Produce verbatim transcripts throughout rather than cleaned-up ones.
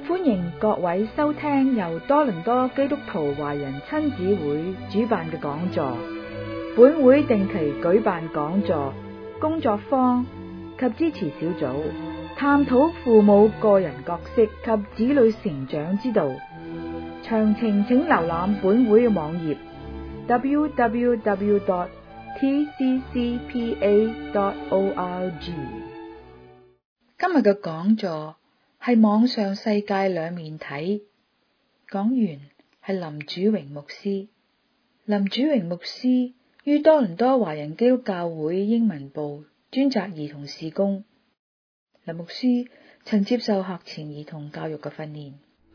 歡迎各位收聽由多倫多基督徒華人親子會主辦嘅講座。本會定期舉辦講座、工作坊及支持小組，探討父母個人角色及子女成長之道。詳情請瀏覽本會嘅網頁 double-u double-u double-u dot t c c p a dot org。今日嘅講座係網上世界兩面睇，講員係林主榮牧師。林主榮牧師於多倫多華人基督教會英文部專責兒童事工。林牧師曾接受學前兒童教育嘅訓練，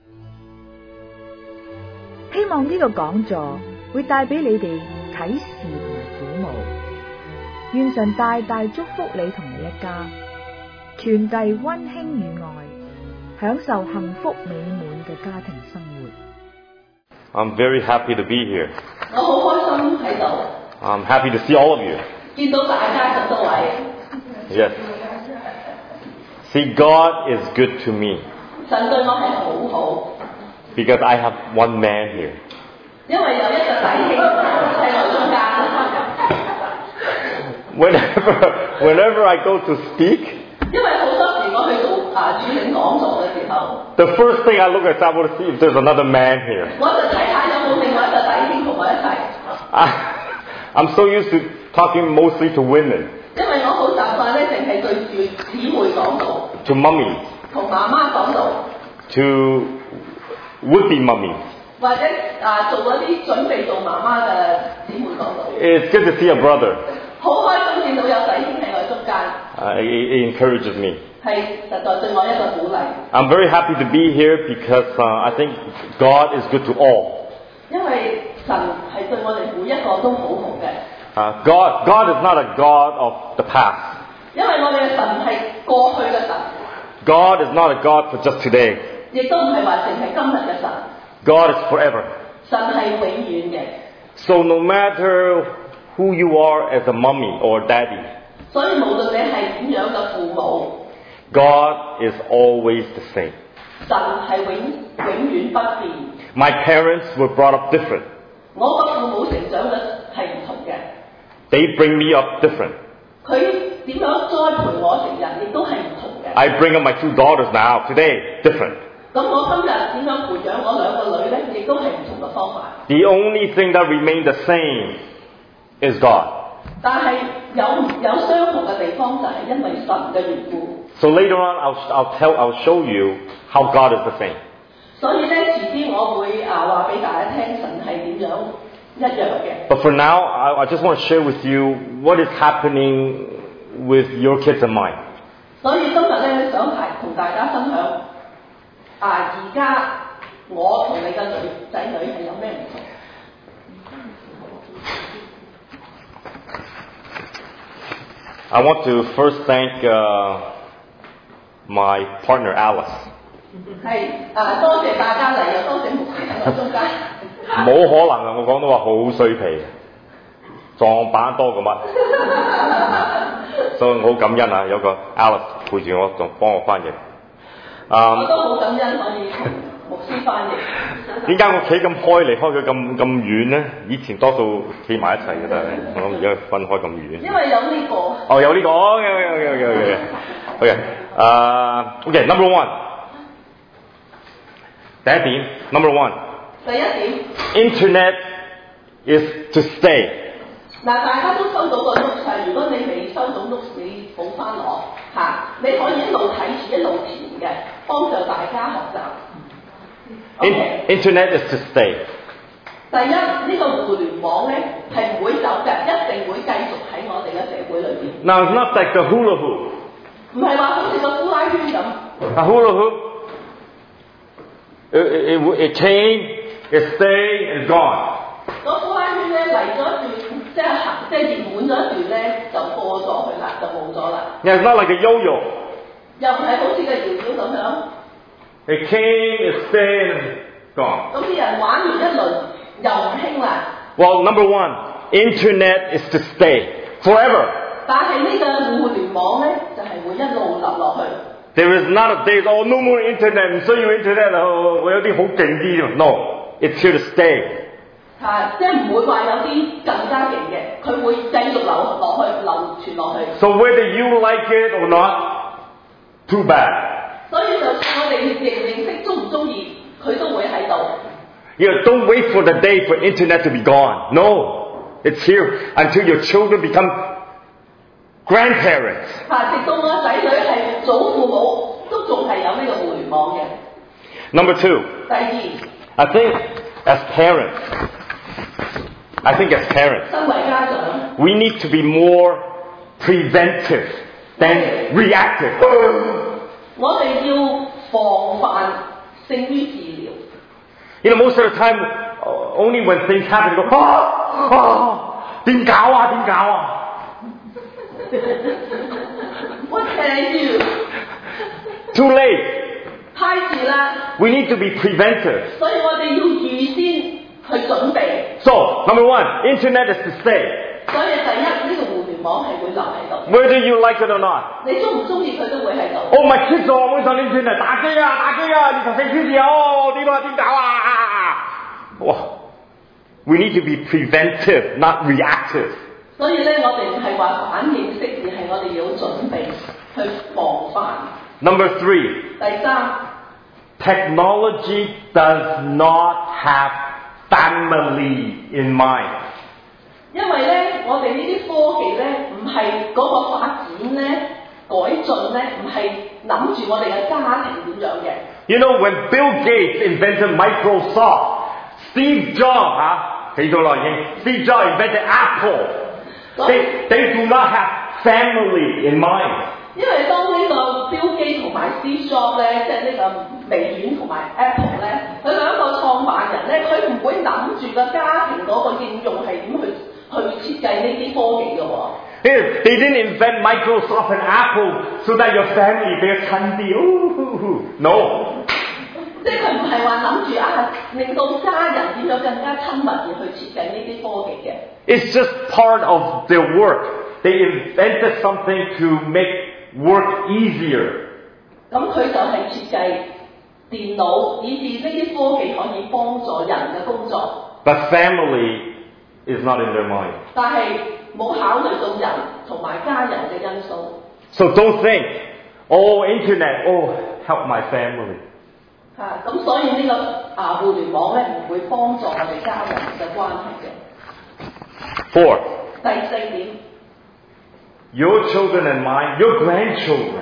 希望呢個講座會帶俾你哋啟示同埋鼓舞。願神大大祝福你同你一家，傳遞溫馨與愛，享受幸福美滿嘅家庭生活。 I'm very happy to be here. 我好開心喺度。 I'm happy to see all of you. 見到大家咁多位。 Yes. See, God is good to me. 神對我係好好。 Because I have one man here. 因為有一個弟兄喺我中間。 Whenever, whenever I go to speak, 因為好多時我去到啊主領講座嘅時候 the first thing I look at is I want to see if there's another man here. 我就睇下有冇另外一個弟兄同我一齊。 I, I'm so used to talking mostly to women. 因為我好習慣咧，淨係對住姊妹講道。 To mummies. 同媽媽講道。 To would-be mummies. 或者啊做嗰啲準備做媽媽嘅姊妹講道。 It's good to see a brother. 好開心見到有弟兄喺我中間。 Uh, it, it encourages me. 係實在對我一個鼓勵。 I'm very happy to be here because uh, I think God is good to all. 因為神係對我哋每一個都好好嘅。 Uh, God, God is not a God of the past. 因為我哋嘅神係過去嘅神。 God is not a God for just today. 亦都唔係話淨係今日嘅神。 God is forever. 神係永遠嘅。 So no matter who you are as a mommy or daddy, 所以無論你係點樣嘅父母 God is always the same. 神係永永遠不變。 My parents were brought up different. 我個父母成長嘅係唔同嘅。 They bring me up different. 佢點樣栽培我成人，亦都係唔同嘅。 I bring up my two daughters now, today, different. 咁我今日點樣培養我兩個女咧，亦都係唔同嘅方法。 The only thing that remains the same is God. 但係有有相同嘅地方，就係因為神嘅緣故。 So later on, I'll, I'll tell, I'll show you how God is the same. 所以咧，遲啲我會啊話俾大家聽，神係點樣一樣嘅。 But for now, I, I just want to share with you what is happening with your kids and mine. 所以今日咧，想提同大家分享啊，而家我同你嘅女仔女係有咩唔同？ I want to first thank uh, my partner Alice. 係啊，多謝大家嚟，又多謝牧師喺我中間。 冇可能啊！我講到話好衰皮，撞板多過乜，所以我好感恩啊！有個 Alice 陪住我，仲幫我翻譯。 Um, 我都好感恩可以牧師翻譯。 點解我企咁開嚟開佢咁咁遠咧？以前多數企埋一齊嘅，但係我諗而家分開咁遠。 因為有呢、這個。 哦，有呢、這個。OK OK OK OK OK。誒，OK，number one。第一點 ，number one。 第一點。 Internet is to stay。 嗱，大家都收到個 note 係，如果你未收到 note，你補翻我嚇，你可以一路睇住一路填嘅，幫助大家學習。 Okay. Internet is to stay。 第一，呢、這個互聯網咧係唔會走嘅，一定會繼續喺我哋嘅社會裏邊。 Now it's not like the hula hoop。 唔係話好似個呼拉圈咁。 A hula hoop, it, it, it came, it stayed, it's gone。 個呼拉圈咧嚟咗一段，即係行，即係熱滿咗一段咧，就過咗去啦，就冇咗啦。 Yeah, it's not like a yo-yo。 又唔係好似個搖搖咁樣。 It came, it stayed, it's gone。 咁啲人玩完一輪又唔興啦。 Well, number one, internet is to stay forever。 但係呢個互聯網咧，就係、是、會一路流落去。 There is not a day, oh, no more internet, 唔需要 internet 啦，我有啲好勁啲。No, it's here to stay. 嚇，即係唔會話有啲更加勁嘅，佢會繼續流落去、流傳落去。 So whether you like it or not, too bad. 所以就算我哋認唔認識、中唔中意，佢都會喺度。 You know, don't wait for the day for internet to be gone. No, it's here until your children become grandparents. 嚇，直到我仔女係祖父母，都仲係有呢個互聯網嘅。 Number two. 第二， I think as parents, I think as parents, 身為家長， we need to be more preventive than reactive. 我哋要防範勝於治療。 You know, most of the time, only when things happen, you go, ah, ah, 點搞啊，點搞啊 What can I do? Too late. 太遲啦， We need to be preventive. 所以我哋要預先去準備。 So, number one, internet is to stay. 所以第一，呢、個互聯網係會留喺度。 Whether you like it or not. 你中唔中意佢都會喺度。 Oh, my kids are always on internet. 打機啊，打機啊，二十四小時哦，點啊，點搞啊？哇 We need to be preventive, not reactive. 所以咧，我哋唔係話反應式，而係我哋要準備去防範。 Number three, 第三， technology does not have family in mind. 因為咧，我哋呢啲科技咧，唔係嗰個發展咧、改進咧，唔係諗住我哋嘅家庭點樣嘅。 You know, when Bill Gates invented Microsoft, Steve Jobs, 嚇，起咗啦已經 Steve Jobs invented Apple. They, they do not have family in mind. 因為當呢個標基同埋 Steve Jobs 咧，即係呢個微軟同埋 Apple 咧，佢兩個創辦人咧，佢唔會諗住個家庭嗰個應用係點去去設計呢啲科技嘅喎。 Here, they didn't invent Microsoft and Apple so that your family比較親啲。Ooh, no. 即係佢唔係話諗住啊，令到家人點樣更加親密而去設計呢啲科技嘅。 It's just part of their work. They invented something to make work easier. 咁佢就係設計電腦，以致呢啲科技可以幫助人嘅工作。 But family is not in their mind. 但係冇考慮到人同埋家人嘅因素。 So don't think, oh, internet, oh, help my family. 嚇、啊，咁所以呢、這個啊互聯網咧唔會幫助我哋家人嘅關係嘅。 Four, 第四點， your children and mine, your grandchildren.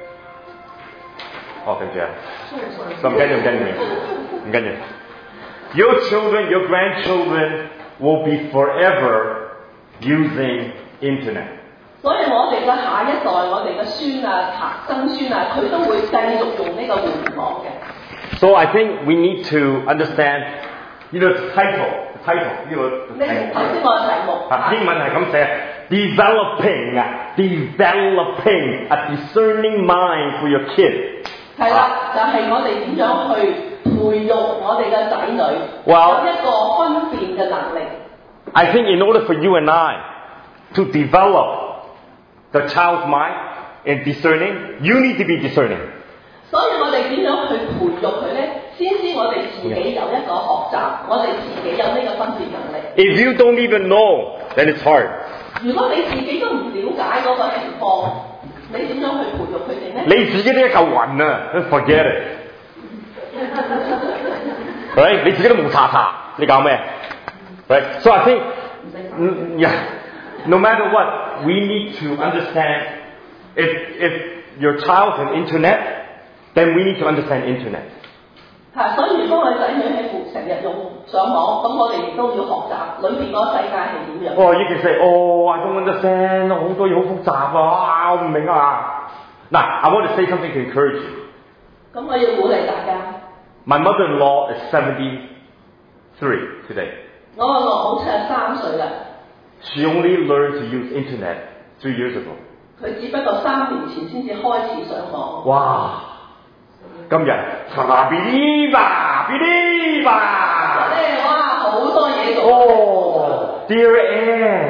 哦，對唔住啊，唔緊要，唔緊要，唔緊要。Your children, your grandchildren will be forever using internet. 所以我哋嘅下一代，我哋嘅孫啊、曾孫啊，佢都會繼續用呢個互聯網嘅。 So I think we need to understand, you know, the title, the title, 呢個呢頭先我嘅題目啊，英文係咁寫 ，developing 啊 ，developing a discerning mind for your kid。 係啦，就係、是、我哋點樣去培育我哋嘅仔女 Well, 有一個分辨嘅能力。 I think in order for you and I to develop the child's mind in discerning, you need to be discerning. 所以我哋點樣去培育佢咧？先知我哋自己有一個學習，我哋自己有呢個分辨能力。 If you don't even know, then it's hard. 如果你自己都唔了解嗰個情況，你點樣去培育佢哋咧？ 你自己都一嚿雲啊 ，forget it。Right？ 你自己都冇查查，你搞咩 ？Right？ So I think, mm, yeah, no matter what, we need to understand if if your child's on internet, then we need to understand internet. 係，所以如果我哋仔女喺度成日用上網，咁我哋亦都要學習裏邊個世界係點樣。 Oh, you can say, oh, I don't understand，好多嘢好複雜啊，我唔明啊。嗱 I want to say something to encourage you. 咁我要鼓勵大家。 My mother-in-law is seventy-three today. 我個岳母七十三歲啦。 She only learned to use internet three years ago. 佢只不過三年前先至開始上網。 哇！今日查 believe 啊 believe 啊！ 咧哇，好多嘢做。 哦 ，Dear Anne,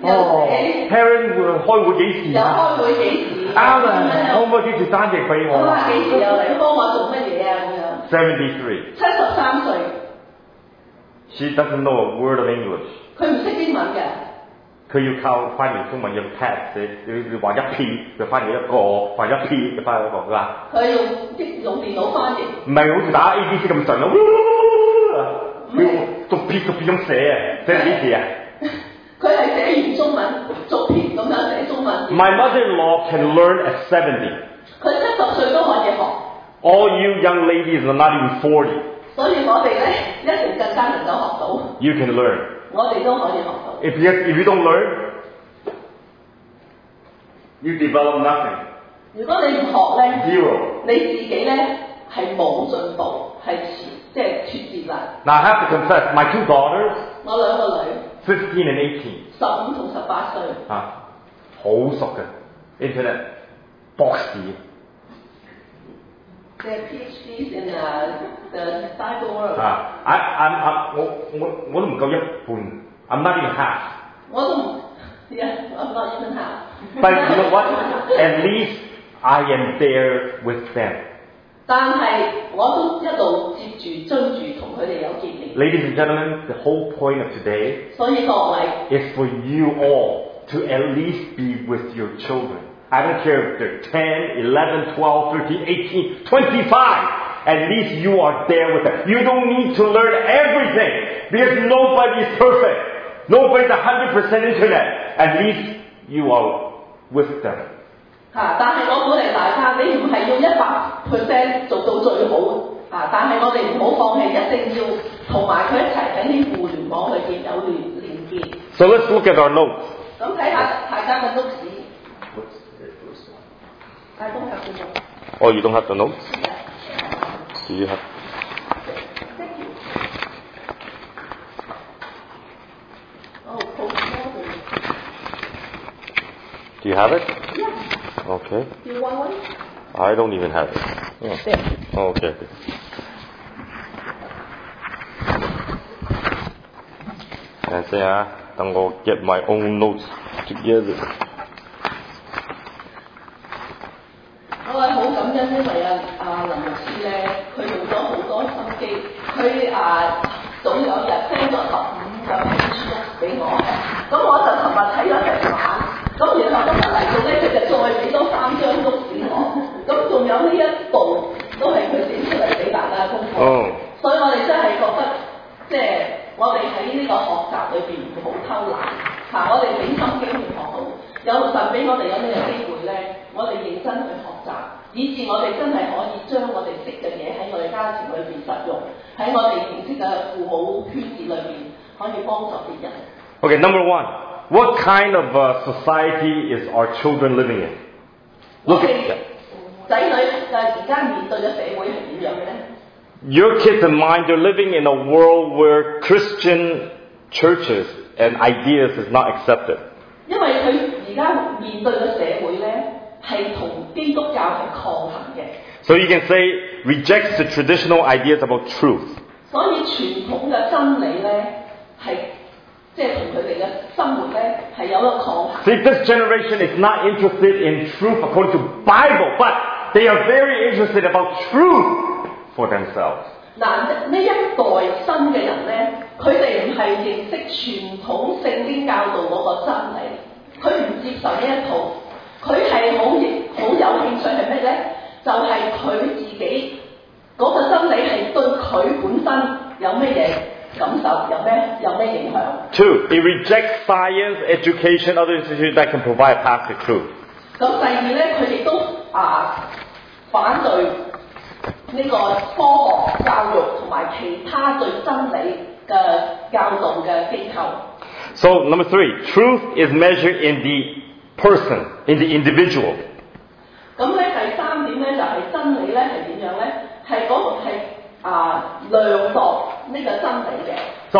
哦，parent 會開會幾時又啊？ 開會幾時？ 啱啊！可唔可以幾時生日俾我啊咁啊幾時又嚟幫我做乜嘢啊？咁樣。 ？seventy-three. 七十三歲， She doesn't know a word of English. 佢唔識英文嘅。 佢要靠翻譯中文用 text，你你話一撇就翻譯一個，話一撇就翻譯一個，係嘛？ 佢用即用電腦翻譯。 唔係好似打 A B C 咁順咯，佢逐撇逐撇咁寫啊，寫幾時啊？ 佢係寫完中文逐撇咁樣寫中文。 My mother-in-law can learn at seventy. 佢七十歲都可以學。 All you young ladies are not even forty. 所以我哋咧一定更加能夠學到。 You can learn. 我哋都可以學到。 If you if you don't learn, you develop nothing. 如果你唔學咧， Zero. 你自己咧係冇進步，係即係脫節啦。 Now I have to confess, my two daughters, 我兩個女， fifteen and eighteen. 十五同十八歲， 啊，好熟嘅 Internet 博士。 即係 PhD in the cyber world。 啊，I I'm I 我我我都唔夠一半 ，I'm not even half。 我都唔 ，yeah，I'm not even half。 But you know what? At least I am there with them. 但係我都一路接住追住同佢哋有見面。 Ladies and gentlemen, the whole point of today 所以各位 is for you all to at least be with your children. I don't care if they're ten, eleven, twelve, thirteen, eighteen, twenty-five. At least you are there with them. You don't need to learn everything because nobody is perfect. Nobody's one hundred percent internet. At least you are with them. 嚇！但係我鼓勵大家，你唔係要一百 percent 做到最好嚇，但係我哋唔好放棄，一定要同埋佢一齊喺啲互聯網裏邊有連連結。 So let's look at our notes. 咁睇下大家嘅 notes。I don't have the notes. Oh, you don't have the notes? Do you have? Thank you. Oh, postmodern. Do you have it? Yeah. Okay. Do you want one? I don't even have it. Oh. There. Oh, okay. okay. And say, ah, I'm going to get my own notes together. 我係好感恩，因為啊啊林牧師咧，佢用咗好多心機，佢啊早有日 send 咗十五個 page notes 俾我，咁我就琴日睇咗成晚，咁然後今日嚟到咧，佢就再俾多三張 notes 俾我，咁仲有呢一部都係佢整出嚟俾大家功課， Oh. 所以我哋真係覺得即係我哋喺呢個學習裏邊唔好偷懶嚇，我哋俾心機去學好，有神俾我哋有呢個機會咧。我哋認真去學習，以致我哋真係可以將我哋識嘅嘢喺我哋家庭裏邊實用，喺我哋認識嘅父母圈子裏邊可以幫助別人。 Okay, number one. What kind of uh, society is our children living in? 我 Look 哋 at 仔女就係而家面對嘅社會係點樣嘅咧？ your kids and mine. They're living in a world where Christian churches and ideas is not accepted. 因為佢而家面對嘅社會咧。係同基督教係抗衡嘅。 So you can say rejects the traditional ideas about truth. 所以傳統嘅真理咧係即係同佢哋嘅生活咧係有一個抗衡。 See, this generation is not interested in truth according to Bible, but they are very interested about truth for themselves. 嗱，呢一代新嘅人咧，佢哋唔係認識傳統聖經教導嗰個真理，佢唔接受呢一套。佢係好好有興趣係咩咧？就係、是、佢自己嗰、那個真理係對佢本身有咩嘢感受，有咩有咩影響。 Two, it rejects science, education, other institutions that can provide a path to truth. 咁第二咧，佢亦都啊反對呢個科學教育同埋其他對真理嘅教導嘅機構。 So number three, truth is measured in the person, in the individual. 咁咧第三點咧就係、是、真理咧係點樣咧？係嗰個係啊量度呢個真理嘅。 So,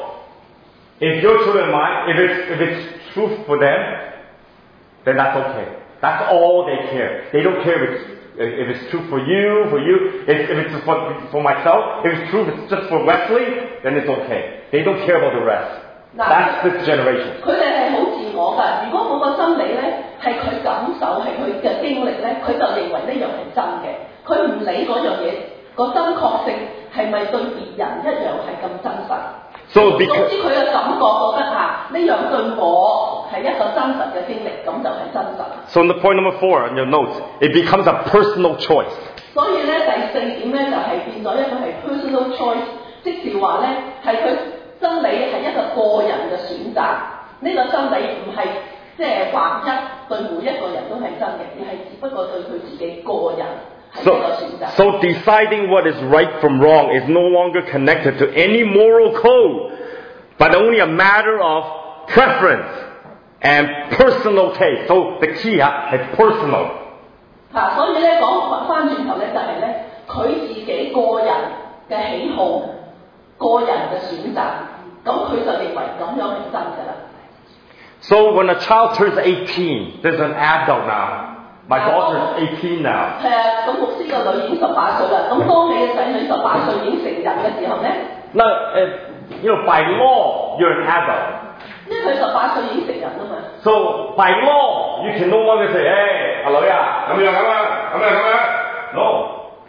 if your children mind, if it's if it's truth for them, then that's okay. That's all they care. They don't care if it's if it's true for you, for you. If, if it's for for myself, if it's true, if it's just for Wesley, then it's okay. They don't care about the rest. That's this generation. 佢哋係好自我㗎。如果嗰個真理咧係佢感受係佢嘅經歷咧，佢就認為呢樣係真嘅。佢唔理嗰樣嘢個真確性係咪對別人一樣係咁真實。 So 總 because 之佢嘅感覺覺得啊，呢樣對我係一個真實嘅經歷，咁就係真實。 so in the point number four on your notes, it becomes a personal choice. 所以咧第四點咧就係、是、變咗一個係 personal choice， 即是話咧係佢真理係一個個人嘅選擇。呢、這個真理唔係即係劃一對每一個人都係真嘅，而係只不過對佢自己個人係一 So, 個選擇。 so deciding what is right from wrong is no longer connected to any moral code, but only a matter of preference and personal taste. So the key is personal. 嚇、所以咧講翻轉頭咧就係咧佢自己個人嘅喜好、個人嘅選擇，咁佢就認為咁樣係真㗎啦。 So when a child turns eighteen, there's an adult now. My daughter is eighteen now. 係啊，咁牧師個女已經十八歲啦。咁當你嘅仔女十八歲已經成人嘅時候咧， Now, uh, you know, by law, you're an adult. 因為佢十八歲已經成人啦嘛。 So by law, you can no longer say, "Hey, 阿女啊，咁樣咁樣咁樣咁樣." No.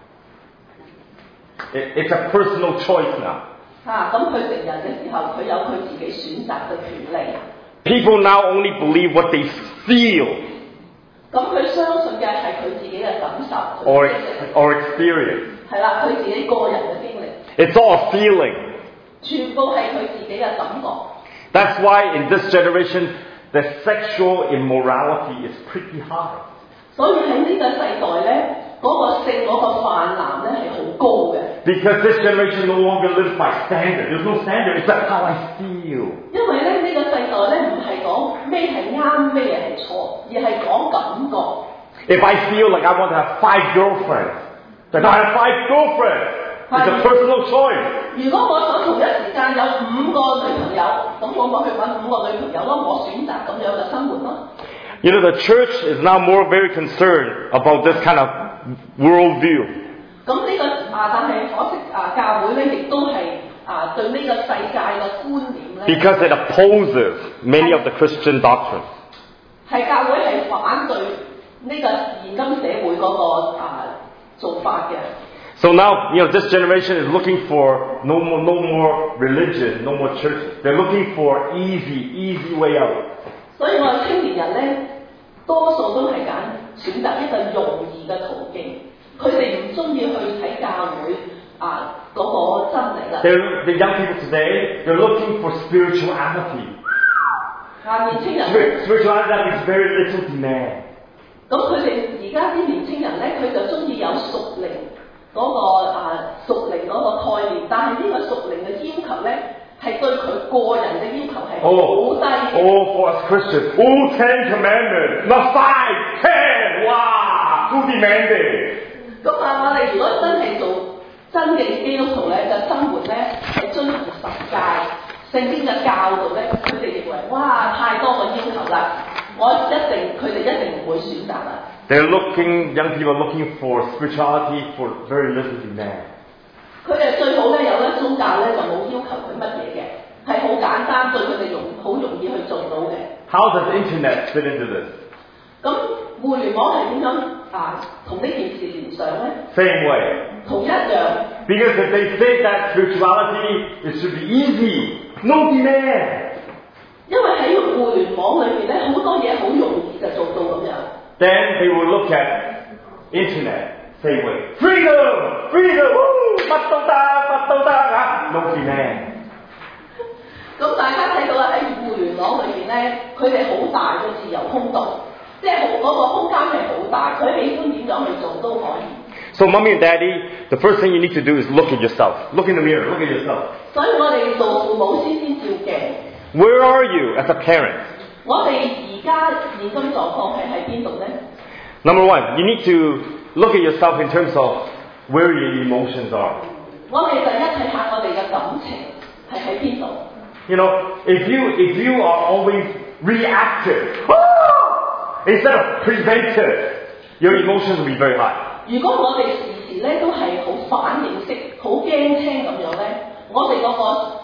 It, it's a personal choice now. 嚇、咁佢成人嘅時候，佢有佢自己選擇嘅權利。 People now only believe what they feel 咁佢相信嘅係佢自己嘅感受， or 佢嘅經歷 or experience. 係啦，佢自己個人嘅經歷， It's all a feeling. 全部係佢自己嘅感覺。 That's why in this generation, the sexual immorality is pretty high. 所以喺呢個世代咧，嗰、個性嗰個泛濫咧係好高嘅。 Because this generation no longer lives by standard. There's no standard. It's just how I feel. 因為咧呢、個世代咧唔係講咩係啱咩係錯，而係講感覺。 If I feel like I want to have five girlfriends, then I have five girlfriends. It's a personal choice. 如果我想同一時間有五個女朋友，咁我咪去揾五個女朋友咯，我選擇咁樣嘅生活咯。 You know, the church is now more very concerned about this kind of worldview. 咁呢、個啊，但係可惜啊，教會咧亦都係啊對呢個世界嘅觀念咧， Because it opposes many of the Christian doctrines. 係教會係反對呢個現今社會嗰、個啊做法嘅。 So now, you know, this generation is looking for no more, no more religion, no more churches. They're looking for easy, easy way out. 所以我哋青年人咧，多數都係揀選擇一個容易嘅途徑。佢哋唔中意去睇教會啊嗰、個真理啦。 They're, the young people today, they're looking for spirituality. 啊，年青人， Spir- Spirituality that is very little demand. 咁佢哋而家啲年青人咧，佢就中意有屬靈嗰、個啊屬靈嗰個概念，但係呢個屬靈嘅要求咧，係對佢個人嘅要求係好 Oh, 低嘅。 oh, for us Christians. Oh, Ten Commandments. Not five, ten. Wow, too demanding. 咁啊，我哋如果真係做真嘅基督徒咧，嘅生活咧係遵行十戒、聖經嘅教導咧，佢哋認為哇太多個要求啦，我一定佢哋一定唔會選擇啦。 They're looking, young people are looking for spirituality for very little demand. 佢哋最好咧有咧宗教咧就冇要求佢乜嘢嘅，係好簡單，對佢哋容好容易去做到嘅。 How does the internet fit into this? 咁互聯網係點樣啊同呢件事連上咧？ Same way. 同一樣。 Because if they say that spirituality, it should be easy, no demand, 因為喺互聯網裏邊咧，好多嘢好容易就做到咁樣。 then they will look at internet, same way. Freedom! Freedom! Woo! 乜都得，乜都得啊 No demand. 咁大家睇到啦，喺互聯網裏邊咧，佢哋好大嘅自由空間，即係好嗰個空間係好大，佢喜歡點樣去做都可以。 So mommy and daddy, the first thing you need to do is look at yourself. Look in the mirror, look at yourself. 所以我哋做父母先先照鏡。 Where are you as a parent? 我哋而家現今狀況係喺邊度咧？ Number one, you need to look at yourself in terms of where your emotions are. 我哋第一睇下我哋嘅感情係喺邊度。 You know, if you if you are always reactive, ah, instead of preventive, your emotions will be very high. 如果我哋時時咧都係好反應式、好驚青咁樣咧，我哋嗰個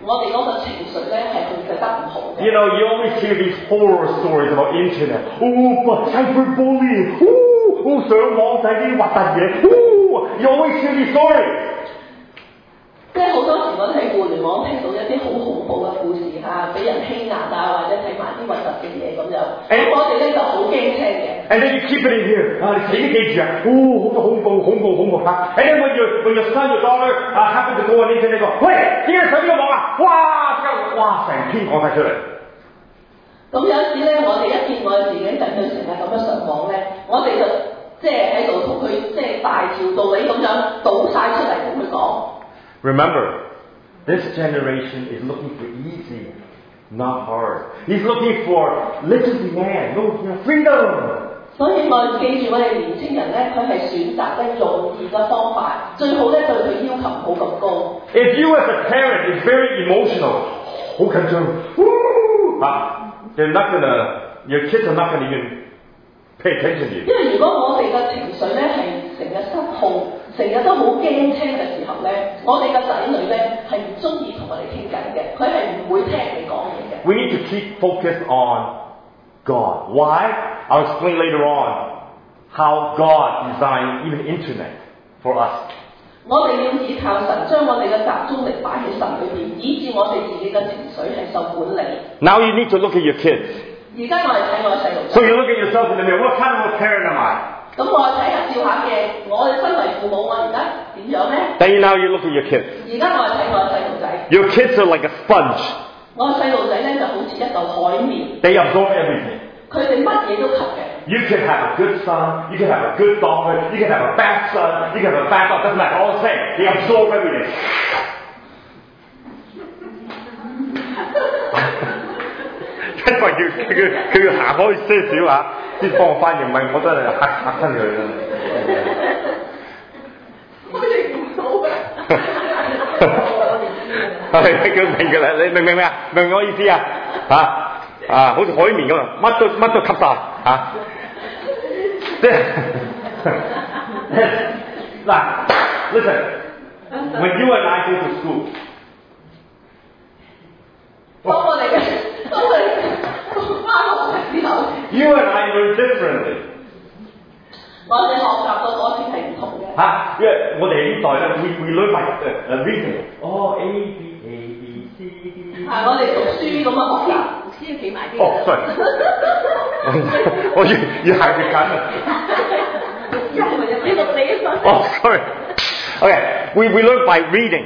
我哋嗰個情緒咧係控制得唔好嘅。 You know, you always hear these horror stories about internet. Oh, cyberbullying. Oh, oh, 上網睇啲核突嘢。Oh, you always hear these stories. 即係好多時我睇互聯網聽到一啲好恐怖嘅故事嚇，俾人欺壓啊，或者睇埋啲核突嘅嘢咁樣，咁我哋咧就好驚青嘅。 And then you keep it in here. 啊，你自己記住啊。哦，好多恐怖，恐怖，恐怖嚇。And then when your when your son, your daughter, 啊 happen to go on internet， 講，喂，點解上呢個網啊？哇，即刻哇，成篇講晒出嚟。 咁有時咧，我哋一見我哋自己仔女成日咁樣上網咧，我哋就即係喺度同佢即係大條道理咁樣倒晒出嚟同佢講。 Remember, this generation is looking for easy, not hard. He's looking for liberty and no freedom. 所以我記住我哋年青人咧，佢係選擇咧容易嘅方法，最好咧對佢要求唔好咁高。 If you as a parent is very emotional, 好緊張 啊 they're not gonna, your kids are not gonna even pay attention to you. 因為如果我哋嘅情緒咧係成日失控，成日都好驚青嘅時候咧，我哋嘅仔女咧係唔中意同我哋傾偈嘅，佢係唔會聽你講嘢嘅。 We need to keep focus on God. Why? I'll explain later on how God designed even internet for us. 我哋要依靠神，將我哋嘅集中力擺喺神裏邊，以致我哋自己嘅情緒係受管理。 Now you need to look at your kids. 而家我哋睇我嘅細路 So 仔， you look at yourself in the mirror. What kind of a parent am I? 咁我睇下照下鏡，我哋身為父母，我而家點樣咧？ Then now you look at your kids. 而家我哋睇我嘅細路仔， Your kids are like a sponge. 我嘅細路仔咧就好似一嚿海綿， They absorb everything. 佢哋乜嘢都吸嘅。 You can have a good son, you can have a good daughter, you can have a bad son, you can have a bad daughter, doesn't matter, all the same. They absorb everything. 因為要佢佢要行開些少嚇，先幫我翻譯，唔係我真係嚇嚇親佢啦。 我認唔到嘅。 係佢明㗎啦，你明唔明咩啊？明唔明我意思啊？嚇啊，好似海綿咁啊，乜都乜都吸晒嚇。即係嗱 ，listen， when you and I go to school， 當我哋嘅當我哋翻學嘅時候， you and I learn differently。 我哋學習嘅過程係唔同嘅。 嚇，因為我哋呢代咧，we we learn by 誒誒 reading， 哦 A B A B C D。 係我哋讀書咁嘅學習，先要企埋啲。 哦 ，sorry， 我越越行越緊啊。 要讀你啊嘛。 哦 ，sorry。Okay, we we learn by reading.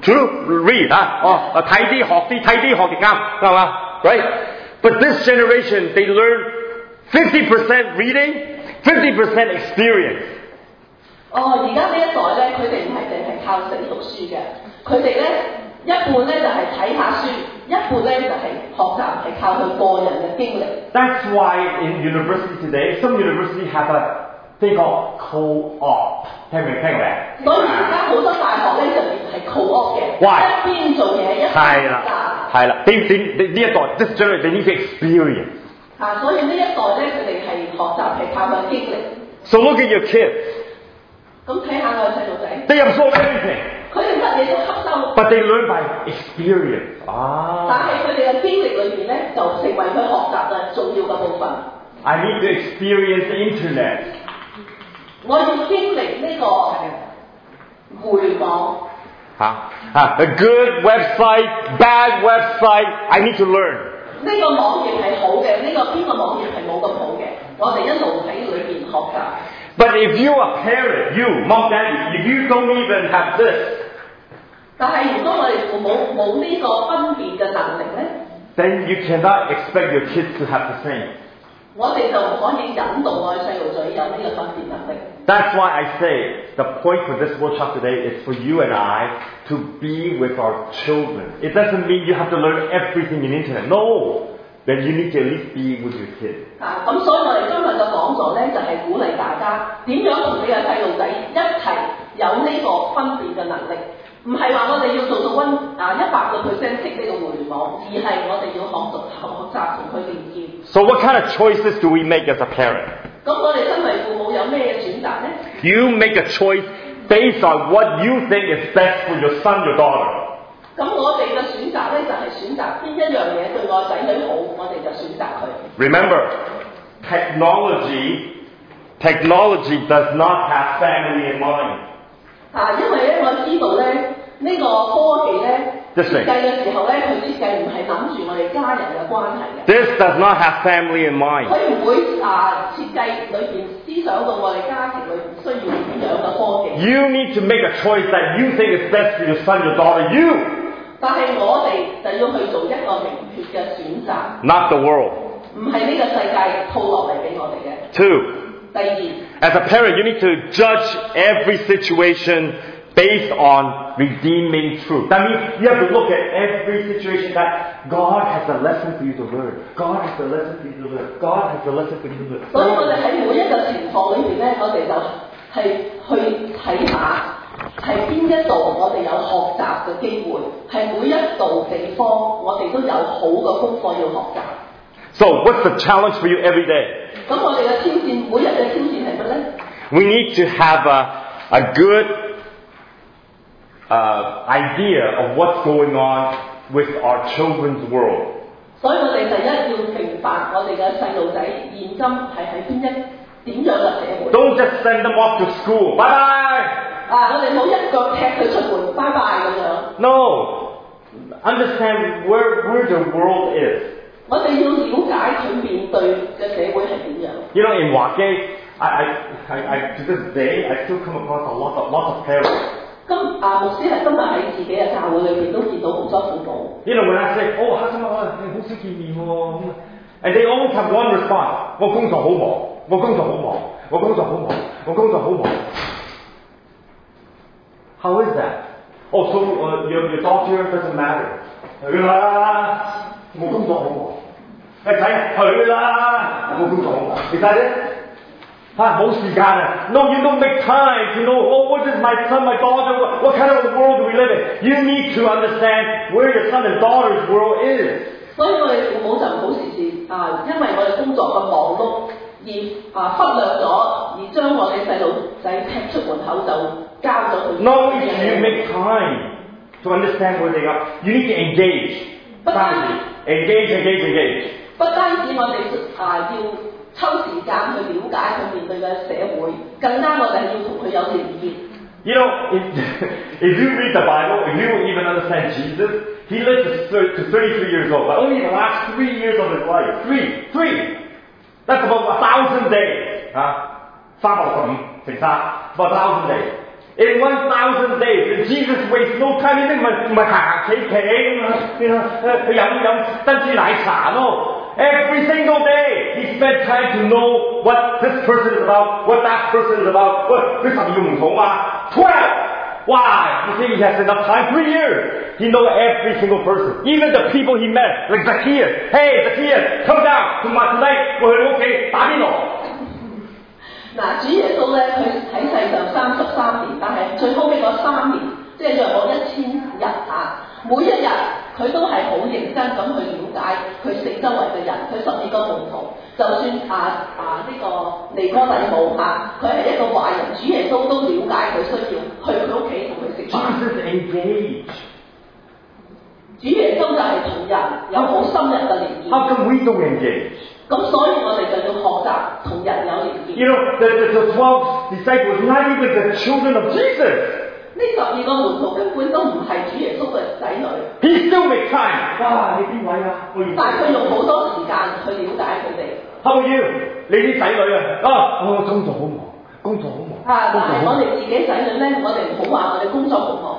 To read 啊，哦，睇啲學啲，睇啲學啲啱，係嘛 ？Right? But this generation, they learn fifty percent reading, fifty percent experience. 哦，而家呢一代咧，佢哋唔係淨係靠死讀書嘅，佢哋咧一半咧就係睇下書，一半咧就係學習係靠佢個人嘅經歷。 That's why in university today, some university have a thing called co-op. 聽唔明？聽過未？ 所以而家好多大學咧就係 co-op 嘅， Why？ 一邊做嘢一邊係啦，係啦，你你你呢一代 this generation they need to experience. 啊，所以呢一代咧，佢哋係學習係靠佢經歷。 So look at your kids. 咁睇下我嘅細路仔， They absorb everything, 佢哋乜嘢都吸收， but they learn by experience. 但啊係佢哋嘅經歷裏邊咧，就成為佢學習嘅重要嘅部分。 I need to experience the internet. 我要經歷呢個互聯網。 嚇嚇 a good website, bad website. I need to learn. 呢個網頁係好嘅，呢、個邊個網頁係冇咁好嘅，我哋一路喺裏邊學習。 But if you are a parent, you, mom, daddy, if you don't even have this, 但係如果我哋父母冇呢個分辨嘅能力咧， then you cannot expect your kids to have the same. 我哋就唔可以引導我哋細路仔有呢個分辨能力。 That's why I say the point for this workshop today is for you and I to be with our children. It doesn't mean you have to learn everything in the internet. No. Then you need to at least be with your kids. 啊，咁所以我哋今日嘅講座咧，就係、是、鼓勵大家點樣同你嘅細路仔一齊有呢個分辨嘅能力。唔係話我哋要做到温啊一百個 percent 識呢個互聯網，而係我哋要學習學習同佢連結。 So what kind of choices do we make as a parent? 咁我哋身為父母有咩選擇咧？ You make a choice based on what you think is best for your son, your daughter. 咁我哋嘅選擇咧就係、是、選擇邊一樣嘢對我仔女好，我哋就選擇佢。 Remember, technology, technology does not have family in mind. 啊，因為咧我知道咧呢、這個科技咧設計嘅時候咧，佢設計唔係諗住我哋家人嘅關係嘅。 This does not have family in mind. 佢唔會啊設計裏邊思想到我哋家庭裏邊需要點樣嘅科技。 You need to make a choice that you think is best for your son, your daughter, you. 但係我哋就要去做一個明確嘅選擇。 Not the world. 唔係呢個世界套落嚟俾我哋嘅。 Two. 第二。 As a parent, you need to judge every situation based on redeeming truth. That means you have to look at every situation that God has a lesson for you to learn. God has a lesson for you to learn. God has a lesson for you to learn. 所以我哋喺每一個情況裏邊咧，我哋就係去睇下係邊一度我哋有學習嘅機會，係每一度地方我哋都有好嘅功課要學習。 So, what's the challenge for you every day? 咁我哋嘅挑戰，每日嘅挑戰係乜咧 We need to have a, a good uh, idea of what's going on with our children's world. 所以我哋第一要明白我哋嘅細路仔現今係喺邊一點樣嘅社會。 Don't just send them off to school. Bye bye. 啊！我哋冇一腳踢佢出門，拜拜咁樣。 No. Understand where where the world is. 我哋要了解佢面對嘅社會係點樣。 You know, in Wake, I, I, I, I, to this day, I still come across a lot of, lot of parents. 今啊，牧師係今日喺自己嘅教會裏邊都見到好多父母。 You know, when I say, oh, 黑心啊，你好少見面喎， and they always have one response. 我工作好忙，我工作好忙，我工作好忙，我工作好忙。How is that? Oh, so uh, your, your doctor doesn't matter. 去啦，我工作好忙。你睇去啦，我工作好忙。你睇啫，嚇冇時間啊 ！No, you don't make time to know. Oh, what is my son, my daughter? What, what kind of a world do we live in? You need to understand where your son and daughter's world is. 所以我哋父母就唔好時時啊，因為我哋工作咁忙碌，而啊忽略咗，而將我哋細路仔踢出門口就交咗佢。 No, if you make time to understand where they are, you need to engage. 不單 engage, engage, engage. 不單止我哋啊要抽時間去了解佢面對嘅社會，更加我哋係要同佢有連結。 You know, if, if you read the Bible, if you even understand Jesus, he lived to thirty-three years old, but only the last three years of his life. Three, three. That's about a thousand days. 啊，三百六十五乘三 about a thousand days. In one thousand days, Jesus wastes no time. 呢啲唔係唔係行行企企咁啊，佢飲飲珍珠奶茶咯。Every single day, he spent time to know what this person is about, what that person is about. 喂，佢十二個門徒嘛 twelve. Why? You think he has enough time? Three years. He knows every single person, even the people he met, like Zacchaeus. Hey, Zacchaeus, come down to my tonight. 我去你屋企打邊爐。 嗱，主耶穌咧，佢喺世上三十三年，但係最後尾嗰三年，即係約我一千日啊，每一日佢都係好認真咁去了解佢四周圍嘅人，佢十二個門徒，就算啊啊呢、這個尼哥底母嚇，佢係一個壞人，主耶穌都了解佢需要去佢屋企同佢食飯。 Jesus engaged. 主耶穌就係同人有好深入嘅連結。 How come we don't engage? 咁所以我哋就要學習同人有連結。 You know, the, the, the twelve disciples, not even the children of Jesus. 呢十二個門徒根本都唔係主耶穌嘅仔女。 He still makes time. 哇，你邊位啊？ 但係佢用好多時間去了解佢哋。 How about you? 你啲仔女啊？啊，我工作好忙，工作好忙。 啊，但係我哋自己仔女咧，我哋唔好話我哋工作好忙。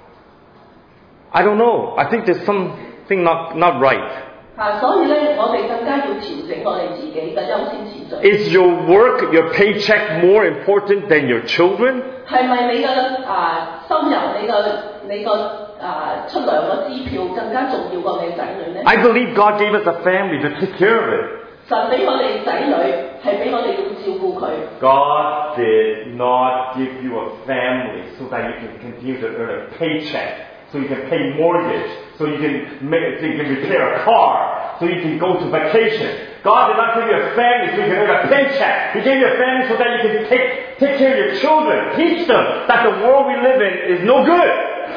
I don't know. I think there's something not not right. 啊，所以咧，我哋更加要調整我哋自己嘅優先次序。 Is your work, your paycheck more important than your children? 係咪你嘅啊收入、你嘅你個啊出糧嘅支票更加重要過你仔女咧 I believe God gave us a family to take care of it. 神俾我哋仔女係俾我哋要照顧佢。 God did not give you a family so that you can continue to earn a paycheck, so you can pay mortgage, so you can make, so you can repair a car, so you can go to vacation. God did not give you a family so you can earn a paycheck. He gave you a family so that you can take take care of your children, teach them that the world we live in is no good.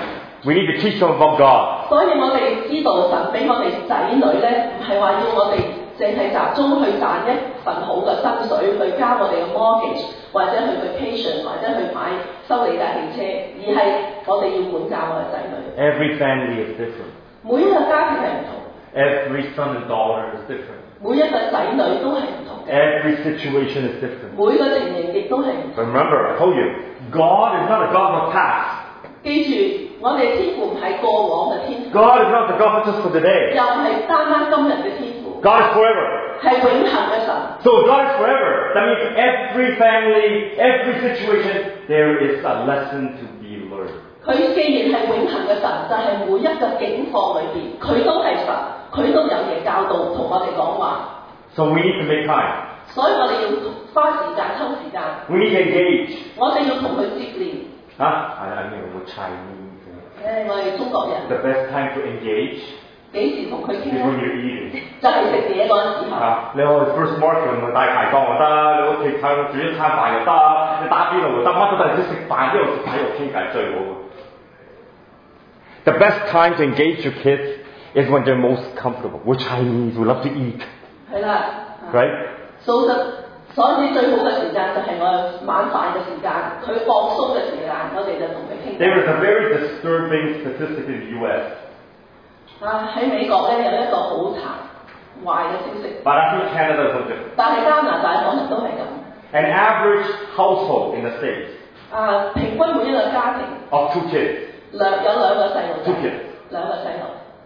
We need to teach them about God. 所以我哋知道神俾我哋仔女咧，唔係話要我哋淨係集中去賺一份好嘅薪水，去交我哋嘅 mortgage， 或者去 vacation， 或者去買修理架汽車，而係我哋要管教我哋仔女。 Every family is different. 每一個家庭係唔同， Every son and daughter is different. 每一個仔女都係唔同嘅， Every situation is different. 每個情形亦都係唔同。 Remember, I told you, God is not a God of past. 記住，我哋天父唔係過往嘅天父， God is not the God just for today. 又唔係單單今日嘅天父， God is forever. 係永恆嘅神。 So God is forever. That means every family, every situation, there is a lesson to be learned. 佢既然係永恆嘅神，就係、是、每一個境況裏邊，佢都係神，佢都有嘢教導同我哋講話。 So we need to make time. 所以我哋要花時間抽時間， We need to engage. 我哋要同佢接連。 Huh? I, I mean, we're Chinese. 誒，我哋中國人 The best time to engage 幾時同佢傾 is 咧？ when you're eating. 就係食嘢嗰陣時候。 啊！你去 first market 咪大排檔又得，你屋企餐煮一餐飯又得，你打邊爐又得，乜都得。你食飯之後食喺度傾偈最好。The best time to engage your kids is when they're most comfortable. We're Chinese, we love to eat. 係啦。 Right? 素質，所以最好嘅時間就係我哋晚飯嘅時間，佢放鬆嘅時間，我哋就同佢傾偈。 There is a very disturbing statistic in the U S. 啊，喺美國咧有一個好殘壞嘅消息， But I think Canada is no different. 但係加拿大可能都係咁。 An average household in the States 啊，平均每一個家庭 of two kids, 兩有兩個細路仔 Two kids. 兩個細路，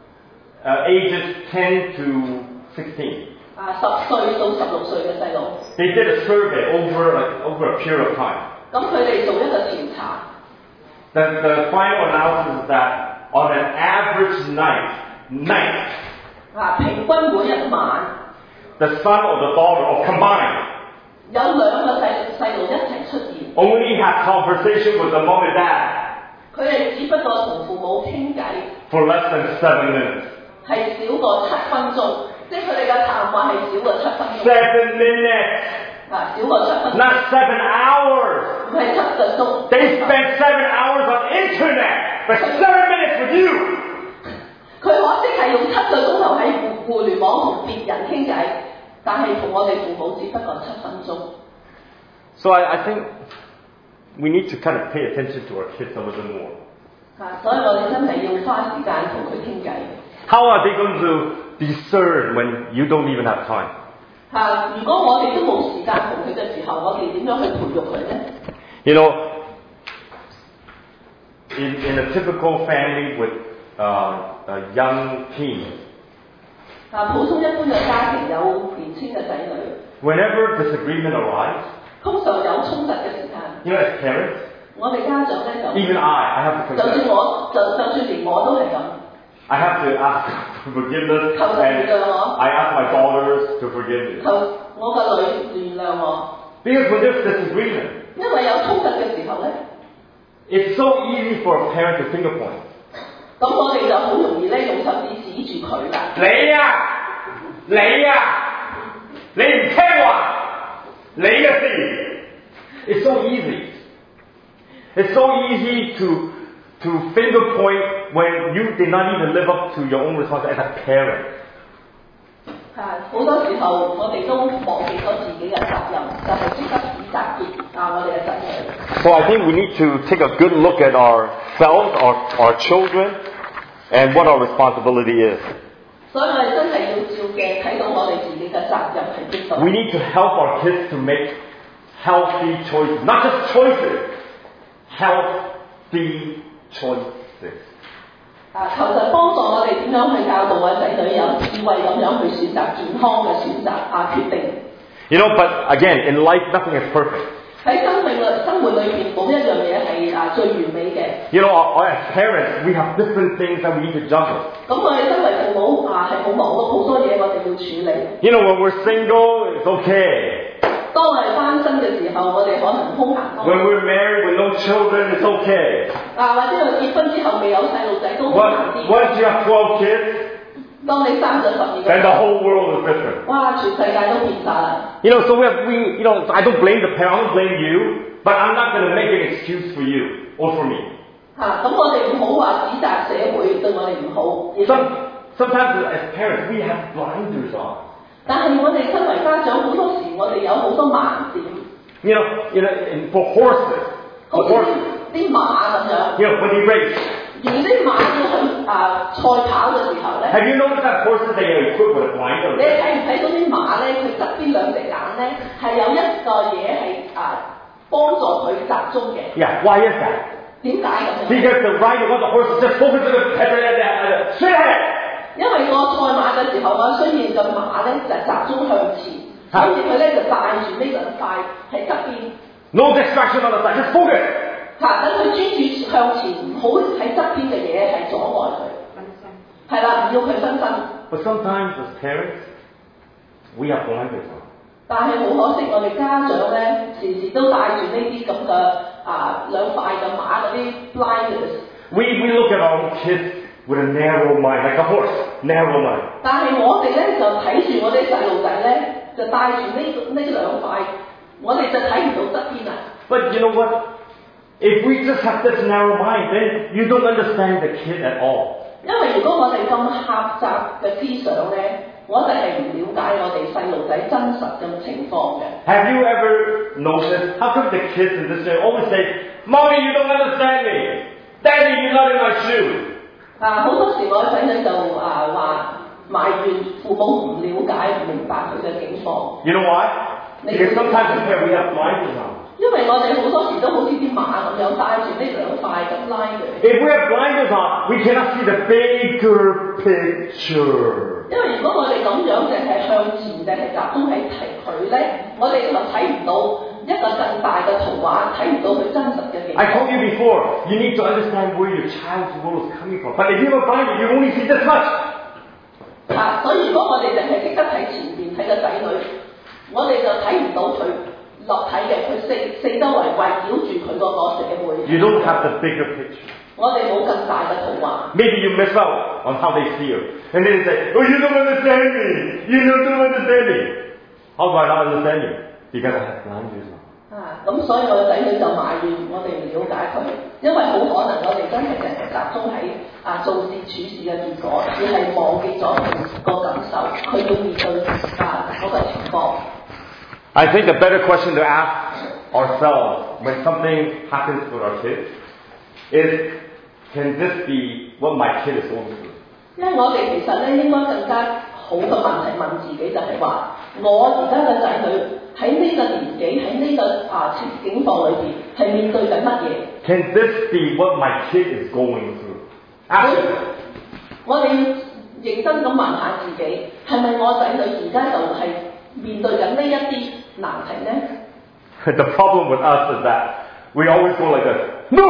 uh, ages ten to sixteen, 啊十歲到十六歲嘅細路， they did a survey over, like, over a period of time. 咁佢哋做一個調查， The, the final analysis is that on an average night, night, 啊平均每一晚 the son or the daughter or combined 有兩個細細路一齊出現， only had conversation with the mom and dad 佢哋只不過同父母傾偈。 for less than seven minutes. 係少過七分鐘，即係佢哋嘅談話係少過七分鐘。 Seven minutes, 啊，少過七分鐘， not seven hours. 唔係七個鐘。 They spent seven hours on internet, but seven minutes with you. 佢可惜係用七個鐘頭喺互互聯網同別人傾偈，但係同我哋父母只不過七分鐘。 So I, I think we need to kind of pay attention to our kids a little more. 啊，所以我哋真係要花時間同佢傾偈。 How are they going to discern when you don't even have time? 啊，如果我哋都冇時間同佢嘅時候，我哋點樣去培育佢咧？ You know, in, in a typical family with uh, uh, young teens, 啊，普通一般嘅家庭有年輕嘅仔女， whenever disagreement arrives, 通常有衝突嘅時間， you know, as parents, 我哋家長咧就 even I, I have to 就算 confess, 我就就算連我都係咁。 I have to ask for forgiveness, 求神原諒我， and I ask my daughters to forgive me. 求我個女原諒我， Because when there's disagreement, 因為有衝突嘅時候咧， it's so easy for a parent to finger point. 咁我哋就好容易咧用手指指住佢啦。 你啊，你啊，你唔聽話，你嘅事。It's so easy. It's so easy to to finger point when you did not even live up to your own responsibility as a parent. 啊，好多時候我哋都忘記咗自己嘅責任，就係識得指責別啊我哋嘅仔女。 So I think we need to take a good look at ourselves, our our children, and what our responsibility is. 所以我哋真係要照鏡睇到我哋自己嘅責任係邊度。 We need to help our kids to make healthy choices, not just choices, healthy choices. 啊，求神幫助我哋點樣去教導我仔女有智慧咁樣去選擇健康嘅選擇啊決定。 You know, but again, in life, nothing is perfect. 喺生命裏生活裏邊冇一樣嘢係啊最完美嘅。 You know, our, as parents, we have different things that we need to juggle. 咁我哋身為父母啊係好忙碌，好多嘢我哋要處理。 You know, when we're single, it's okay. 當我哋單身嘅時候，我哋可能空閒多。 When we're married with no children, it's okay. 啊，或者我結婚之後未有細路仔都好難 Once, 啲。 once you have twelve kids, 當你生咗十二 then the 個， whole world is different. 哇！全世界都變晒啦。 You know, so we have, we, you know, I don't blame the parent, I don't blame you, but I'm not going to make an excuse for you or for me. 啊，咁我哋唔好話指責社會對我哋唔好。 Some, sometimes as parents, we have blinders on. 但係我哋身為家長，好多時我哋有好多盲點。 You know, you know, and for horses, 好 for 似 horses, 啲馬咁樣， you know, when they race, 而啲馬要去啊賽跑嘅時候咧， have you noticed that horses they are equipped with a 你 blinder? 睇唔睇到啲馬咧？佢側邊兩隻眼咧係有一個嘢係啊幫助佢集中嘅。 Yeah, why is that? 點解咁樣？ Because the rider wants the horse to just focus on the head, straight ahead. 因為我賽馬嘅時候，我需要個馬咧就集中向前，所以佢咧就帶住呢兩塊喺側邊。 No distraction on the side, just focus. 嚇，等佢專注向前，唔好喺側邊嘅嘢係阻礙佢。係啦，唔要佢分身。 But sometimes as parents, we have blinders on. 但係好可惜，我哋家長咧時時都帶住呢啲咁嘅啊兩塊嘅馬嗰啲 blinders。 We, we look at our own kids with a narrow mind, like a horse, narrow mind. 但係我哋咧就睇住我哋細路仔咧，就帶住呢呢兩塊，我哋就睇唔到側邊啦。 But you know what? If we just have this narrow mind, then you don't understand the kid at all. 因為如果我哋咁狹窄嘅思想咧，我哋係唔了解我哋細路仔真實嘅情況嘅。 Have you ever noticed how come the kids in this day always say, "Mommy, you don't understand me. Daddy, you're not in my shoes." 啊，好多時我仔女就啊話埋怨父母唔了解、唔明白佢嘅境況。 You know why? Because sometimes as parents we have blinders on. 因為我哋好多時都好似啲馬咁樣帶住呢兩塊咁拉嘅。 If we have blinders on, we cannot see the bigger picture. 因為如果我哋咁樣淨係向前，淨係集中喺提佢咧，我哋就睇唔到一個更大嘅圖畫，睇唔到佢真實嘅境 I 況。 told you before, you need to understand where your child's world is coming from. But if you have a blinder, you only see this much. 啊，所以如果我哋淨係識得睇前邊睇個仔女，我哋就睇唔到佢落體嘅，佢四四周圍圍繞住佢嗰個社會。 You don't have the bigger picture. 我哋冇更大嘅圖畫。 Maybe you miss out on how they feel. And then they say, "Oh, you don't understand me. You don't understand me." How do I not understand you? Because I have blinders on. 啊，咁所以我嘅仔女就埋怨我哋唔了解佢，因為好可能我哋真係淨係集中喺啊做事處事嘅結果，而係忘記咗佢個感受，佢要面對啊嗰個情況。 I think a better question to ask ourselves when something happens with our kids is, can this be what my kid is going through? 因為我哋其實咧應該更加好嘅問題問自己就係話，我而家嘅仔女喺呢個年紀喺呢個啊境況裏邊係面對緊乜嘢？ Can this be what my kid is going through? Ask yourself. 我哋要認真咁問下自己，係咪我仔女而家就係面對緊呢一啲難題呢？ The problem with us is that we always go like this. No!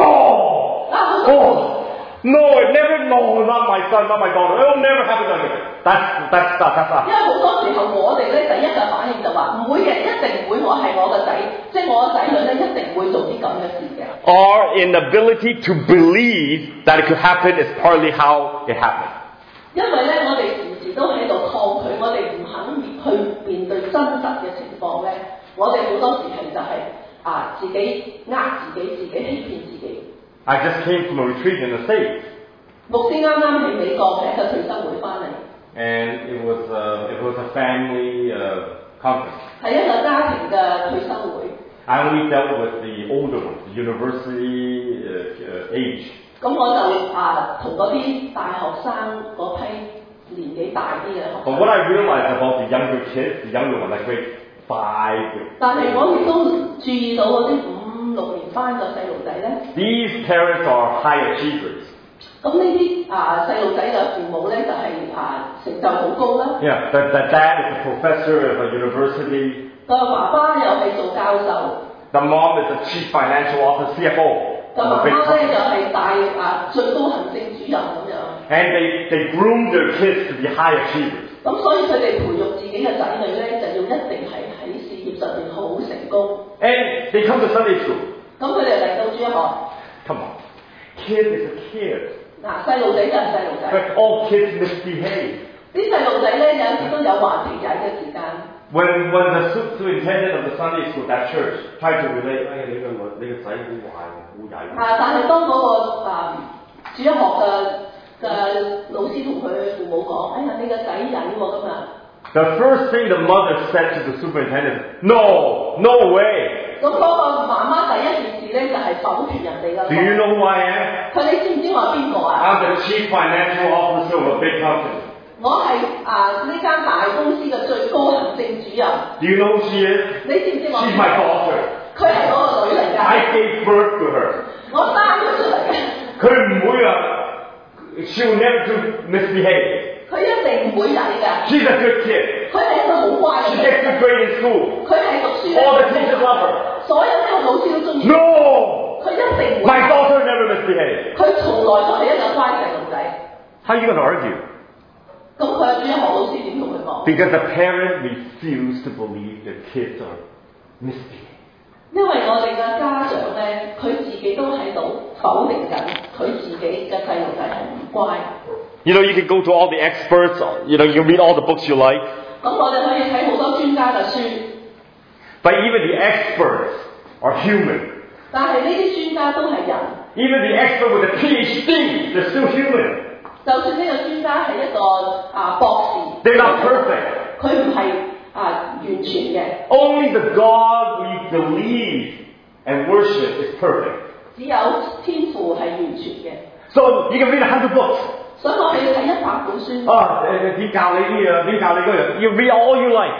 Oh! No, it never, no, not my son, not my daughter. It will never happen to me. That's, that's, that's, that's 因為好多時候我哋咧第一個反應就話唔會嘅，一定唔會，我係我個仔，即係我個仔女咧一定會做啲咁嘅事嘅。 Our inability to believe that it could happen is partly how it happened. 因為咧，我哋時時都喺度抗拒，我哋唔肯去面對真實嘅情況咧，我哋好多時係就係、啊自己呃自己，自己欺騙自己。 I just came from a retreat in the States. 牧師啱啱喺美國嘅一個退休會翻嚟， And it was, uh, it was a family uh, conference. 係一個家庭嘅退休會。 I only dealt with the older ones, the university uh, uh, age. 咁我就啊同嗰啲大學生嗰批年紀大啲嘅學 But 生。 what I realized about the younger kids, the younger ones, like grade five, 但係我亦都注意到嗰啲五六年班嘅細路仔咧， these parents are high achievers. 咁呢啲啊細路仔嘅父母咧就係、啊成就好高啦。 Yeah, the, the dad is a professor at a university. 個爸爸又係做教授， The mom is a chief financial officer, C F O. 個 of 媽 a big 媽咧 company. 就係大啊最高行政主任咁樣。 And they, they groom their kids to be high achievers. 咁所以佢哋培育自己嘅仔女咧，就要一定係喺事業上面好成功。 And they come to Sunday school. 咁佢哋嚟到主學， Come on. Kid is a kid. 嗱細路仔就係細路仔， But all kids misbehave. 啲細路仔咧有時都有頑皮曳嘅時間。 When, when the superintendent of the Sunday school, that church, tried to relate, 哎呀，你個女，你個仔好壞喎，好曳。 啊！但係當嗰個啊主日學嘅嘅老師同佢父母講：哎呀，你個仔曳喎今日。 The first thing the mother said to the superintendent, no, no way. 咁嗰個媽媽第一件事咧就係否決人哋㗎。 Do you know who I am? 佢你知唔知我係邊個啊？ I'm the chief financial officer of a big company. 我係啊呢間大公司嘅最高行政主任。 Do you know who she is? 你知唔知我？ She's my daughter. 佢係嗰個女嚟㗎。 I gave birth to her. 我生佢出嚟嘅。 佢唔會啊 She'll never do misbehave. 佢一定唔會曳㗎。 She's a good kid. 佢係一個好乖嘅 She 人。 gets good grade in school. 佢係讀書。 All the teachers love her. 所有呢個老師都中意。 No! 佢一定唔會。 My daughter never misbehaved. 佢從來都係一個乖細路仔。 How are you going to argue? 咁佢嘅主日學老師點同佢講？ Because the parent refused to believe their kids are misbehaving. 因為我哋嘅家長咧，佢自己都喺度否定緊佢自己嘅細路仔係唔乖。 You know, you can go to all the experts, you know, you can read all the books you like. 咁我哋可以睇好多專家嘅書， But even the experts are human. 但係呢啲專家都係人。 Even the expert with a PhD, they're still human. 就算呢個專家係一個啊博士， They're not perfect. 佢唔係啊完全嘅。 Only the God we believe and worship is perfect. 只有天父係完全嘅。 So you can read a hundred books. 所以我哋要睇一百本書。 Ah, 點教你呢樣，點教你嗰樣。You read all you like.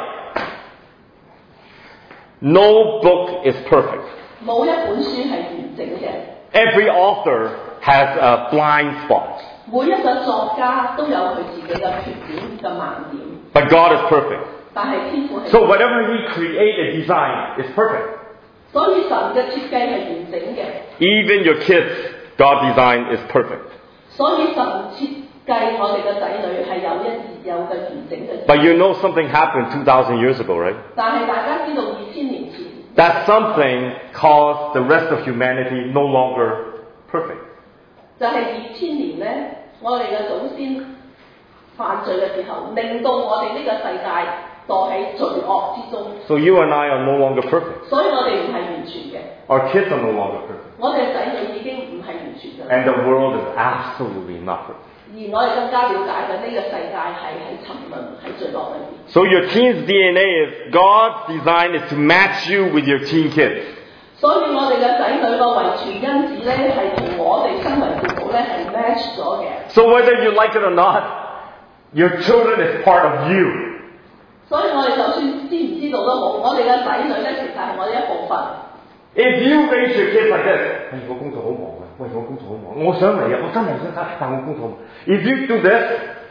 No book is perfect. 冇一本書係完整嘅。 Every author has a blind spot. 每一個作家都有佢自己嘅缺點嘅盲點。 But God is perfect. 但係天父係。 So whatever He create and design is perfect. 所以神嘅設計係完整嘅。 Even your kids, God design is perfect. 所以神設計我哋嘅仔女係有一有嘅完整嘅。 But you know something happened two thousand years ago, right? 但係大家知道二千年前。 That something caused the rest of humanity no longer perfect. 就係二千年咧，我哋嘅祖先犯罪嘅時候，令到我哋呢個世界墮喺罪惡之中。 So you and I are no longer perfect. 所以我哋唔係完全嘅。 Our kids are no longer perfect. 我哋嘅仔女已經唔係完全嘅。 And the world is absolutely not perfect. 而我哋更加了解嘅呢個世界係喺沉淪喺罪惡裏邊。 So your teen's D N A is God's design is to match you with your teen kids. 所以我哋嘅仔女個遺傳因子咧係同我哋身為父母咧係 match 咗嘅。 So whether you like it or not, your children is part of you. 所以我哋就算知唔知道都好，我哋嘅仔女咧其實係我哋一部分。 If you raise your kids like this, 喂，我工作好忙啊，喂，我工作好忙，我想嚟啊，我真係想睇，但我工作好忙。If you do this,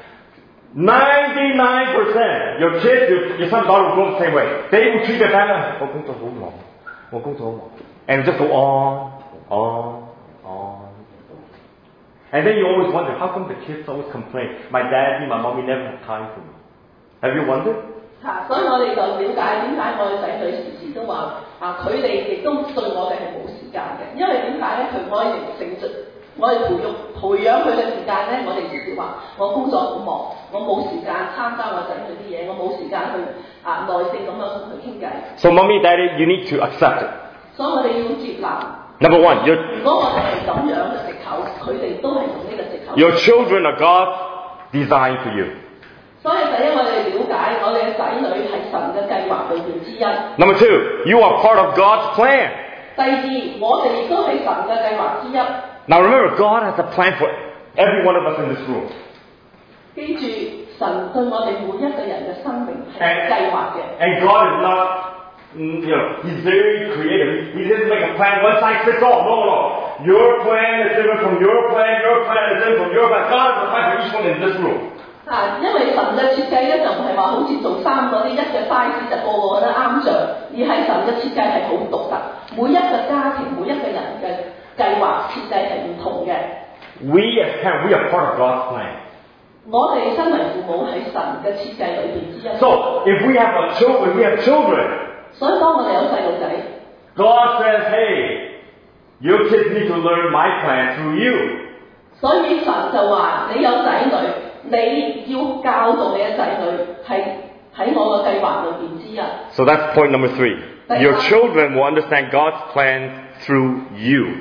ninety-nine percent your kids, your, your son, daughter will go the same way. They will treat their parents, 我工作好忙，我工作好忙， and just go on, on, on. And then you always wonder, how come the kids always complain? My daddy, my mommy never have time for me. Have you wondered? 嚇，所以我哋就了解點解我哋仔女時時都話啊，佢哋亦都對我哋係冇時間嘅，因為點解咧？佢我哋成長，我哋培育培養佢嘅時間咧，我哋時時話我工作好忙，我冇時間參加我仔女啲嘢，我冇時間去啊耐性咁樣同佢傾偈。 So mommy, daddy, you need to accept it. 所以我哋要接納。 Number one, your 如果我哋係咁樣嘅藉口，佢哋都係用呢個藉口。 your children are God's design for you. 所以第一，我哋了解我哋嘅仔女係神嘅計劃裏邊之一。 Number two, you are part of God's plan. 第二，我哋亦都係神嘅計劃之一。 Now remember, God has a plan for every one of us in this room. 記住，神對我哋每一個人嘅生命係計劃嘅。 And God is not, mm, you know, He's very creative. He didn't make a plan one size fits all. No, no. Your plan is different from your plan. Your plan is different from your plan. God has a plan for each one in this room. 啊，因為神嘅設計咧就唔係話好似做衫嗰啲一嘅 size 就個個覺得啱着，而係神嘅設計係好獨特，每一個家庭每一個人嘅計劃設計係唔同嘅。 We as parents, we are part of God's plan. 我哋身為父母係神嘅設計裏邊之一。 So if we have a children, we have children. 所以當我哋有細路仔 God says, hey, your kids need to learn my plan through you. 所以神就話你有仔女，你要教導你嘅仔女係喺我嘅計劃裏邊之一。 So that's point number three. Your children will understand God's plan through you.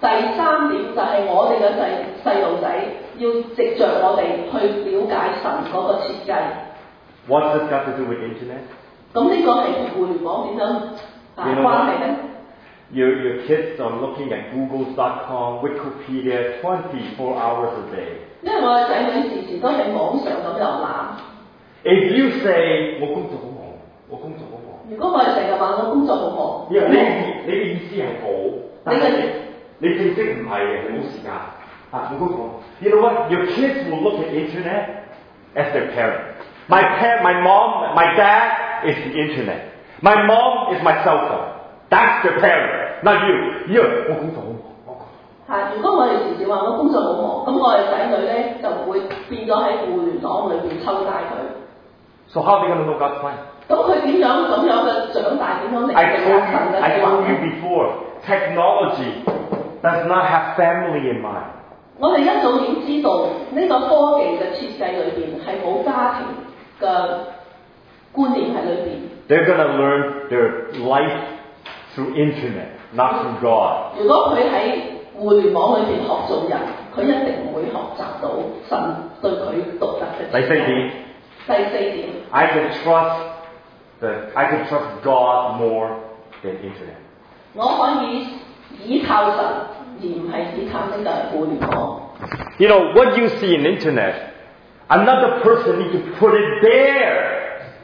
第三點就係我哋嘅細細路仔要藉着我哋去了解神嗰個設計。 What's this got to do with internet? 咁呢個係同互聯網點樣啊 You know 關係咧？ Your, your kids are looking at Google dot com, Wikipedia twenty-four hours a day. 因為我嘅仔女時時都喺網上咁瀏覽。 If you say, 我工作好忙，我工作好忙， 如果我哋成日話我工作好忙， 你你你嘅意思係好，但係你你你正式唔係嘅，你冇時間啊！我工作。You know what? Your kids will look at internet as their parent. My parent, my mom, my dad is the internet. My mom is my cell phone. That's their parent, not you. You, 我工作好忙，我工作。 嚇！如果我哋時時話我工作好忙，咁我哋仔女咧就會變咗喺互聯網裏邊抽大佢。 So how are they going to know God's plan? 咁佢點樣咁樣嘅長大，點樣嚟 I 嘅 told you, 神嘅 I 計 told 劃 you 咧？ before, technology does not have family in mind. 我哋一早已經知道呢、個科技嘅設計裏邊係冇家庭嘅觀念喺裏邊。 They're going to learn their life through internet, not through God. 如果佢喺互聯網裏邊學做人，佢一定唔會學習到神對佢獨特嘅設計。 第四點， 第四點， I can trust the, I can trust God more than internet. 我可以倚靠神，而唔係倚靠呢個互聯網。 You know, what you see in internet, another person needs to put it there.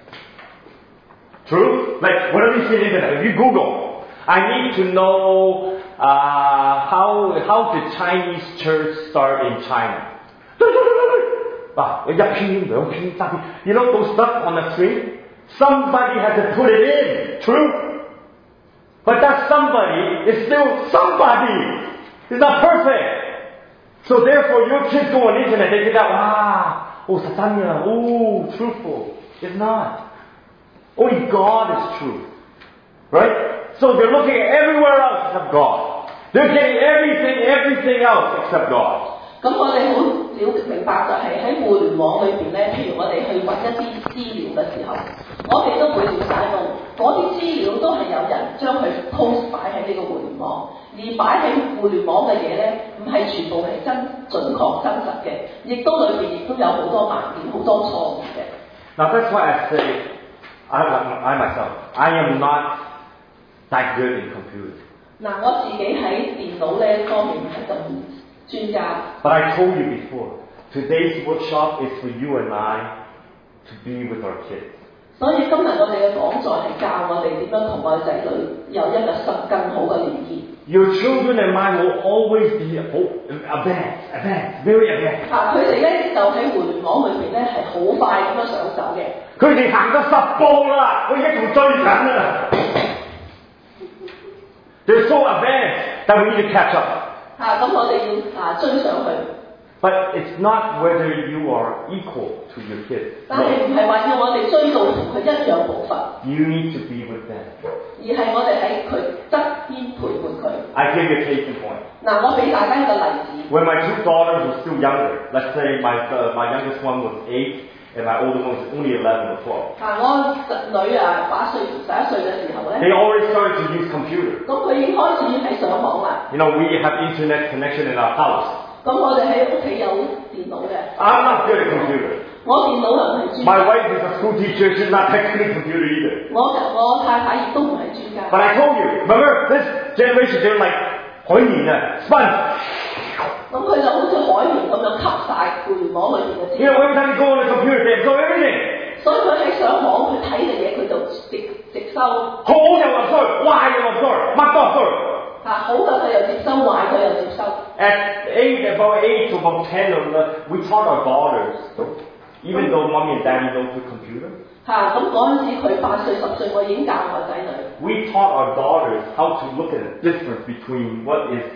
True? Like, whatever you see on the internet, if you Google, I need to know uh, how, how did Chinese church start in China? Ah, you know those stuff on the screen? Somebody has to put it in. True? But that somebody is still somebody. It's not perfect. So therefore, your kids go on the internet, they get that, wow, oh, satanya, oh, truthful. It's not. Only God is true. Right? So they're looking at everywhere else except God. They're getting everything, everything else except God. 咁我哋好了明白就係喺互聯網裏邊咧，譬如我哋去揾一啲資料嘅時候，我哋都會了解到嗰啲資料都係有人將佢 post 擺喺呢個互聯網，而擺喺互聯網嘅嘢咧，唔係全部係真準確真實嘅，亦都裏邊亦都有好多盲點、好多錯誤嘅。 Now that's why I say, I, I myself, I am not that good in computers. 嗱，我自己喺電腦呢方面唔係咁專家。 But I told you before, today's workshop is for you and I to be with our kids. 所以今日我哋嘅講座係教我哋點樣同我哋仔女有一個實更好嘅聯誼。 Your children and mine will always be advanced, advanced, very advanced. 啊，佢哋咧就喺互聯網裏邊咧係好快咁樣上手嘅。 佢哋行咗十步啦，我已經仲追緊啦。They're so advanced that we need to catch up. 啊，咁我哋要啊追上去。 But it's not whether you are equal to your kids. 但係唔 No. 係話要我哋追到同佢一樣步伐， You need to be with them. 而係我哋喺佢側邊陪伴佢。 I give you a case in point. 嗱，我俾大家一個例子。 When my two daughters were still younger, let's say my uh, my youngest one was eight and my older one was only eleven or twelve. 啊，我侄女啊八歲十一歲嘅時候咧， They already started to use computer. 咁佢已經開始喺上網啦。 You know, we have internet connection in our house. 咁我哋喺屋企有電腦嘅， I'm not good at computer. 我電腦又唔係專 My 家， wife is a school teacher. She's not that good at computer either. 我我太太亦都唔係專家。 But I told you, remember, this generation, they're like, 海綿啊 sponge. 咁佢就好似海綿咁樣吸晒互聯網裏邊嘅資 You 料， know, every time you go on the computer, they absorb everything. 所以佢喺上網去睇嘅嘢，佢就直直收。 好又 absorb, 壞又 absorb, 乜都 absorb. 啊，好嘅佢又接收，壞嘅又接收。 At eight, about eight to about ten, or uh, we taught our daughters, even though mommy and daddy don't do computer, 嚇，咁嗰陣時佢八歲十歲，我已經教我仔女。 we taught our daughters how to look at the difference between what is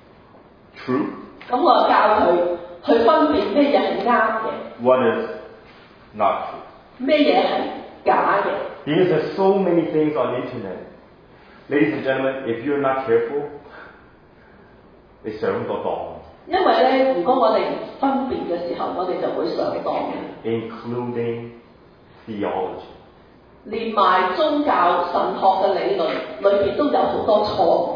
true, 咁我教佢去分辨咩嘢係啱嘅， what is not true. 咩嘢係假嘅。 Because there's so many things on the internet. Ladies and gentlemen, if you're not careful, 你上咗當。 因為咧，如果我哋唔分辨嘅時候，我哋就會上當嘅。 Including theology. 連埋宗教神學嘅理論裏邊都有好多錯誤嘅。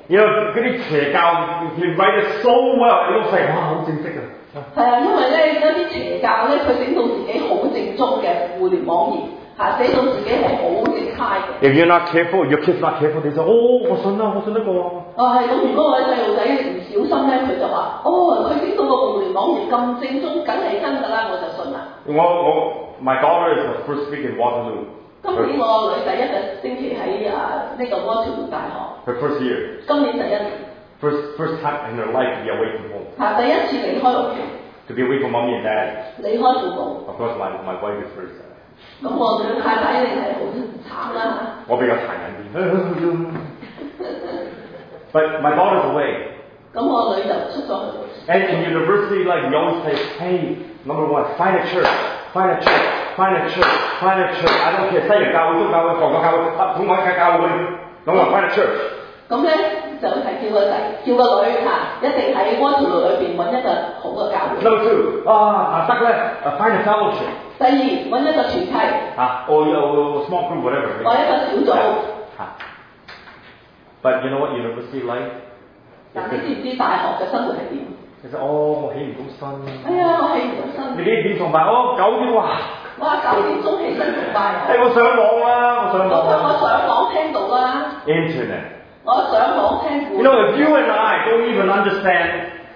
You know 嗰啲邪教，he write it so well，你老細哇好正式啊！ 係啊，因為咧嗰啲邪教咧，佢整到自己好正宗嘅互聯網頁，嚇寫到自己係好正派嘅。 If you're not careful, your kids not careful, they say，哦，我信啦，我信得過啊。 啊係咁，如果我嘅細路仔唔小心咧，佢就話：哦，佢整到個互聯網頁咁正宗，梗係真㗎啦，我就信啦。 我我 my daughter is the first week in Waterloo。 今年我女第一個星期喺啊呢個波士頓大學。 Her first year。 今年第一年。 First first time in her life to be away from home。 嚇，第一次離開屋企。 To be away from mommy and dad。離開父母。 Of course, my my wife is first。 咁我對太太一定係好慘啦。 我比較殘忍啲。But my daughter's away。 咁我女就出咗去。 And in university, like we always say, hey, number one, find a church, find a church, find a church, find a church. I don't care，西洋教會、宗教會、佛教教會、啊普愛教會，咁啊 find a church。咁咧就係叫個仔，叫個女嚇，一定喺 Waterloo 裏邊揾一個好嘅教會。 Number two，啊得咧，啊 find a fellowship。第二，揾一個團契。啊，or or small group whatever。或一個小組。嚇。But you know what university like？ 但你知唔知大學嘅生活係點？ 其實哦，我起唔到身。 哎呀，我起唔到身。 你幾點崇拜？哦，九點哇！ 哇，九點鐘起身崇拜啊！ 係我上網啦，我上網。 我我上網聽到啦。 Internet。我上網聽 You know, if you and I don't even understand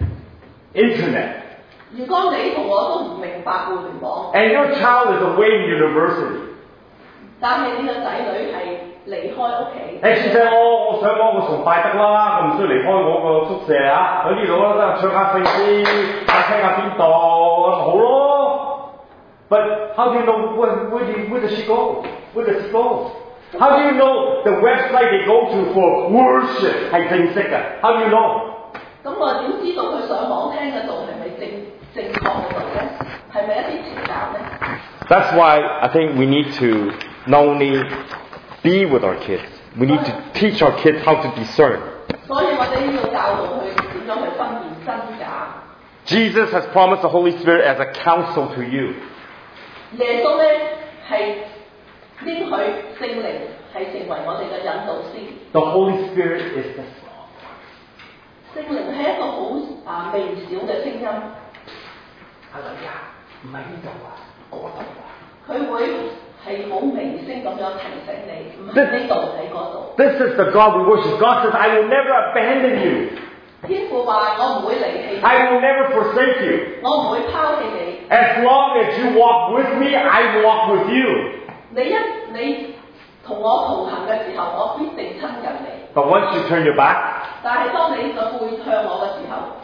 internet。 如果你同我都唔明白互聯網。 And your child is away in university。 但係你個仔女係離開屋企。 誒，先生，我我上網我崇拜得啦，我唔需要離開我個宿舍啊，喺呢度啦，唱下聖詩，啊聽下邊度，好咯。But how do you know where where do where does she go? Where does she go? How do you know the website they go to for worship 係正式嘅 ？How do you know？ 咁我點知道佢上網聽嘅度係咪正正確嘅度咧？係咪一啲邪教咧 ？That's why I think we need to not only be with our kids, we need to teach our kids how to discern. 所以我哋要教導佢點樣去分辨真假。 Jesus has promised the Holy Spirit as a counsel to you. 耶穌咧係應許聖靈係成為我哋嘅引導師。 The Holy Spirit is the small voice。 聖靈係一個好啊微小嘅聲音。 係咪呀？唔係呢度啊，嗰度啊。 佢會係好微聲咁樣提醒你，唔係呢度喺嗰度。 This is the God we worship. God says, I will never abandon you. 天父話：我唔會離棄你。 I will never forsake you. 我唔會拋棄你。 As long as you walk with me, I walk with you. 你一你同我同行嘅時候，我必定親近你。 But once you turn your back， 但係當你個背向我嘅時候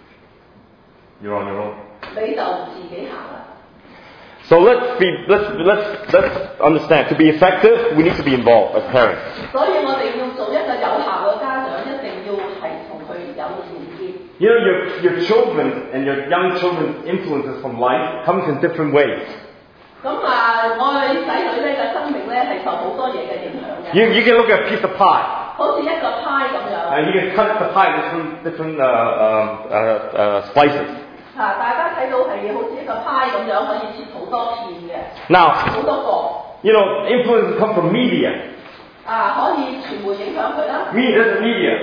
，you're on your own。 你就自己行啦。 So let's be let's let's let's understand. To be effective, we need to be involved as parents. 所以我哋要做一個有效嘅家長，一定要係同佢有連結。 You know, your your children and your young children's influences from life comes in different ways. 咁啊，我哋仔女咧嘅生命咧係受好多嘢嘅影響嘅。 You you can look at a piece of pie. 好似一個派咁樣。 And you can cut the pie different different uh, um, uh, uh, slices. 啊，大家睇到係好似一個派咁樣，可以切好多片嘅。 Now, 好多個。 You know, influences come from media. 啊，可以傳媒影響佢啦。 Media, this is media.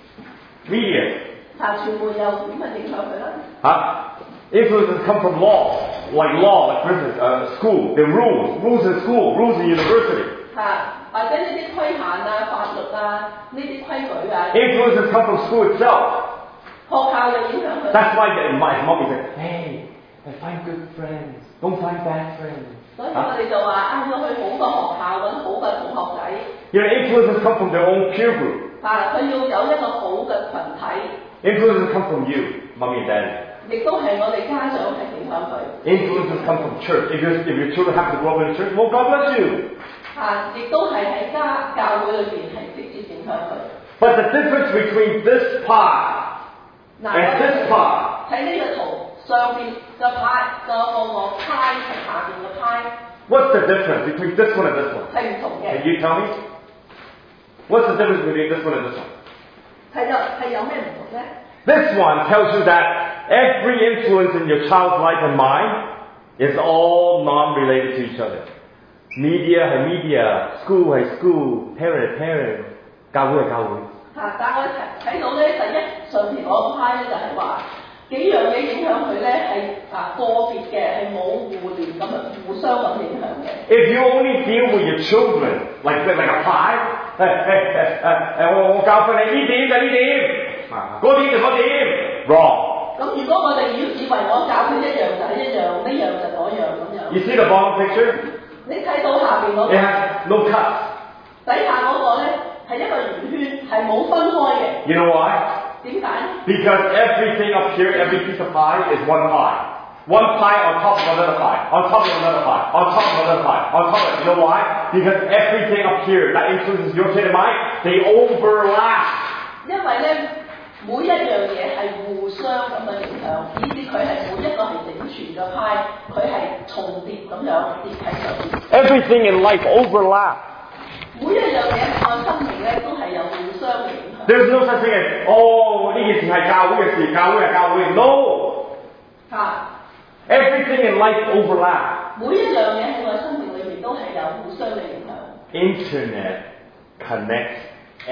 Media. 啊，傳媒又點樣影響佢啦？ 嚇 Influences come from law, like law, like for instance, uh, school, the rules, rules in school, rules in university. 啊，或者呢啲規限啊、法律啊、呢啲規矩啊。 Influences come from school itself. 學校又影響佢。 That's why my mom said, "Hey, find good friends, don't find bad friends." 所以我哋就話啊，要去好個學校揾好嘅同學仔。 You know, influences come from their own peer group. 啊，佢要有一個好嘅群體。 Influences come from you, mommy and daddy. 亦都係我哋家長係影響佢。 Influences come from church. If your if your children happen to grow up in a church, well, God bless you. 啊，亦都係喺家教會裏邊係直接影響佢。 But the difference between this pie and this pie. 睇呢個圖上邊嘅派個個個派同下邊嘅派。 What's the difference between this one and this one? 係唔同嘅。 Can you tell me? What's the difference between this one and this one? 係有係有咩唔同咧？ This one tells you that every influence in your child's life and mind is all non-related to each other. Media 係 media, school 係 school, parent 係 parent, 教會係教會。 嚇，但我睇睇到咧，第一上邊嗰個 part 咧就係話幾樣嘢影響佢咧係啊個別嘅，係冇互聯咁樣互相咁影響嘅。 If you only deal with your children like like a pie， 誒誒誒誒誒，我我教訓你呢點就呢點，嗰點就嗰點 ，wrong。 咁如果我哋以以為我教佢一樣就係一樣，呢樣就嗰樣咁樣。 You see the bottom picture？ 你睇到下邊嗰個 It has no cuts。 底下嗰個咧係一個圓圈，係冇分開嘅。 You know why？ 點解？ Because everything up here, every piece of pie is one pie. One pie on top of another pie, on top of another pie, on top of another pie, on top of, you know why? Because everything up here that influences your kid and mine, they overlap. 因為咧，每一樣嘢係互相咁嘅影響，以至佢係每一個係整全嘅派，佢係重疊咁樣疊喺上邊。 Everything in life overlap. 每一樣嘢按生命咧都係有互相嘅影響。 There's no such thing as, oh, 呢件事係教會嘅事，教會係教會。No. 嚇！ Everything in life overlap. 每一樣嘢喺我嘅生命裏面都係有互相嘅影響。 Internet connects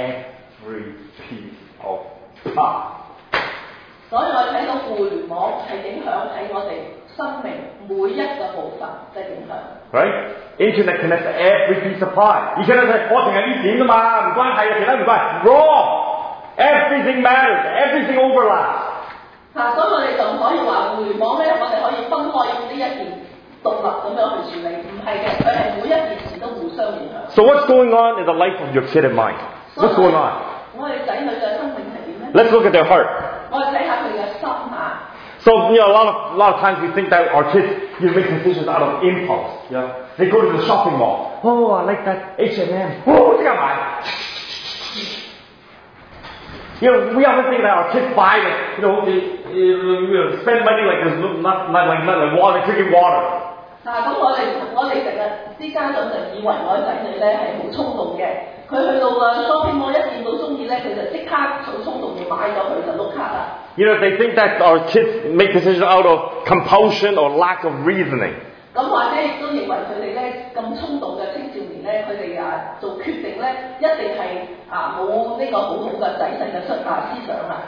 every piece of pie. 所以我睇到互聯網係影響喺我哋生命每一個部分嘅影響。 Right? Internet connects every piece of pie. 而且咧係我淨係呢點啫嘛，唔關係啊，其他唔關。Wrong. Everything matters. Everything overlaps. 嚇，所以我哋就唔可以話互聯網咧，我哋可以分開呢一件獨立咁樣去處理，唔係嘅，佢係每一件事都互相影響。 So what's going on in the life of your kid and mine? What's going on? 我哋仔女嘅生命係點咧？ Let's look at their heart. 我哋睇下佢嘅心啊。 So, you know, a lot of, a lot of times we think that our kids, you know, make decisions out of impulse. You know? They go to the shopping mall. Oh, I like that H and M. Oh, 呢個買。You know, we often think that our kids buy it, you know, you know, spend money like there's not, not like, not like water, drinking water. 啊，咁我哋我哋成日啲家長就以為我仔女咧係好衝動嘅，佢去到個 shopping mall 一見到中意咧，佢就即刻好衝動要買咗佢就碌卡啦。 You know, they think that our kids make decisions out of compulsion or lack of reasoning. 咁或者亦都認為佢哋咧咁衝動嘅青少年咧，佢哋啊做決定咧一定係啊冇呢個好好嘅仔細嘅出啊思想啦。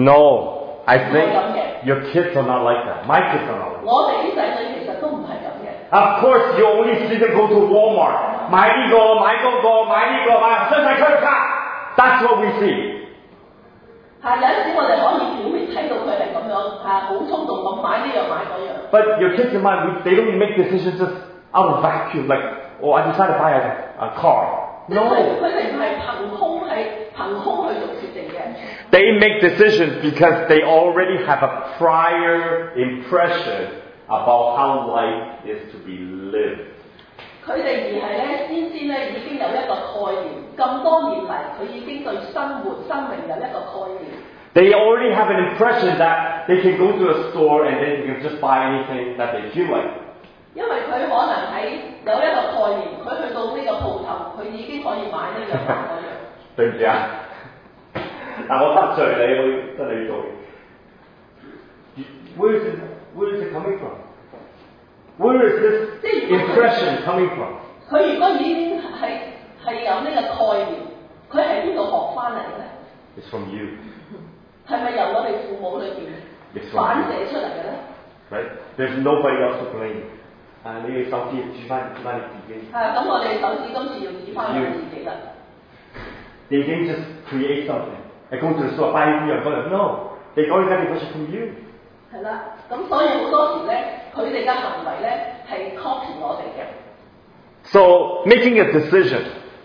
No, I think your kids are not like that. My kids are not like that. 我哋啲仔女其實都唔係咁嘅。 Of course, you only see them go to Walmart. 買呢個，買嗰個，買呢個，買新世區卡。That's what we see. 係有陣時我哋可以表面睇到佢係咁樣嚇，好衝動咁買呢樣買嗰樣。 But your kids and mine, they don't make decisions just out of vacuum. Like, oh, I decided to buy a, a car. 即 No. 係佢哋唔係憑空係憑空去做決定嘅。 They make decisions because they already have a prior impression about how life is to be lived. 佢哋而係咧先先咧已經有一個概念，咁多年嚟佢已經對生活生命有一個概念。 They already have an impression that they can go to a store and then they can just buy anything that they feel like. 因為佢可能喺有一個概念，佢去到呢個鋪頭，佢已經可以買呢樣買嗰樣。 對唔住啊，嗱我得罪你，我得你做。Where is it? Where is it coming from? Where is this impression coming from? 佢如果已經係係有呢個概念，佢喺邊度學翻嚟嘅咧？ It's from you. 係咪由我哋父母裏邊反射出嚟嘅咧？ Right? There's nobody else to blame. 啊，你嘅手指指翻指翻你自己。 係咁我哋手指今次要指翻我自己啦。 They didn't just create something. They go to the store buy this and buy No, they already got the impression from you. 係啦，咁所以好多時咧，佢哋嘅行為咧係 copy 我哋嘅。 So making a decision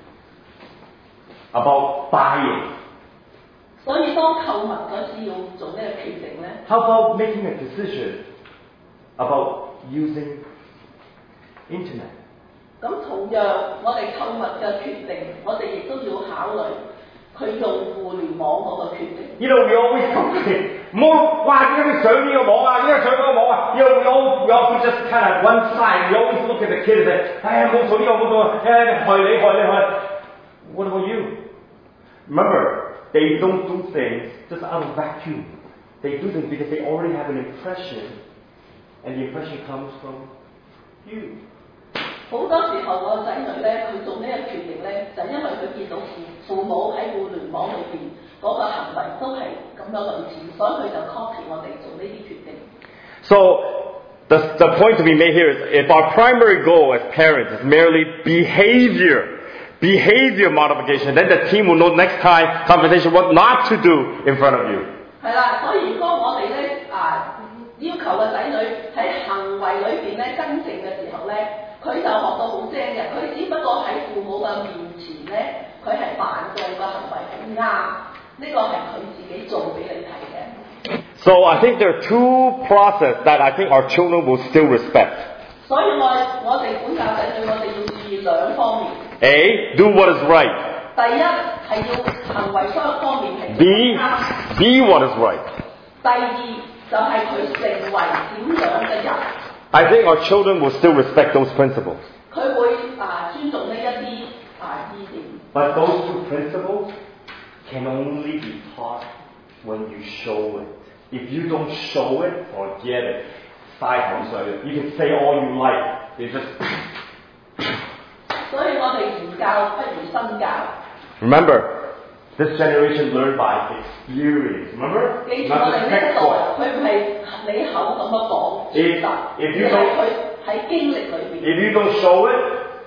about buying. 所以當購物嗰時要做呢個決定咧。 How about making a decision about using internet? 咁同樣，我哋購物嘅決定，我哋亦都要考慮佢用互聯網嗰個決定。 You know, we always complain. 唔好哇！點解你上呢個網啊？點解上嗰個網啊？ You know, we all we all just kind of one side. We always look at the kid and say, 哎呀，冇做呢個冇做，誒害你害你害。What about you? Remember, they don't do things just out of vacuum. They do things because they already have an impression, and the impression comes from you. 好多時候個仔女咧，佢做呢個決定咧，就因為佢見到父父母喺互聯網裏邊嗰個行為都係咁樣類似，所以佢就 copy 我哋做呢啲決定。 So the the point to be made here is if our primary goal as parents is merely behavior, behavior modification, then the team will know next time conversation what not to do in front of you. 係啦，所以如果我哋咧啊要求個仔女喺行為裏邊咧更正嘅時候咧。佢就學到好精嘅，佢只不過喺父母嘅面前咧，佢係扮到個行為係啱，呢個係佢自己做俾你睇嘅。 So I think there are two processes that I think our children will still respect. 所以我我哋管教仔女，我哋要注意兩方面。 A. Do what is right. 第一係要行為雙方面係 B. Be what is right. 第二就係佢成為點樣嘅人。 I think our children will still respect those principles. 佢會啊尊重呢一啲啊意見。 But those two principles can only be taught when you show it. If you don't show it, forget it. 嘥口水. You can say all you like. You just 所以我哋言教不如身教。 Remember, this generation learned by experience. Remember? 記住我哋呢一代，佢唔係你口咁樣講， If, if you don't, 佢喺經歷裏邊。 if you don't show it,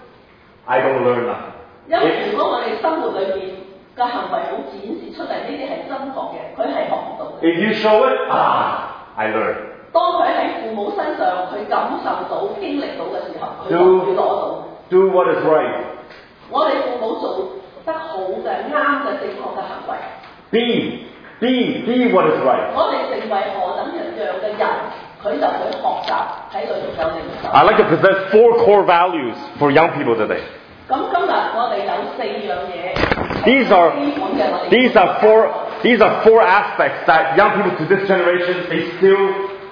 I don't learn nothing. 因為如果我哋生活裏邊嘅行為冇展示出嚟，呢啲係真確嘅，佢係學唔到嘅。 If you show it, ah, I learn. 當佢喺父母身上，佢感受到、經歷到嘅時候，佢就會攞到。 Do what is right. 我哋父母做得好嘅、啱嘅、正確嘅行為。 Be, be, be what is right. 我哋成為何等人樣嘅人，佢就會學習喺裏邊有領受。 I'd like to present four core values for young people today. 咁今日我哋有四樣嘢。 These are, these are four, these are four aspects that young people to this generation, they still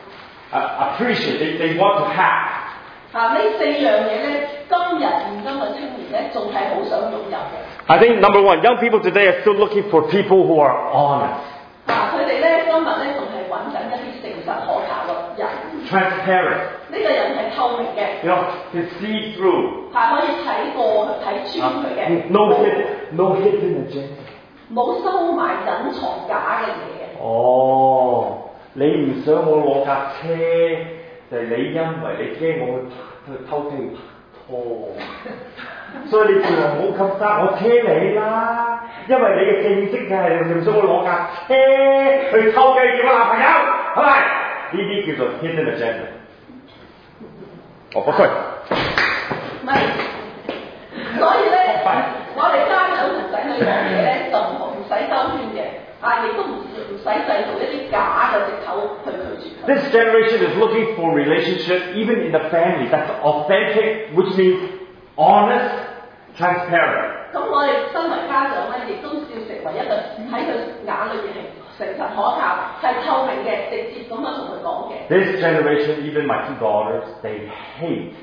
uh, appreciate, they, they want to have. 啊！呢四樣嘢咧，今日現今嘅青年咧，仲係好想擁有嘅。 I think number one, young people today are still looking for people who are honest. 啊！佢哋咧今日咧仲係揾緊一啲誠實可靠嘅人。 Transparent. 呢個人係透明嘅。 You know, can see through. 係可以睇過去睇穿佢嘅。 No hidden, no hidden agenda. 冇收埋隱藏假嘅嘢。 哦，你唔想我攞架車，就係你因為你驚我去去偷聽拍拖，所以你叫我唔好咁揸，我車你啦。因為你嘅正職就係你唔想我攞架車去偷雞叫我男朋友，係咪？呢啲叫做 hidden agenda。哦，不對。 唔係，所以咧，我哋家長同仔女講嘢咧，就唔使兜圈嘅，啊，亦都唔唔使製造一啲假嘅藉口去拒絕佢。 This generation is looking for relationship even in the family that's authentic, which means honest, transparent. 咁我哋身為家長咧，亦都要成為一個喺佢眼裏邊係誠實可靠、係透明嘅，直接咁樣同佢講嘅。 This generation, even my two daughters, they hate,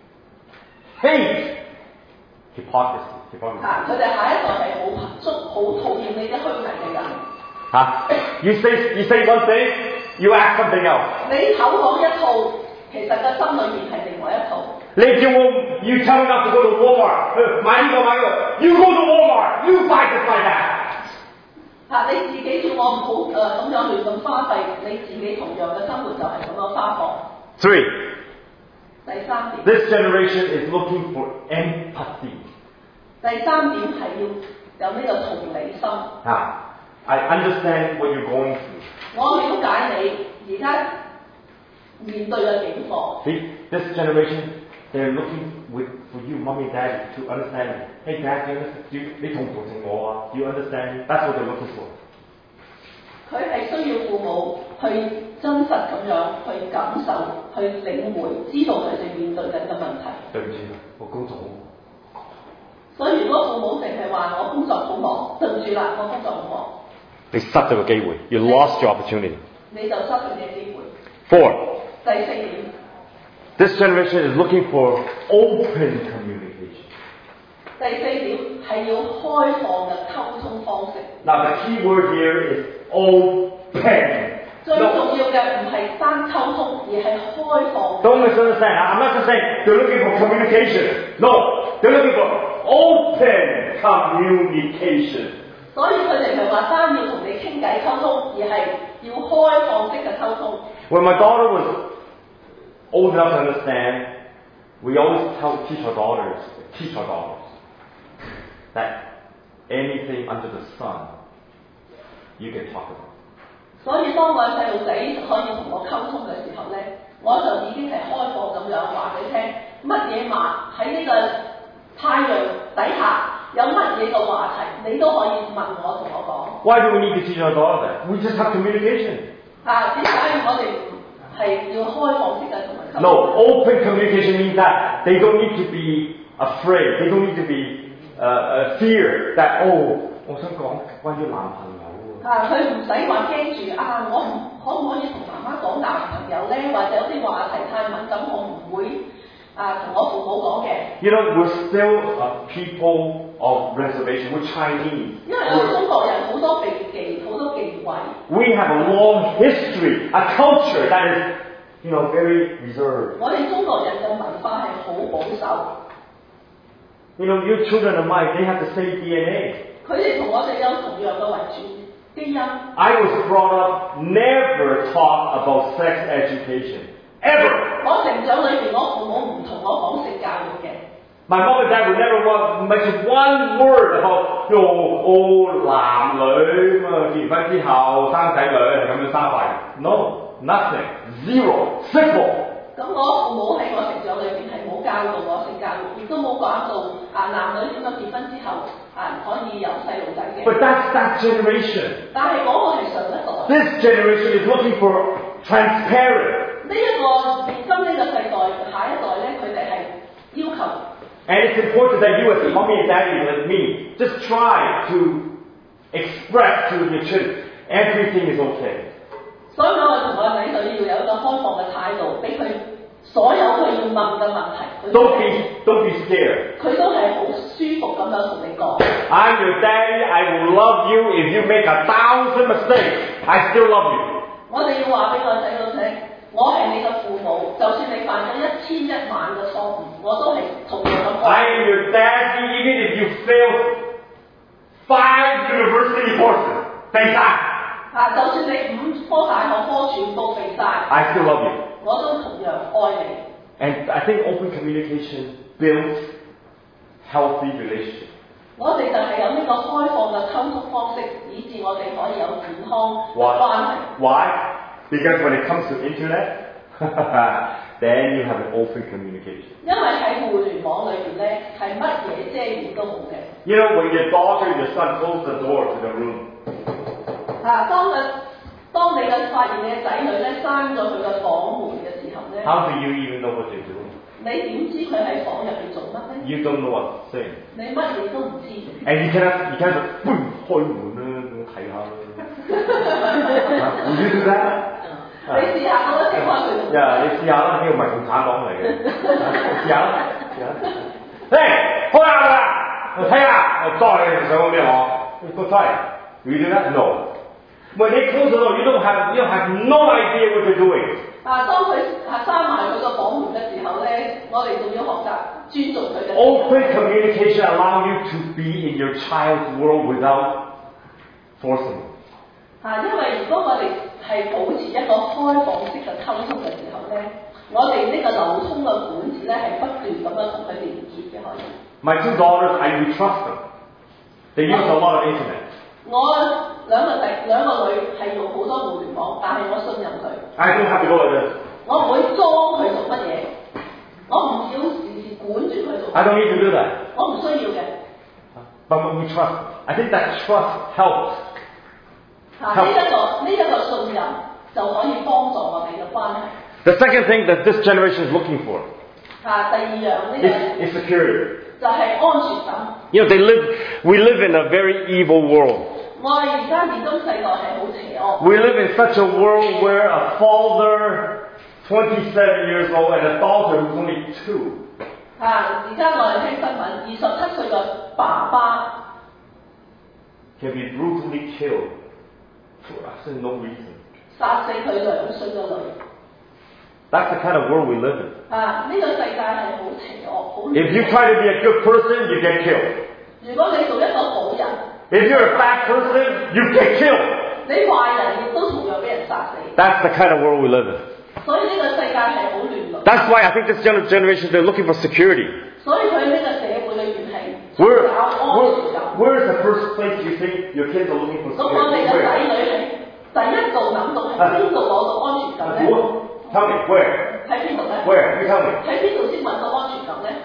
hate hypocrisy. hypocrisy. 啊！佢哋下一代係好足好討厭呢啲虛偽嘅人。 Huh? You say you say one thing, you act something else. 你口講一套，其實個心裏面係另外一套。 你叫我 you tell me not to go to Walmart， 買呢個買嗰個 ，you go to Walmart， you buy this buy that。 啊！你自己叫我唔好誒咁樣亂咁花費，你自己同樣嘅生活就係咁樣花放。 Three. 第三點。 This generation is looking for empathy. 第三點係要有呢個同理心。 啊。I understand what you're going through. 我了解你而家面對嘅境況。 See, this generation, they're looking with, for you, mommy and daddy, to understand me. Hey, dad, do you understand? Do you, 你同唔同情我啊 Do you understand me? That's what they're looking for. 佢係需要父母去真實咁樣去感受、去領會，知道佢哋面對緊嘅問題。 對唔住，我工作好忙。 所以如果父母淨係話我工作好忙，對唔住啦，我工作好忙。你失咗個機會 You lost your opportunity. 你就失去嘅機會。 Four. 第四點。 This generation is looking for open communication. 第四點係要開放嘅溝通方式。 Now the key word here is open. 最重要嘅唔係單溝通，而係開放。 Don't misunderstand. I'm not just saying they're looking for communication. No, they're looking for open communication. 所以佢哋唔係話單要同你傾偈溝通，而係要開放式嘅溝通。 When my daughter was old enough to understand, we always tell, teach our daughters, teach our daughters that anything under the sun you can talk about. 所以當我細路仔可以同我溝通嘅時候咧，我就已經係開放咁樣話俾你聽，乜嘢話喺呢個太陽底下有乜嘢嘅話題，你都可以問我同我講。 Why do we need to teach our daughter that? We just have communication. 啊，點解我哋係要開放式嘅同埋溝通 No, open communication means that they don't need to be afraid. They don't need to be uh, uh, fear that, oh, 我想講關於男朋友。 啊，佢唔使話驚住啊！我唔可唔可以同媽媽講男朋友咧？或者有啲話題太敏感，我唔會啊同我父母講嘅。 You know, we're still a people of reservation. We're Chinese. 因為我哋中國人好多避忌，好多忌諱。 We have a long history, a culture that is, you know, very reserved. 我哋中國人嘅文化係好保守。 You know, your children of mine, they have the same D N A. 佢哋同我哋有同樣嘅遺傳基因。 I was brought up never taught about sex education. Ever. 我成長裏邊，我父母唔同我講性教育嘅。 My mom and dad would never want mention one word about, you know, oh, 男女咁啊，結完婚之後生仔女係咁樣生法嘅。No, nothing, zero, simple. 咁我父母喺我成長裏邊係冇教導我性教育，亦都冇講到啊男女點樣結婚之後啊可以有細路仔嘅。 But that's that generation. 但係嗰個係上一代。 This generation is looking for transparent. 呢一個現今呢個世代下一代咧，佢哋係要求。 And it's important that you as mommy and daddy like me just try to express to your children everything is okay. 所以我哋同我仔女要有一個開放嘅態度，俾佢所有佢要問嘅問題，佢 Don't be, don't be scared. 佢都係好舒服咁樣同你講。 I'm your daddy. I will love you if you make a thousand mistakes. I still love you. 我哋要話俾個仔女聽，我係你嘅父母，就算你犯咗一千一萬嘅錯誤，我都係同樣咁 I 愛。 am your daddy even if you fail five university courses. Thank God. 啊，就算你五科大學科全部肥晒， I still love you. 我都同樣愛你。 And I think open communication builds healthy relationships. 我哋就係有呢個開放嘅溝通方式，以致我哋可以有健康嘅 Why? 關係。 Why? Because when it comes to internet, then you have an open communication. 因為喺互聯網裏邊咧，係乜嘢遮掩都冇嘅。 You know, when your daughter or your son close the door to the room, 啊，當嘅當你嘅發現你嘅仔女咧閂咗佢嘅房門嘅時候咧， how do you even know what they're doing? 你點知佢喺房入邊做乜咧？ You don't know what to say. 你乜嘢都唔知。 And you cannot, you cannot, boom, 開門啦，咁睇下啦。Would you do that? 你試下嗰個情況佢。 呀，你試下啦，呢個唔係共產黨嚟嘅。試下啦，試下。嘿，開下啦，我睇下，我裝你上咩我？你個衰 ，will you do that? No. When they close the door, you don't have, you have no idea what they're doing. 啊，當佢啊閂埋佢個房門嘅時候咧，我哋仲要學習尊重佢嘅。 Open communication allows you to be in your child's world without forcing them. 啊，因為如果我哋係保持一個開放式嘅溝通嘅時候咧，我哋呢個流通嘅管子咧係不斷咁樣同佢連結嘅可以。 My two daughters, I do trust them. They use a lot of internet. 我兩個仔兩個女係用好多互聯網，但係我信任佢。 I don't have to go like this. 我唔會裝佢做乜嘢，我唔要時時管住佢做。 I don't need to do that. 我唔需要嘅。 But when we trust, I think that trust helps. 啊，呢一個呢一個信任就可以幫助我哋嘅關係。 The second thing that this generation is looking for 啊，第二樣呢 is, 個 is security. 就係安全感。 You know, they live, we live in a very evil world. 我哋而家現今世代係好邪惡。 We live in such a world where a father, twenty-seven years old, and a daughter who's only two. 啊！而家我哋聽新聞，二十七歲嘅爸爸 can be brutally killed for absolutely no reason. 殺死佢兩歲嘅女。 That's the kind of world we live in. 啊！呢、這個世界係好邪惡，好亂。 If you try to be a good person, you get killed. 如果你做一個好人， If you're a bad person, you get killed. 你壞人亦都同樣俾人殺死。 That's the kind of world we live in. 所以呢個世界係好亂倫。 That's why I think this younger generation, they're looking for security. 所以佢呢個社會裏邊係 Where, 找安 where, 全感。 where's the first place you think your kids are looking for 咁我哋 security? 嘅仔 Where? 女係第一度諗到係邊度攞到安全感咧？ Who? Tell me, where? 喺邊度咧？ Where? You tell me. 喺邊度先揾到安全感咧？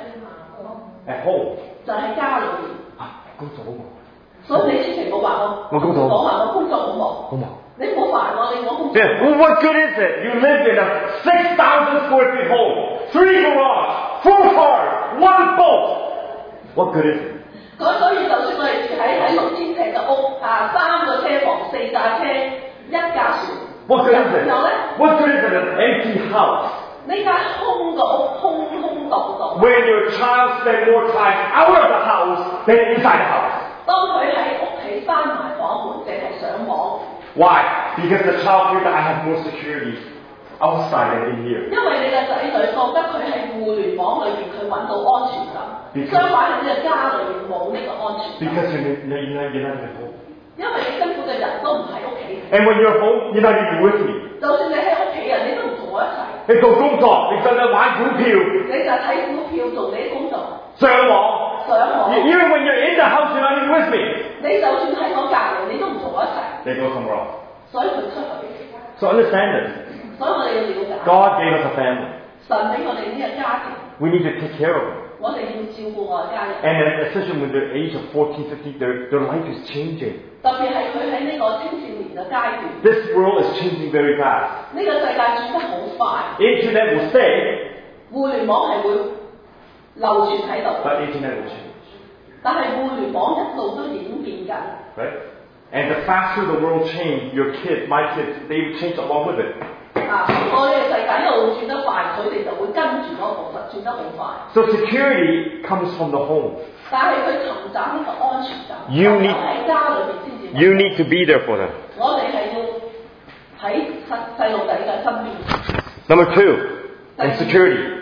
At home. 就喺家裏邊。 啊，工作好忙。 所以你千祈唔好話我， 我工作講話我工作好忙。 好忙。 你唔好煩我，你我工作。 Yeah. Well, what good is it? You live in a six thousand square feet home, three garage, four cars, one boat. What good is it? 咁所以就算我哋住喺喺六千尺嘅屋，啊三個車房、四架車、一架船， What good is it? 然後咧， What good is it in an empty house? 呢間空嘅屋空空蕩蕩。 When your child spends more time out of the house than inside the house. 當佢喺屋企閂埋房門，淨係上網。 Why? Because the child feels that I have more security outside than in here. 因為你嘅仔女覺得佢喺互聯網裏邊佢揾到安全感， Because- 相反喺呢個家裏邊冇呢個安全感。 Because you're, you're, you're, not, you're not at home. 因為你根本嘅人都唔喺屋企， And when you're home, you're not even with me. 就算你喺屋企人，你都唔同我一齊， 你做工作，你就係玩股票， 你就睇股票做你啲工作， 上網。 上網。 Even when you're in the house, you're not even with me. 你就算喺我隔離，你都唔同我一齊， They go somewhere else. 所以佢出去。 So understand this. 所以我哋要了解， God gave us a family. 神俾我哋呢個家庭， We need to take care of them. 我哋要照顧我嘅家人， And then especially when they're age of fourteen, fifteen, their, their life is changing. 特別係佢喺呢個青少年嘅階段， This world is changing very fast. 呢個世界轉得好快， Internet will stay, 互聯網係會流傳喺度， but internet will change. 但係互聯網一路都演變緊。 Right? And the faster the world changes, your kids, my kids, they will change along with it. 啊！我哋嘅世界一路轉得快，佢哋就會跟住嗰個步伐轉得好快。 So security comes from the home. 但係佢尋找呢個安全感， You need- 喺家裏邊先至。 You need to be there for them. 我哋係要喺細細路仔嘅身邊。 Number two, insecurity.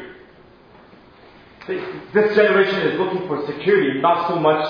See, this generation is looking for security, not so much,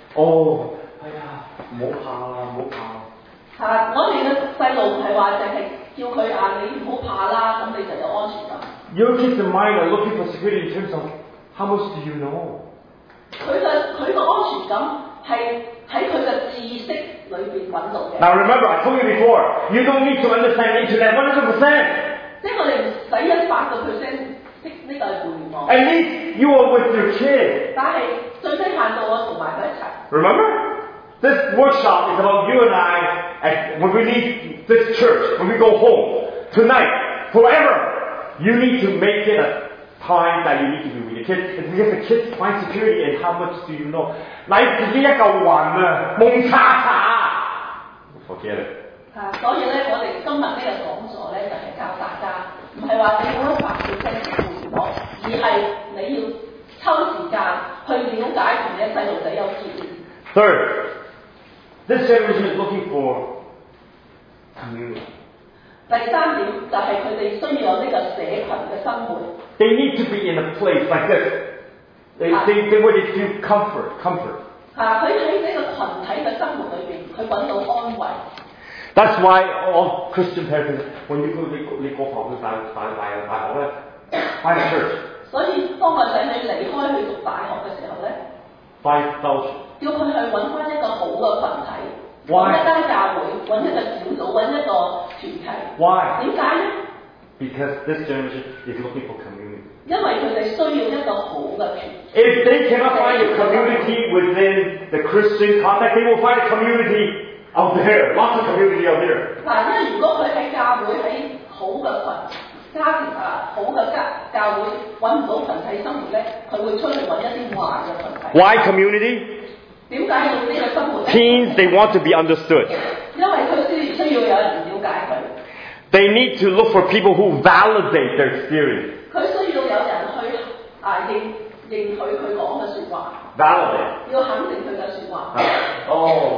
oh, 哎呀，唔好怕啦，唔好怕。 啊！我哋嘅細路唔係話淨係叫佢啊，你唔好怕啦，咁你就有安全感。 Your kids and mine are looking for security in terms of how much do you know? 佢嘅佢嘅安全感係喺佢嘅知識裏邊揾到嘅。 Now remember, I told you before, you don't need to understand internet one hundred percent. 即係我哋唔使一百個 percent 識呢個係互聯網， At least you are with your kids. 但係最低限度我同埋佢一齊。 Remember? This workshop is about you and I, and when we leave this church, when we go home, tonight, forever, you need to make it a time that you need to be with your kids. It's because the kids find security and how much do you know? 你自己一嚿雲啊，蒙查查 Forget it. 啊，所以咧，我哋今日呢個講座咧，就係、是、教大家，唔係話你好一百 percent 識互聯網，而係你要抽時間去了解同你嘅細路仔有結連。 Third, this generation is looking for community. 第三點就係佢哋需要有呢個社群嘅生活。 They need to be in a place like this. They, they, they, where they feel comfort, comfort. 啊，佢喺呢個群體嘅生活裏邊，佢揾到安慰。 That's why all Christian parents, when you go, they go, they go for大大大大學咧，find a church. 所以當個仔女離開去讀大學嘅時候咧， Find fellowship. 叫佢去揾翻一個好嘅群體， Why? 揾一間教會，揾一個小組，揾一個團體。 Why? 點解咧？ Because this generation is looking for community. 因為佢哋需要一個好嘅團。 If they cannot find a community within the Christian context, they will find a community out there. Lots of community out there. 嗱，因為如果佢喺教會喺好嘅群家庭啊，好嘅家教會揾唔到群體生活咧，佢會出去揾一啲壞嘅群體。 Why community? 點解要呢個生活咧？ Teens, they want to be understood. 因為佢需需要有人了解佢， They need to look for people who validate their experience. 佢需要有人去啊認認許佢講嘅説話， Validate. 要肯定佢嘅説話。 Oh,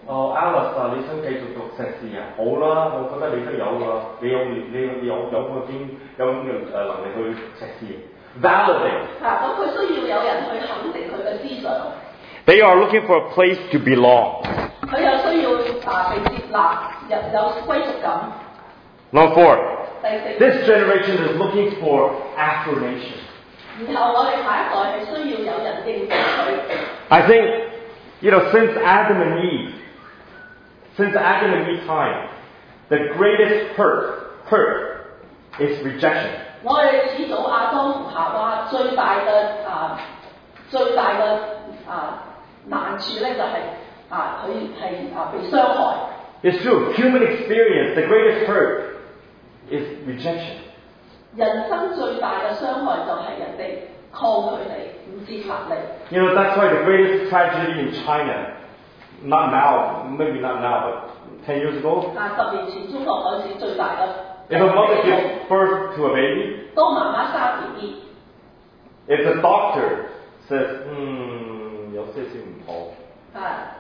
哦 Alice 啊，你想繼續讀碩士啊？好啦，我覺得你都有㗎，你有你你有有個經有咁嘅誒能力去碩士 validate。 啊，咁佢需要有人去肯定佢嘅思想。 They are looking for a place to belong. 佢又需要啊被接納，有有歸屬感。 Number four, 第四， this generation is looking for affirmation. 然後我哋下一代係需要有人認同佢。 I think, you know, since Adam and Eve, since Adam and Eve time, the greatest hurt, hurt is rejection. 我哋始祖亞當同夏娃最大嘅啊最大嘅啊難處咧就係、是、啊佢係啊被傷害。 It's true. Human experience, the greatest hurt is rejection. 人生最大嘅傷害就係人哋抗拒你，唔接納你。 You know, that's why the greatest tragedy in China, not now, maybe not now, but ten years ago, 啊，十年前中國嗰時最大嘅 if a mother gives birth to a baby, 當媽媽生 B B， if the doctor says, hmm, 有些少唔好, 啊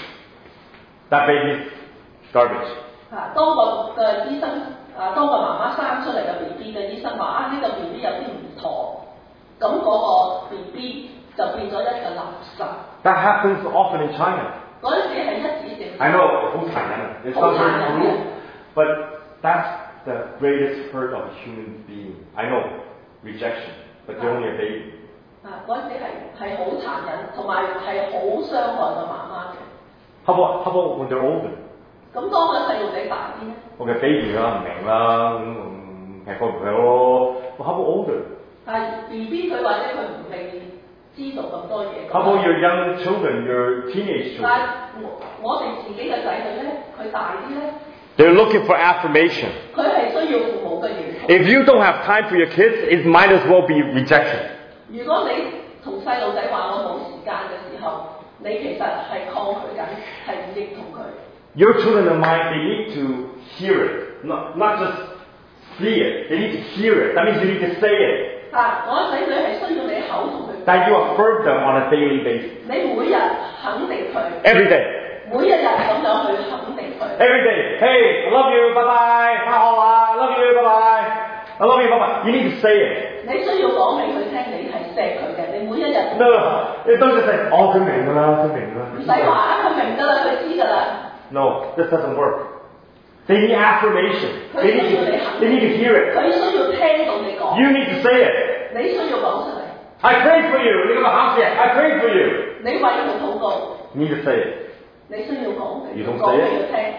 that baby's garbage. 啊，當個嘅醫生啊，當個媽媽生出嚟嘅 B B 嘅醫生話啊，呢、這個 B B 有啲唔妥，咁嗰個 B B 就變咗一個垃圾。 That happens often in China. 嗰陣時係一指定。 I know, 好殘忍. It's not very cruel, but that's the greatest hurt of a human being. I know, rejection, but they're only a baby. 啊，嗰陣時係係好殘忍，同埋係好傷害個媽媽嘅。 How about, how about when they're older? 咁當個細路仔大啲咧？ 我嘅 baby 啦，唔明啦，咁唔係個唔係咯。How about older? 係 B B 佢或者佢唔未知道咁多嘢。 How about your young children, your teenage 但 children? 係我我哋自己嘅仔女咧，佢大啲咧， They're looking for affirmation. 佢係需要父母嘅認同。 If you don't have time for your kids, it might as well be rejection. 如果你同細路仔話我冇時間嘅時候，你其實係抗拒緊，係唔認同佢。 Your children and mine, they need to hear it, not, not just see it. They need to hear it. That means you need to say it. 啊，我仔女係需要你口同佢。 That you affirm them on a daily basis. 你每日肯定佢。 Every day. 每一日咁樣去肯定佢。 Every day. Hey, I love you. Bye bye. 翻學啦 I love you. Bye bye. I love you. Bye bye. You need to say it. 你需要講俾佢聽，你係錫佢嘅。你每一日。 No, it doesn't say. 哦，佢明㗎啦，佢明㗎啦。 唔使話啊，佢明㗎啦，佢知㗎啦。 No, this doesn't work. They need affirmation. They need to, they need to hear it. 佢需要聽到你講。 You need to say it. 你需要講出嚟。 I pray for you. 你咁嘅考試 I pray for you. 你為佢禱告。 You need to say it. 你需要講俾 You don't 講 say 俾 it. 佢聽。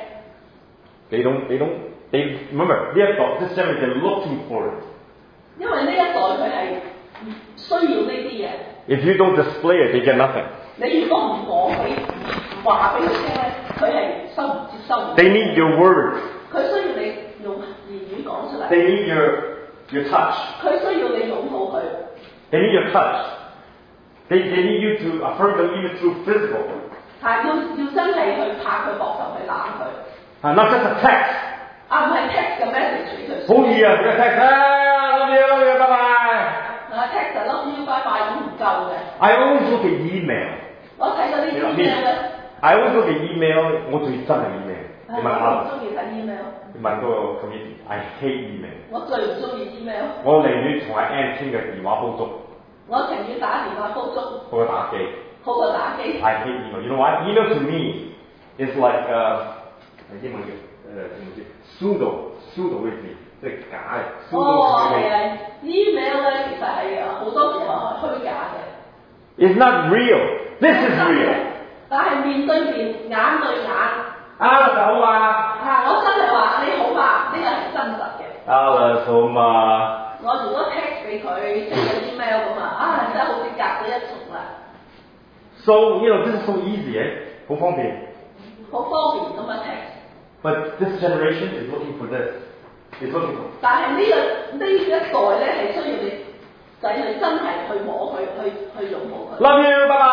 They don't, they don't, they, remember, this generation, they're looking for it. 因為呢一代佢係需要呢啲嘢。 If you don't display it, they get nothing. 你如果唔講俾唔話俾佢聽咧，佢係收唔接收唔到。 They need your words. 佢需要你用言語講出嚟。 They need your, your touch. 佢需要你擁抱佢。 They need your touch. They, they need you to affirm them even through physical. 係要要真係去拍佢膊頭去攬佢。 Uh, not just a text. 啊，唔係 text 嘅 message 俾佢。 好易啊！俾個 text，啊，love you，love you，拜拜。 啊 text love you bye bye 咁唔夠嘅。 I always look at email. 我睇到呢啲 email 咧。 I always look at email. 我最憎係 email。你問我唔阿， 中意睇 email。 你問嗰個 committee。I hate email。 我最唔中意 email。 我寧願同阿 Ann 傾嘅電話煲粥。 我情願打電話煲粥。 好過打機。 好過打機。 I hate email. You know what? Email to me is like 誒，英文叫誒點唔知 pseudo pseudo 嘅字，即係假嘅。 哦，係啊 ，email 咧其實係誒好多時候係虛假嘅。 It's not real. This is real. 但係面對面、眼對眼。 啊，就好嘛。 啊，我真係話你好嘛，呢個係真實嘅。 啊，好嘛。 我如果 text 俾佢 send 個 email 咁啊，啊真係好似隔咗一重啦。 So you know this is so easy, eh? 好方便。 好方便咁啊 text。 But this generation is looking for this. It's looking for. 但係呢、這個呢一代咧係需要你仔女真係去摸佢，去去擁抱佢。 Love you, bye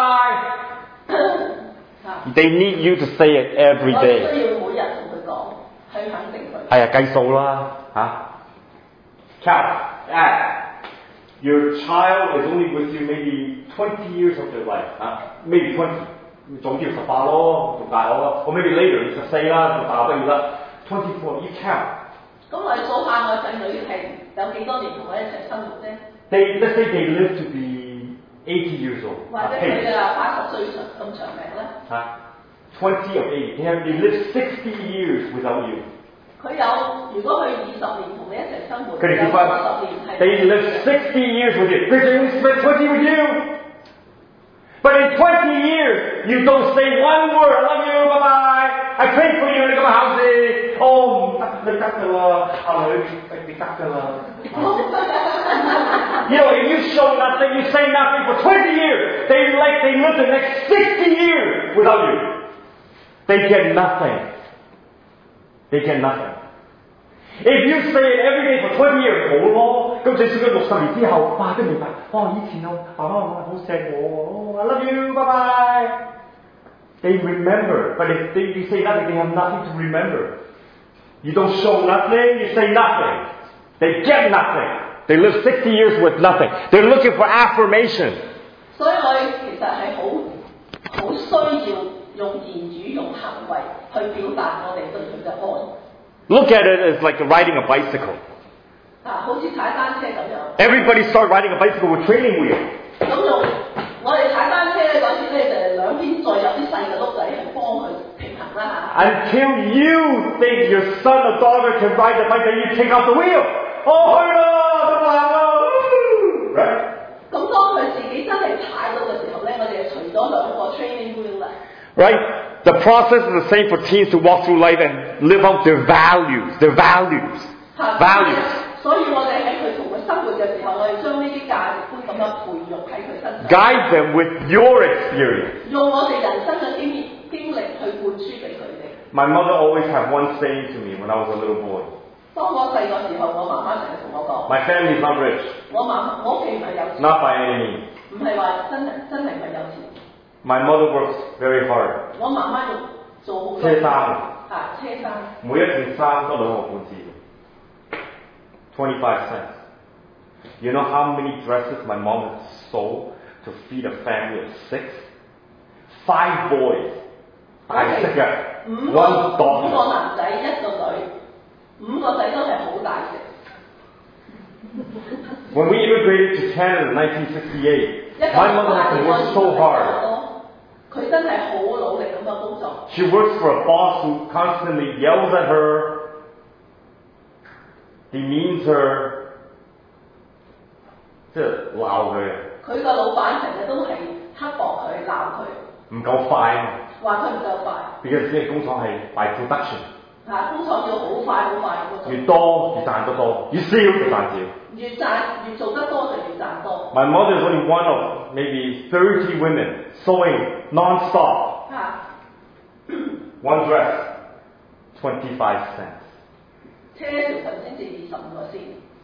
bye. They need you to say it every 我 day. 需要每日同佢講，去肯定佢。 係啊，計數啦，嚇。Count, add. Your child is only with you maybe twenty years of their life, huh? Maybe twenty. 早啲十八咯，讀大學咯，或 maybe later 十四啦，讀大學畢業啦 ，twenty-four you count。 咁我哋數下我仔女係有幾多年同我一齊生活啫？ They let's say they live to be eighty years old。 或者佢哋啊八十歲長咁長命咧？ 嚇 ，twenty of eighty， they have they live sixty years without you。 佢有，如果佢二十年同你一齊生活， 佢哋有結婚十年係。 They live sixty years with you. They only spent twenty with you. But in twenty years, you don't say one word. I love you. Bye bye. I pray for you. 你咁嘅考試，哦唔得，你得㗎啦，阿女你得㗎啦。You know, if you show nothing, you say nothing for twenty years. They like they live the next sixty years without you. They get nothing. They get nothing. If you say it every day for twenty years, 好咯。咁最少佢六十年之後，哇都明白。哦，以前我爸爸媽媽好錫我。Oh, I love you. Bye bye. They remember, but if they, you say nothing, they have nothing to remember. You don't show nothing, you say nothing. They get nothing. They live sixty years with nothing. They're looking for affirmation. 所以我哋其實係好好需要用言語、用行為去表達我哋對佢嘅愛。 Look at it as like riding a bicycle. 啊，好似踩單車咁樣。 Everybody start riding a bicycle with training wheels. 咁用我哋踩單車咧嗰時咧，就係兩邊再有啲細嘅碌仔係幫佢平衡啦嚇。 Until you think your son or daughter can ride the bike, then you take out the wheel. 哦，去咯，得啦咯 ，right？ 咁當佢自己真係踩到嘅時候咧，我哋就除咗兩個 training wheel 啦。 Right? The process is the same for teens to walk through life and live out their values. Their values. Values. 所以我哋喺佢同佢生活嘅時候，我哋將呢啲價值觀咁樣培育喺佢身上。 Guide them with your experience. 用我哋人生嘅經驗經歷去灌輸俾佢哋。 My mother always had one saying to me when I was a little boy. 當我細個時候，我媽媽成日同我講。 My family is not rich. 我媽我屋企唔係有錢。 Not by any means. 唔係話真係真係唔係有錢。 My mother works very hard. 我媽媽要做好多。 車衫。 啊，車衫。 每一件衫都兩毫半紙。twenty-five cents. You know how many dresses my mom has sold to feed a family of six? Five boys. 大識嘅。 五個 One daughter. 五個男仔一個女，五個仔都係好大食。 When we immigrated to Canada in nineteen sixty-eight, my mother had to work so hard. 佢真係好努力咁樣工作。 She works for a boss who constantly yells at her, demeans her, 即係鬧佢。 佢個老闆成日都係刻薄佢、鬧佢。 唔夠快啊！ 話佢唔夠快。 Because 呢個工廠係 by production。 嚇，工廠要好快好快咁做。 越多越賺得多，越少就賺少。 越賺越做得多就越賺多。 My mother is only one of maybe thirty women sewing non-stop. 嚇。 One dress, twenty-five cents. 車條裙先至二十五個先。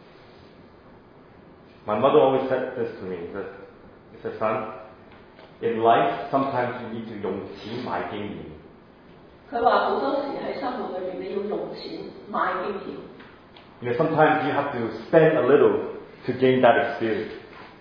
My mother always said this to me. She said, "Son, in life, sometimes you need to 用錢買經驗." 佢話好多時喺生活裏邊，你要用錢買經驗。 You know, sometimes you have to spend a little to gain that experience.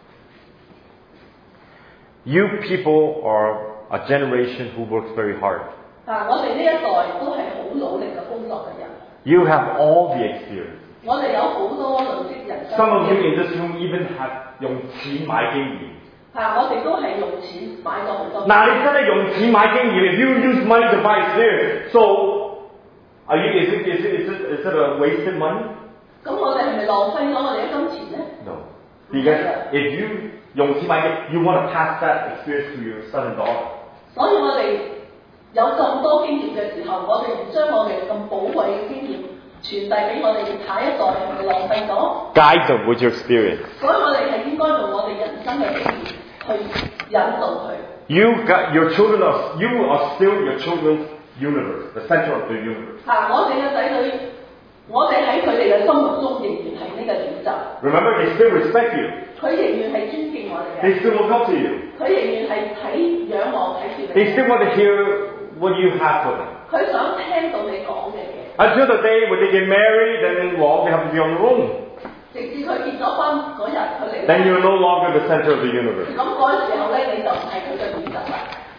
You people are a generation who works very hard. 啊，我哋呢一代都係好努力嘅工作嘅人。 You have all the experience. 我哋有好多累積人生。 Some of you in this room even have 用錢買經驗。 啊，我哋都係用錢買咗好多。 嗱，你真係用錢買經驗 ，if you use money to buy experience, so are you is it is it is it is it a wasted money? 咁我哋係咪浪費咗我哋嘅金錢咧 No, because if you 用錢買嘅 ，you want to pass that experience to your son and daughter. 所以我哋有咁多經驗嘅時候，我哋唔將我哋咁寶貴嘅經驗傳遞俾我哋下一代，係咪浪費咗 ？Guide them with your experience. 所以我哋係應該用我哋人生嘅經驗去引導佢。 You got your children are you are still your children's universe, the center of the universe. 啊，我哋嘅仔女，我哋喺佢哋嘅心目中仍然係呢個宇宙。 Remember, they still respect you. 佢仍然係尊敬我哋嘅。 They still look up to you. 佢仍然係睇仰望睇住你。 They still want to hear what you have for them. 佢想聽到你講嘅嘢。 Until the day when they get married, then well, they have to be on their own. 直至佢結咗婚嗰日，佢嚟。 Then you're no longer the center of the universe. 咁嗰時候咧，你就唔係佢嘅宇宙啦。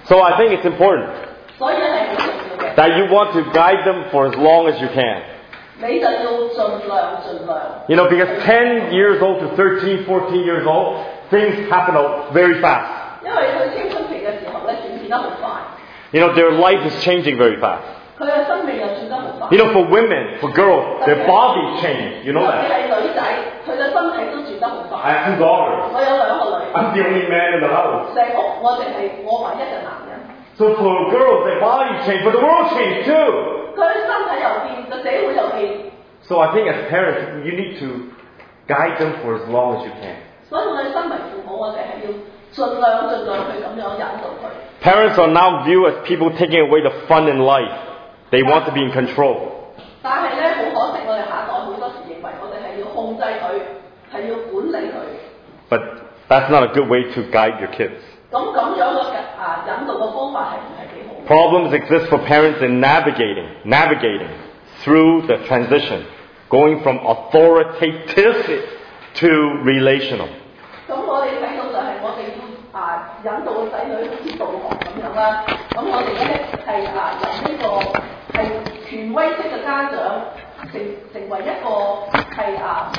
So I think it's important 所以係好重要嘅。 that you want to guide them for as long as you can. 你就要盡量盡量。 You know, because ten years old to thirteen, fourteen years old, things happen very fast. 因為佢青春期嘅時候咧，轉變得好快。 You know, their life is changing very fast. 佢嘅生命又轉得好快。 You know, for women, for girls, their bodies change. You know 特別 that. 係女仔，佢嘅身體都轉得好 I 快。 have two daughters. 我有兩個女， I'm the only man in the house. 成屋我哋係我唯一嘅男人。 So for girls, their bodies change, but the world changes too. 佢身體又變，個社會又變。 So I think as parents, you need to guide them for as long as you can. 所以我哋身為父母，我哋係要盡量盡量去咁樣引導佢。 Parents are now viewed as people taking away the fun in life. They want to be in control. 但係咧，好可惜，我哋下一代好多時認為我哋係要控制佢，係要管理佢。 But that's not a good way to guide your kids. 咁咁樣嘅啊引導嘅方法係唔係幾好？ Problems exist for parents in navigating, navigating through the transition, going from authoritative to relational. 咁我哋睇到就係我哋要啊引導個仔女好似導航咁樣啦。咁我哋咧係啊由呢個係權威式嘅家長，成成為一個係啊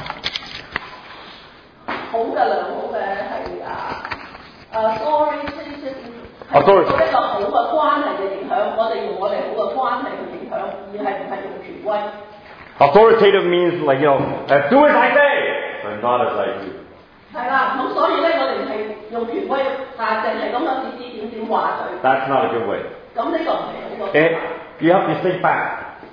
好嘅良好嘅係啊啊 authoritative 係做一個好嘅關係嘅影響。我哋用我哋好嘅關係去影響，而係唔係用權威。 Authoritative means like, you know, uh, do as I say, but not as I do. 係啦，咁所以咧，我哋係用權威啊，淨係咁樣指指點點話佢。 That's not a good way. 咁呢個唔係好個。 And you have to think back.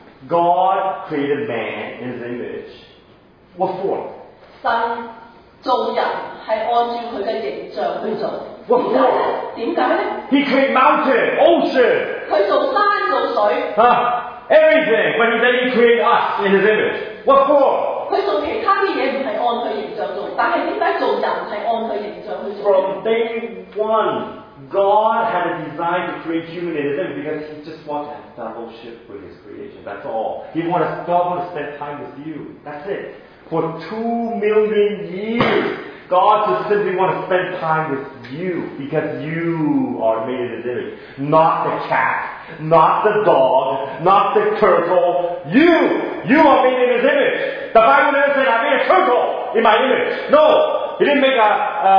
God created man in his image. What for? 神做人係按照佢嘅形象去做。 哇點解咧？ He created mountain, ocean, 佢做山做水， huh? Everything. But then he created us in his image. What for? 佢做其他啲嘢唔係按佢形象做，但係點解做人係按佢形象去做？ From day one, God had a design to create human in his image because he just wanted to have fellowship with his creation. That's all. He wanted, God wanted to spend time with you. That's it. For two million years, God just simply wants to spend time with you because you are made in his image. Not the cat, not the dog, not the turtle. You! You are made in his image. The Bible never said, I made a turtle in my image. No! He didn't make a,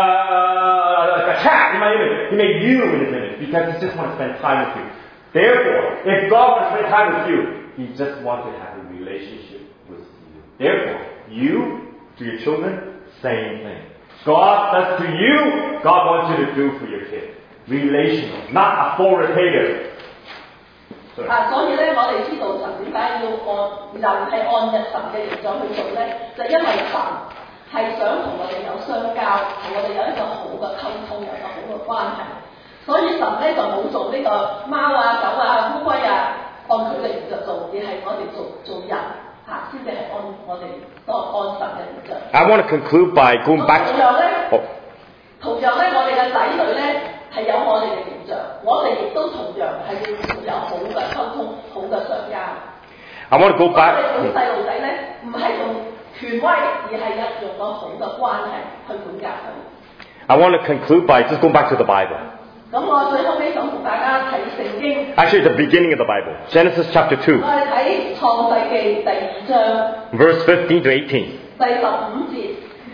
uh, a cat in my image. He made you in his image because he just wants to spend time with you. Therefore, if God wants to spend time with you, he just wants to have a relationship with you. Therefore, you, to your children, same thing. God does to you, God wants you to do for your kid. Relational, not authoritative. 啊，所以咧，我哋知道神點解要按人係按日神嘅形象去做咧，就因為神係想同我哋有相交，同我哋有一個好嘅溝通，有一個好嘅關係。所以神咧就冇做呢個貓啊、狗啊、烏龜啊，按佢嘅形象做，而係我哋做做人嚇，先至係按我哋當按神嘅形象。 I want to conclude by going back 同樣咧， oh, 同樣咧，我哋嘅仔女咧係有我哋嘅形象，我哋亦都同樣係要有好嘅溝通、好嘅相交。 I want to go 我哋 back. 管細路仔咧，唔係用權威，而係一用個好嘅關係去管教佢。 I want to conclude by just going back to the Bible. 咁我最後尾想同大家睇聖經。 Actually, the beginning of the Bible. Genesis chapter two, 我哋睇創世記第二章 verse fifteen to eighteen. 第十五節。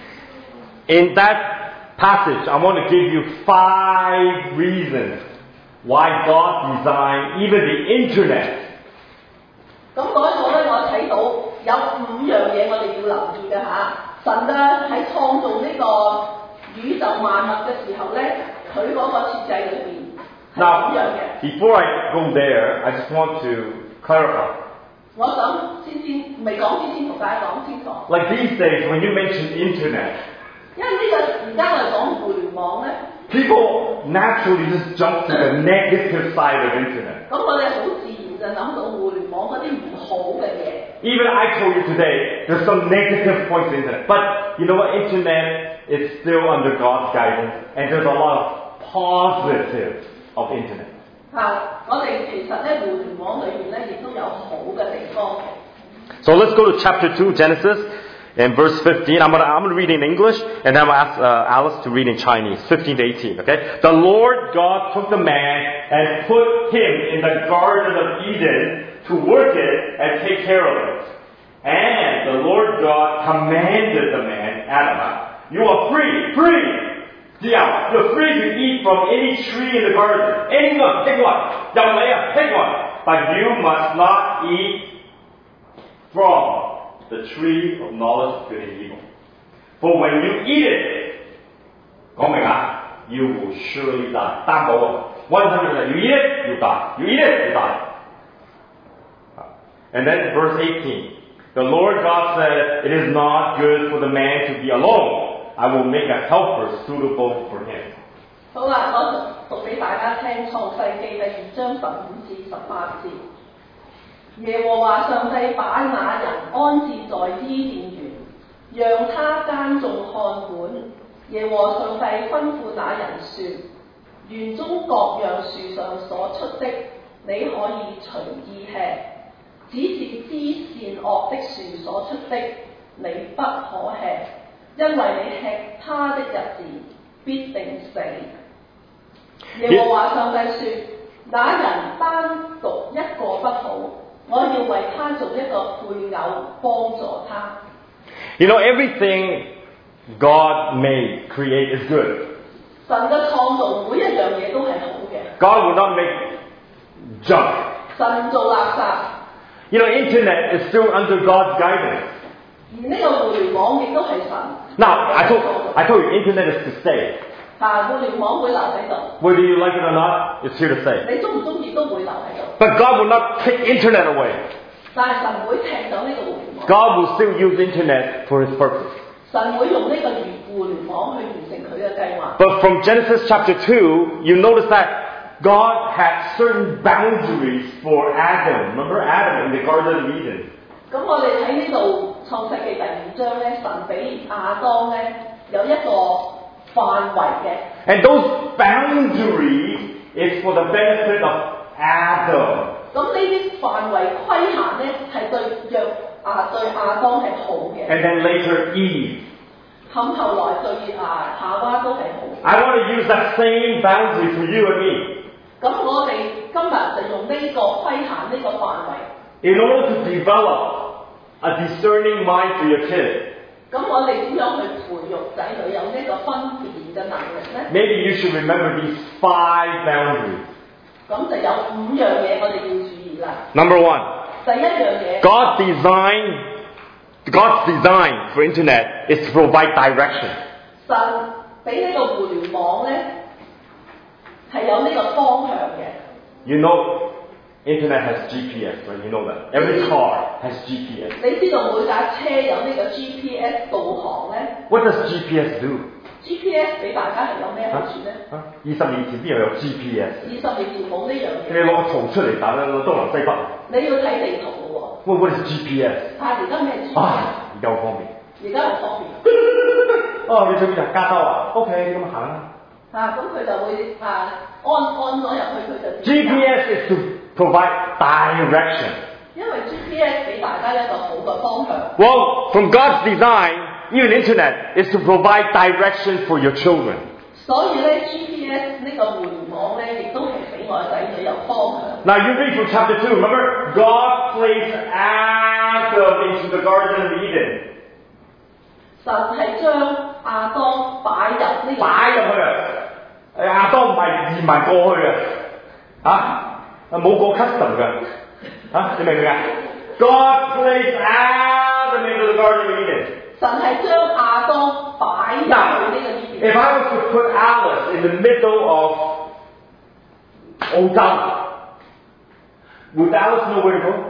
In that passage, I want to give you five reasons why God designed even the internet. 咁嗰一度咧，我睇到有五樣嘢我哋要留意嘅嚇。神咧喺創造呢個宇宙萬物嘅時候咧，佢嗰個設計裏邊係 Now, 五樣嘅。 before I go there, I just want to clarify. 我想先先未講之前同大家講清楚， Like these days, when you mention internet, 因為呢、個而家我哋講互聯網咧， people naturally just jump to the negative side of internet. 咁我哋好自然就諗到互聯網嗰啲唔好嘅嘢。 Even I told you today, there's some negative points in internet. But you know what? Internet is still under God's guidance, and there's a lot of positives of internet. 啊，我哋其實咧互聯網裏邊咧亦都有好嘅地方嘅。 So let's go to chapter two, Genesis. in verse fifteen. I'm gonna, I'm gonna read in English, and then I'm gonna ask uh, Alice to read in Chinese, fifteen to eighteen, okay? The Lord God took the man and put him in the Garden of Eden to work it and take care of it. And the Lord God commanded the man, Adam, you are free, free! Yeah, you're free to eat from any tree in the garden. Anyone, take one. Take one. But you must not eat from the tree of knowledge of good and evil. For when you eat it, 講明啊, you will surely die. 擔保啊, one hundred percent. You eat it, you die. You eat it, you die. And then verse eighteen. The Lord God said, it is not good for the man to be alone. I will make a helper suitable for him. 好啦，我讀俾大家聽創世記第二章十五至十八節。耶和華上帝把那人安置在伊甸園，讓他耕種看管。耶和上帝吩咐那人說：園中各樣樹上所出的，你可以隨意吃；只是知善惡的樹所出的，你不可吃。因為你吃他的日子必定死。耶和華上帝說：那人單獨一個不好，我要為他做一個配偶，幫助他。 You know, everything God made, create is good. 神嘅創造每一樣嘢都係好嘅。 God will not make junk. 神做垃圾。 You know, internet is still under God's guidance. 而呢個互聯網亦都係神。 Now, I told, I told you, internet is to stay. 嚇，互聯網會留喺度。 Whether you like it or not, it's here to stay. 你中唔中意都會留喺度。 But God will not take internet away. 但係神唔會踢走呢個互聯網。 God will still use internet for His purpose. 神會用呢個互聯網去完成佢嘅計劃。 But from Genesis chapter two, you notice that God had certain boundaries for Adam. Remember Adam in the Garden of Eden? 咁我哋喺呢度創世記第二章咧，神俾亞當咧有一個範圍嘅。 And those boundaries is for the benefit of Adam. 咁呢啲範圍規限咧係對約啊對亞當係好嘅。 And then later Eve. 咁後來對啊夏娃都係好。 I want to use that same boundary for you and me. 咁我哋今日就用呢個規限呢個範圍。 In order to develop a discerning mind for your kids. 咁我哋點樣去培育仔女有呢個分辨嘅能力咧 Maybe you should remember these five boundaries. 咁就有五樣嘢我哋要注意啦。 Number one. 第一樣嘢。 God designed, God's design for internet is to provide direction. 神俾呢個互聯網咧係有呢個方向嘅。 You know, internet has G P S, right? You know that. Every car has G P S. 你知道每架車有呢個 G P S 導航咧 What does G P S do? ？G P S 俾大家係有咩好處咧？ 啊！二十年前邊又有 G P S？ 二十年前冇呢樣嘢。 你攞個圖出嚟打啦，東南西北。 你要睇地圖嘅喎。 喂 ，what is G P S？ 啊！而家咩 G P S？ 啊！而家好方便。 而家好方便。 哦，你去邊度？加州啊 ？OK， 咁行啦。 啊！咁佢就會啊安安咗入去，佢就。 G P S is to provide direction. 因為 G P S 俾大家一個好嘅方向。 Well, from God's design, even internet is to provide direction for your children. 所以咧 ，G P S 呢個互聯網咧，亦都係俾我仔女有方向。 Now you read from chapter two. Remember, God placed Adam into the Garden of Eden. 神係將亞當擺入呢、這個。 擺入去啊！亞當唔係移民過去嘅，啊，冇過 custom 嘅，啊，你明唔明啊 ？God placed Adam into the Garden of Eden. 神係將亞當擺入去呢個伊甸。 If I was to put Alice in the middle of 澳洲 would Alice know where to go?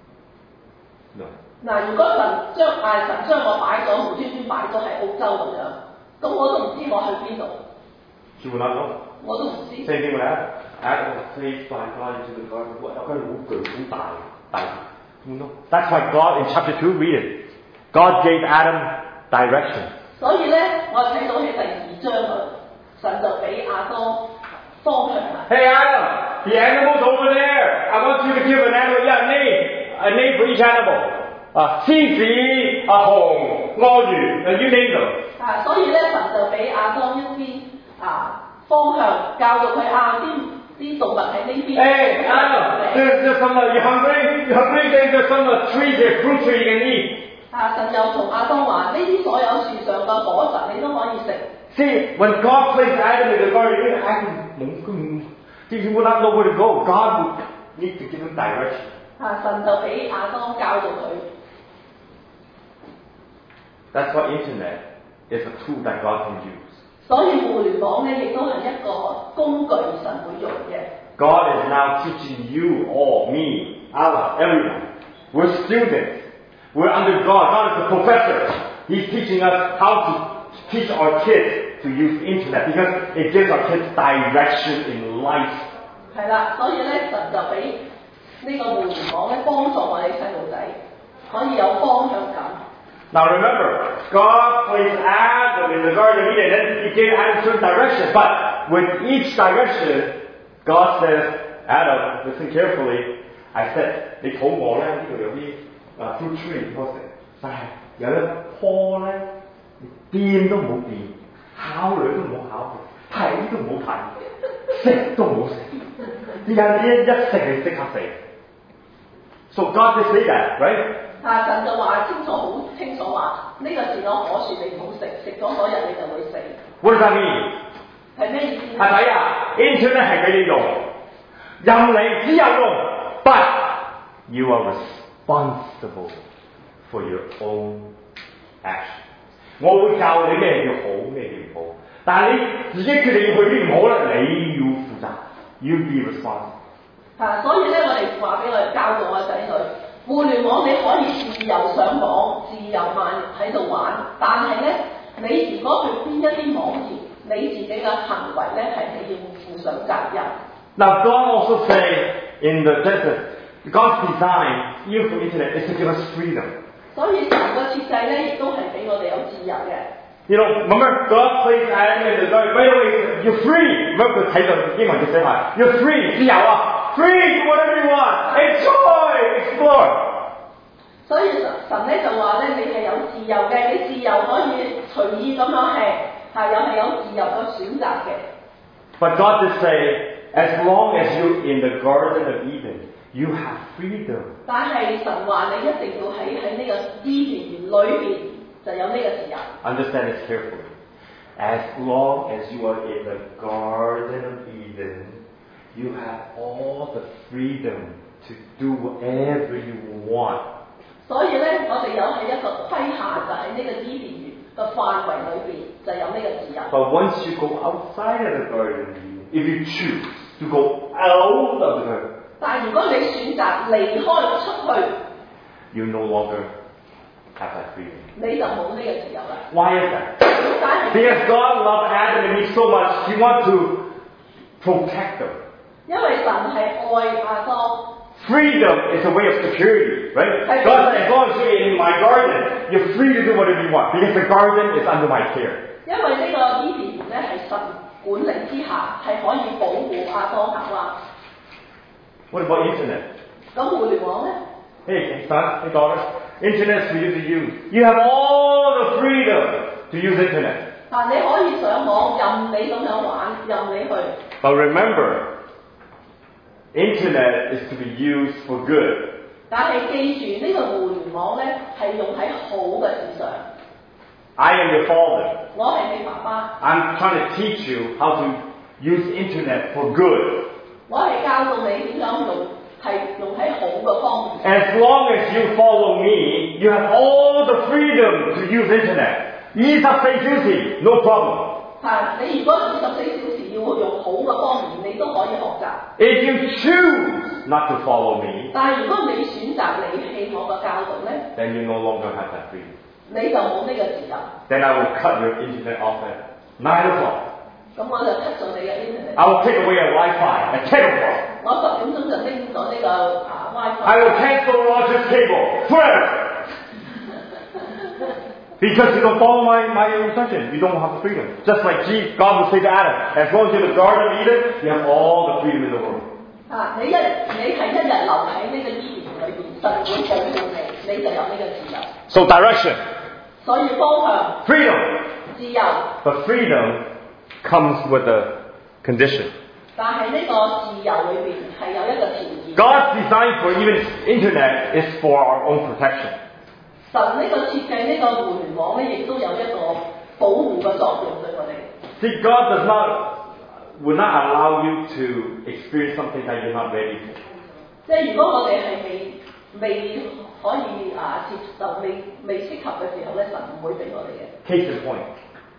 No. 嗱，如果神將啊神將我擺咗無端端擺咗喺澳洲咁樣，咁我都唔知我去邊度。 She would not know. 我都唔知。 Same thing with Adam. Adam was placed by God into the garden. 哇，佢好巨好大大。No. That's why God in chapter two read it. God gave Adam direction. 所以咧，我睇到喺第二章啊，神就俾亞當方向啦。 Hey Adam, the animals over there. I want you to give an animal, yeah, a name, a name for each animal. 啊獅子、啊熊、鱷魚啊 you name them。 啊，所以咧神就俾亞當一啲啊方向，教導佢啊啲啲動物喺呢邊。 Hey Adam, there's there's some uh, you hungry? You hungry? Then there's some uh, trees there, fruit tree you can eat. 啊，神又同亞當話：呢啲所有樹上嘅果實你都可以食。 See, when God placed Adam in the garden, Adam, he would not know where to go. God would need to give him direction. 啊，神就俾亞當教導佢。 That's why internet is a tool that God can use. 所以互聯網咧，亦都係一個工具，神會用嘅。 God is now teaching you, all, me, Allah, everyone. We're students. We're under God. God is the professor. He's teaching us how to teach our kids to use internet because it gives our kids direction in life. 係啦，所以咧神就俾呢個互聯網咧幫助我哋細路仔可以有方向感。 Now remember, God placed Adam in the Garden of Eden, and He gave Adam certain direction. But with each direction, God says, Adam, listen carefully. I said, 你肚餓咧，呢度有啲啊 fruit tree 可食，但係有一棵咧，你掂都唔好掂，考慮都唔好考慮，睇都唔好睇，食都唔好食。點解呢一食你即刻死 ？So God did say that, right? 啊！神就話清楚，好清楚話呢、這個是我可説你唔好食，食咗嗰日你就會死。 What does that mean? 係咩意思？ 係咪啊 ？Internet 係俾你用，任你只有用 ，but you are responsible for your own action。我會教你咩叫好，咩叫唔好，但係你自己決定要去邊唔好咧，你要負責，要 be responsible。 啊，所以咧，我哋話俾我哋教導我仔女。互聯網你可以自由上網、自由漫喺度玩，但係咧，你如果去編一啲網頁，你自己嘅行為咧係你要負上責任。 Now God also say in the Genesis, God's design even for internet is to give us freedom. 所以成個設計咧，亦都係俾我哋有自由嘅。 You know, remember God placed Adam in the garden. Right away, you're free. Remember 佢睇到英文嘅寫法 ，You're free， 自由啊。Free to whatever you want, enjoy, explore. 所以神神咧就話咧，你係有自由嘅，你自由可以隨意咁樣吃，係又係有自由嘅選擇嘅。 But God did say, as long as you're in the Garden of Eden, you have freedom. 但係神話你一定要喺喺呢個伊甸園裏邊就有呢個自由。 Understand this carefully. As long as you are in the Garden of Eden,You have all the freedom to do whatever you want. 所以咧，我哋有喺一個規限，就喺呢個伊甸園嘅範圍裏邊，就有呢個自由。 But once you go outside of the garden, if you choose to go out of the garden, 但係如果你選擇離開出去 you no longer have that freedom. 你就冇呢個自由啦。 Why is that? 點解？ Because God loved Adam and Eve so much, He wants to protect them. 因為神係愛亞當。 Freedom is a way of security, right? God said, as long as you're in my garden, you're free to do whatever you want, because the garden is under my care. 因為呢個伊甸園咧係神管理之下，係可以保護亞當夏娃。 What about internet? 咁互聯網咧 Hey, son, hey, daughter, internet's for you to use. You have all the freedom to use internet. 嗱，你可以上網任你咁樣玩，任你去。 But remember, internet is to be used for good. 但係記住呢、這個互聯網咧係用喺好嘅事上。 I am your father. 我係你爸爸。 I'm trying to teach you how to use internet for good. 我係教導你點樣用，係用喺好嘅方面。 As long as you follow me, you have all the freedom to use internet. 二十四小時 no problem. 係，你如果二十四小時要用好嘅方面，你都可以學習。 If you choose not to follow me, 但係如果你選擇離棄我嘅教導咧， then you no longer have that freedom. 你就冇呢個自由。 Then I will cut your internet off at nine o'clock. 咁我就 cut 咗你嘅 internet。 I will take away your Wi-Fi at ten o'clock. 我十點鐘就拎咗呢個啊 WiFi。 I will cancel Roger's cable forever. Because you don't follow my, my instructions, you don't have the freedom. Just like Jesus, God will say to Adam, as long as you're in the Garden of Eden, you have all the freedom in the world. 啊！你一你係一日留喺呢個伊甸園裏邊， 神會保護你，你就有呢個自由。 So direction, 所以方向、 freedom. 自由， But freedom comes with a condition. 但係呢個自由裏邊係有一個條件。 God's design for even internet is for our own protection. 神呢個設計呢個互聯網咧，亦都有一個保護嘅作用對我哋。 See, God does not, will not allow you to experience something that you're not ready for. 即係如果我哋係未未可以啊接受、未未適合嘅時候咧，神唔會俾我哋嘅。 Case in point,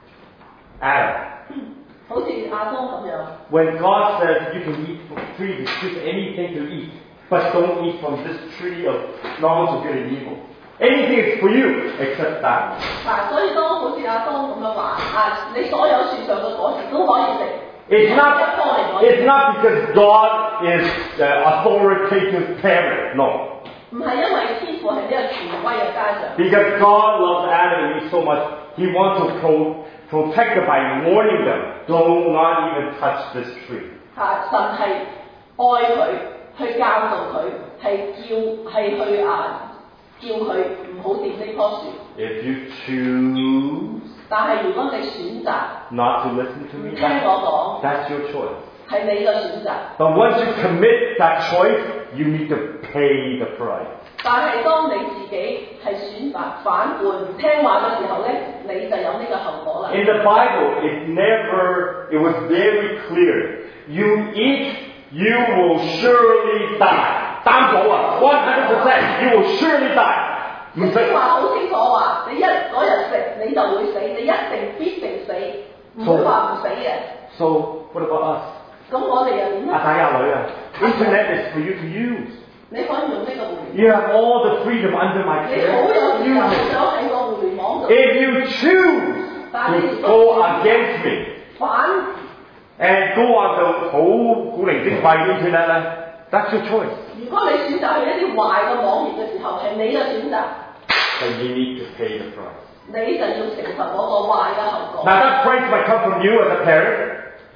Adam. 好似亞當咁樣。 When God says you can eat free, choose anything to eat, but don't eat from this tree of knowledge of good and evil. Anything is for you except that. 嗱，所以當好似亞當咁樣話啊，你所有樹上嘅果實都可以食。 It's 一 not, 棵嚟我 it's not because God is the authoritative parent, no. 唔係因為天父係呢個權威嘅家長。 Because God loves Adam and Eve so much, He wants to pro, protect them by warning them, do not even touch this tree. 嚇，神係愛佢，去教導佢，係叫係去啊叫佢唔好掂呢棵樹。 If you choose 但係如果你選擇 not to listen to 唔 me, 聽我 that's your choice. 講，係你嘅選擇。 But once you commit that choice, you need to pay the price. 但係當你自己係選擇反叛唔聽話嘅時候咧，你就有呢個後果啦。 In the Bible, it never, it was very clear. You eat, you will surely die. 擔保啊 one hundred percent, you will surely die. 唔使聖經話好清楚話，你一嗰日食你就會死，你一定必定死，唔會話唔死嘅。 So, what about us? 咁我哋又點咧？ 阿仔阿女啊 Internet is for you to use. 你可以用呢個互聯網， You have all the freedom under my 你好 care. 有自由 Use it. 想喺個互聯網度 If you choose to go against me 反， and go on the 好古靈精怪嘅 Internet 咧，that's your choice. 如果你選擇去一啲壞嘅網頁嘅時候，係你嘅選擇， Then you need to pay the price. 你就要承受嗰個壞嘅後果。 Now that price might come from you as a parent,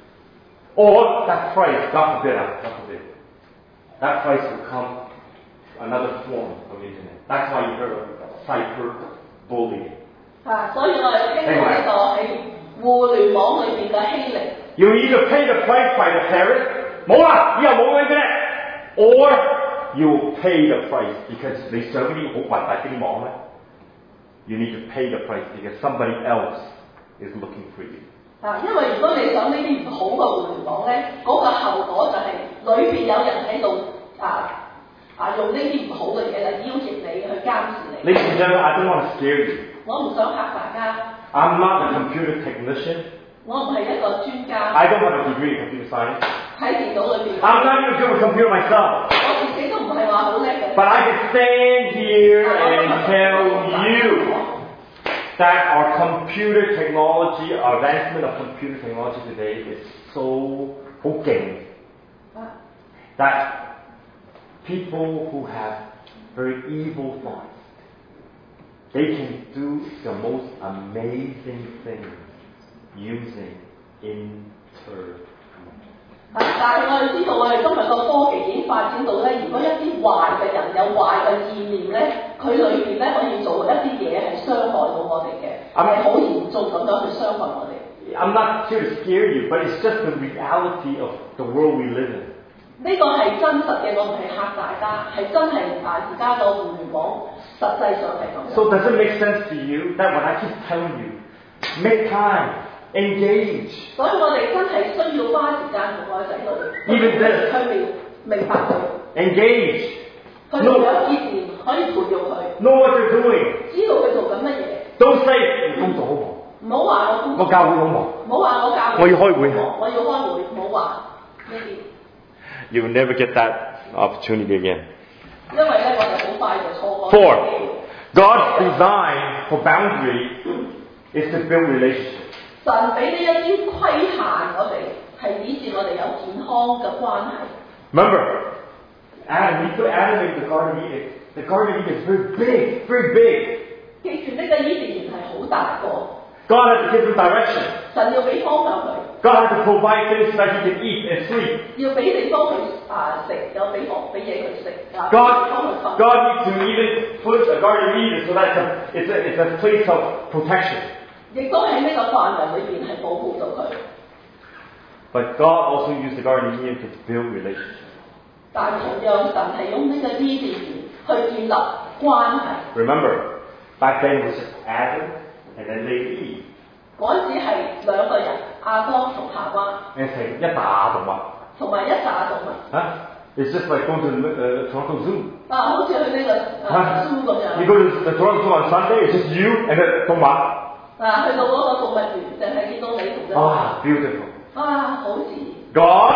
or that price, God forbid, God forbid, that price will come another form of internet. That's why you heard of cyberbullying. 啊，所以我哋經過呢個喺互聯網裏邊嘅欺凌。 You either pay the price by the parent, 冇啦，以後冇 internet, or you will pay the price because 你上嗰啲好核突嗰啲網咧。You need to pay the price because somebody else is looking for you. 啊，因為如果你想呢啲唔好嘅互聯網咧，嗰、個後果就係裏邊有人喺度啊啊用呢啲唔好嘅嘢嚟邀請你去監視你。 Ladies and gentlemen, I don't want to scare you. 我唔想嚇大家， I'm not a computer technician. 我唔係一個專家 I don't have a degree in computer science. 喺電腦裏邊， I'm not even good with computer myself. 我自己都唔係話好叻嘅。 But I can stand here and tell you that our computer technology, our advancement of computer technology today is so okay that people who have very evil thoughts, they can do the most amazing things using internet. 但係我哋知道，我哋今日個科技已經發展到咧，如果一啲壞嘅人有壞嘅意念咧，佢裏邊咧可以做一啲嘢係傷害到我哋嘅，係好嚴重咁樣去傷害我哋。 I'm not here to scare you, but it's just the reality of the world we live in. 呢個係真實嘅，我唔係嚇大家，係真係啊！而家個互聯網實際上係咁樣。 So does it make sense to you that when I keep telling you, make time, engage? 所以我哋真係需要花時間同我嘅仔女 Even this. 去明明白佢， Engage. 去同佢見面，可以培育佢， Know what you're doing. 知道佢做緊乜嘢。 Don't say, 工作好忙。 唔好話我工作， 我教會好忙。 唔好話我教會， 我要開會我要開會，唔好話呢啲。 You will never get that opportunity again. 因為咧，我哋好快就錯過。 Four, God's design for boundary is to build relationships. 神俾呢一啲規限我哋，係以致我哋有健康嘅關係。 Remember, Adam, he put Adam in the Garden of Eden. The Garden of Eden is very big, very big. 記住呢個伊甸園係好大個。 God had to give him direction. 神要俾方向佢， God had to provide things that he can eat and sleep. 要俾地方佢啊食，有俾房俾嘢佢食，啊俾 God, 地方佢瞓。 God needs to even put a garden of Eden so that it's a, it's a, it's a place of protection. 亦都喺呢個範圍裏邊係保護到佢。 But God also used the garden of Eden to build relationships. 但同樣神係用呢個伊甸園去建立關係。 Remember, back then it was just Adam and then they Eve. 嗰陣時係兩個人，亞當同夏娃， And 係一打動物。 同埋一紮動物。 Huh? It's just like going to uh, Toronto Zoo. 啊，好似去呢、這個啊 zoo 咁 You 樣。 go to the Toronto Zoo on Sunday, it's just you and the 動物。 啊，去到嗰個動物園，淨係見到你同隻馬。 Ah, beautiful. 啊，好自然。 God,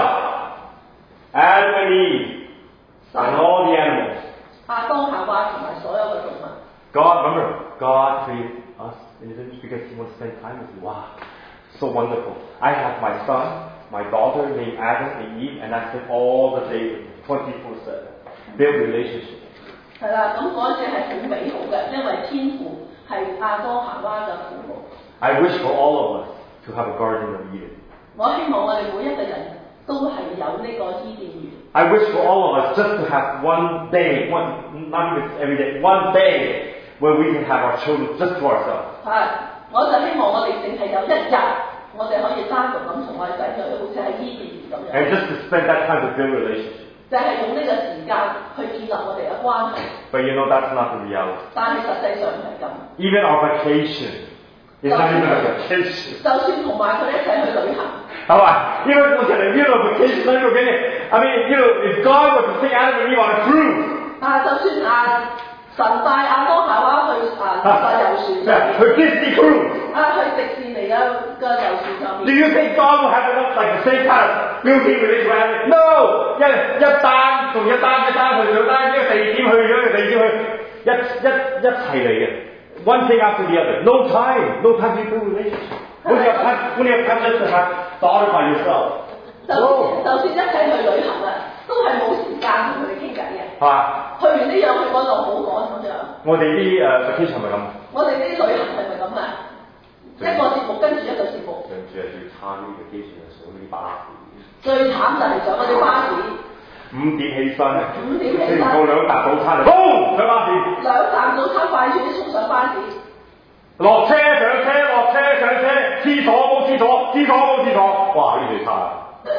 Adam and Eve, and all the animals. 亞當夏娃同埋所有嘅動物。 God, remember, God created us in His image because He wants to spend time with you. Wow, so wonderful. I have my son, my daughter named Adam and Eve, and I spend all the day twenty-four seven. Build relationship. 係啦，咁嗰陣時係好美好嘅，因為天父係亞當夏娃嘅父母。 I wish for all of us to have a garden of Eden. 我希望我哋每一個人都係有呢個伊甸園。 I wish for all of us just to have one day, one, not even every day, one day where we can have our children just to ourselves. 係，我就希望我哋淨係有一日，我哋可以單獨咁同我哋仔女，好似喺伊甸園咁樣。 And just to spend that time to build relationship. 就係用呢個時間去建立我哋嘅關係。 But you know that's not the reality. 但係實際上唔係咁。 Even our vacation is not even a vacation. 就算同埋佢哋一齊去旅行。 All right. Even if we're going to do a vacation, let me get it. I mean, you know, if God were to take Adam and Eve on a cruise. 啊，就算啊神帶亞當夏娃去啊個遊船上面。 To Disney cruise. 啊，去迪士尼嘅嘅遊船上 Do 面。 you think God will have enough like the same kind of built-in relationship? No. 一一單同一單一單去兩單，一個地點去咗一個地點去，一一一齊嚟嘅。One thing after the other. No time. No time to build relationship. When you have time, when you have time just to have thought by yourself. 就算就算一齊去旅行啊，都係冇時間同佢哋傾偈嘅。 係嘛？ 去完呢樣去嗰度好趕咁樣。 我哋啲誒 vacation 咪咁。 我哋啲旅行係咪咁啊？一個節目跟住一個節目。 對唔住啊，最差呢 vacation 係上嗰啲巴士。 最慘就係上嗰啲巴士。 五點起身， 五點起身， 食唔到兩啖早餐就嘣上巴士。 兩啖早餐快脆啲衝上巴士。 落車上車，落車上車，廁所冇廁所，廁所冇廁所，哇！呢最差啊！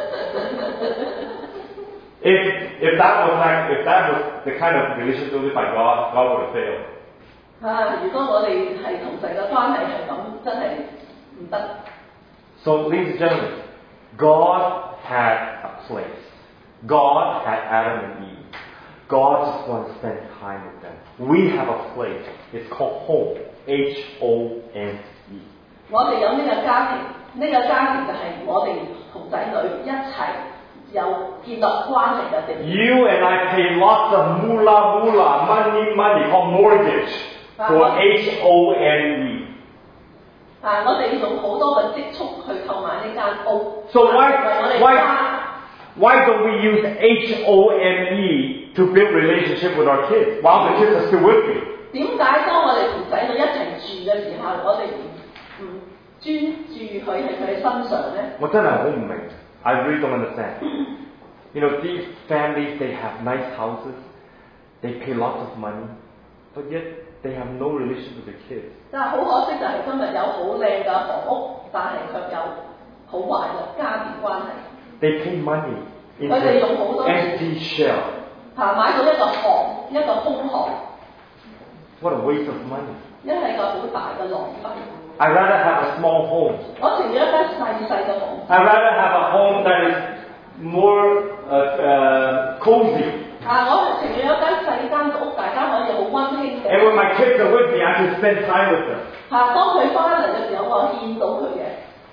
If if that was like if that was the kind of relationship built by God, God would have failed. 啊！如果我哋係同神嘅關係係咁，真係唔得。 So, ladies and gentlemen, God had a place. God had Adam and Eve. God just wants to spend time with them. We have a place. It's called home. H O N E. 我哋有呢個家庭，呢、這個家庭就係我哋同仔女一齊有建立關係嘅地方。 You and I pay lots of moolah moolah, money money, called mortgage, for H O N E. 啊！我哋用好多嘅積蓄去購買呢間屋。 So why 為我哋 why 家。 why don't we use H O N E to build relationship with our kids while the kids are still with me? 點解當我哋同仔女一齊住嘅時候，我哋唔唔專注佢喺佢哋身上咧？ 我真係好唔明 I really don't understand. You know, these families, they have nice houses, they pay lots of money, but yet they have no relationship with their kids. 但係好可惜就係今日有好靚嘅房屋，但係卻有好壞嘅家庭關係。 They pay money into 佢哋用好多 empty shell. 嚇買到一個殼，一個空殼， What a waste of money. 一係個好大嘅浪費。 I'd rather have a small home. 我情願一間細細嘅房。 I'd rather have a home that is more uh, uh, cozy. 啊！我情願有一間細間嘅屋，大家可以好温馨嘅。 And when my kids are with me, I can spend time with them. 嚇！當佢翻嚟嘅時候，我見到佢嘅。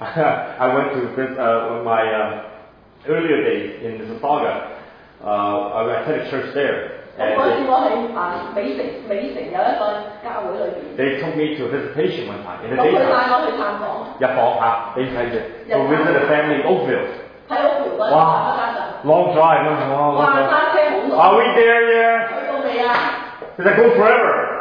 I went to this, uh, my uh, earlier days in Mississauga. Uh, I attended church there. 咁嗰次我喺啊美城，美城有一個教會裏邊。 They took me to a visitation one time in the 咁佢帶 daytime. 我去探訪。 入房嚇，你睇住 to visit a family in Oakville. 喺屋橋嗰度哇家陣。 Long drive 啊！ 哇！揸車好耐。 Are we there yet? 去到未啊？ Because I go forever.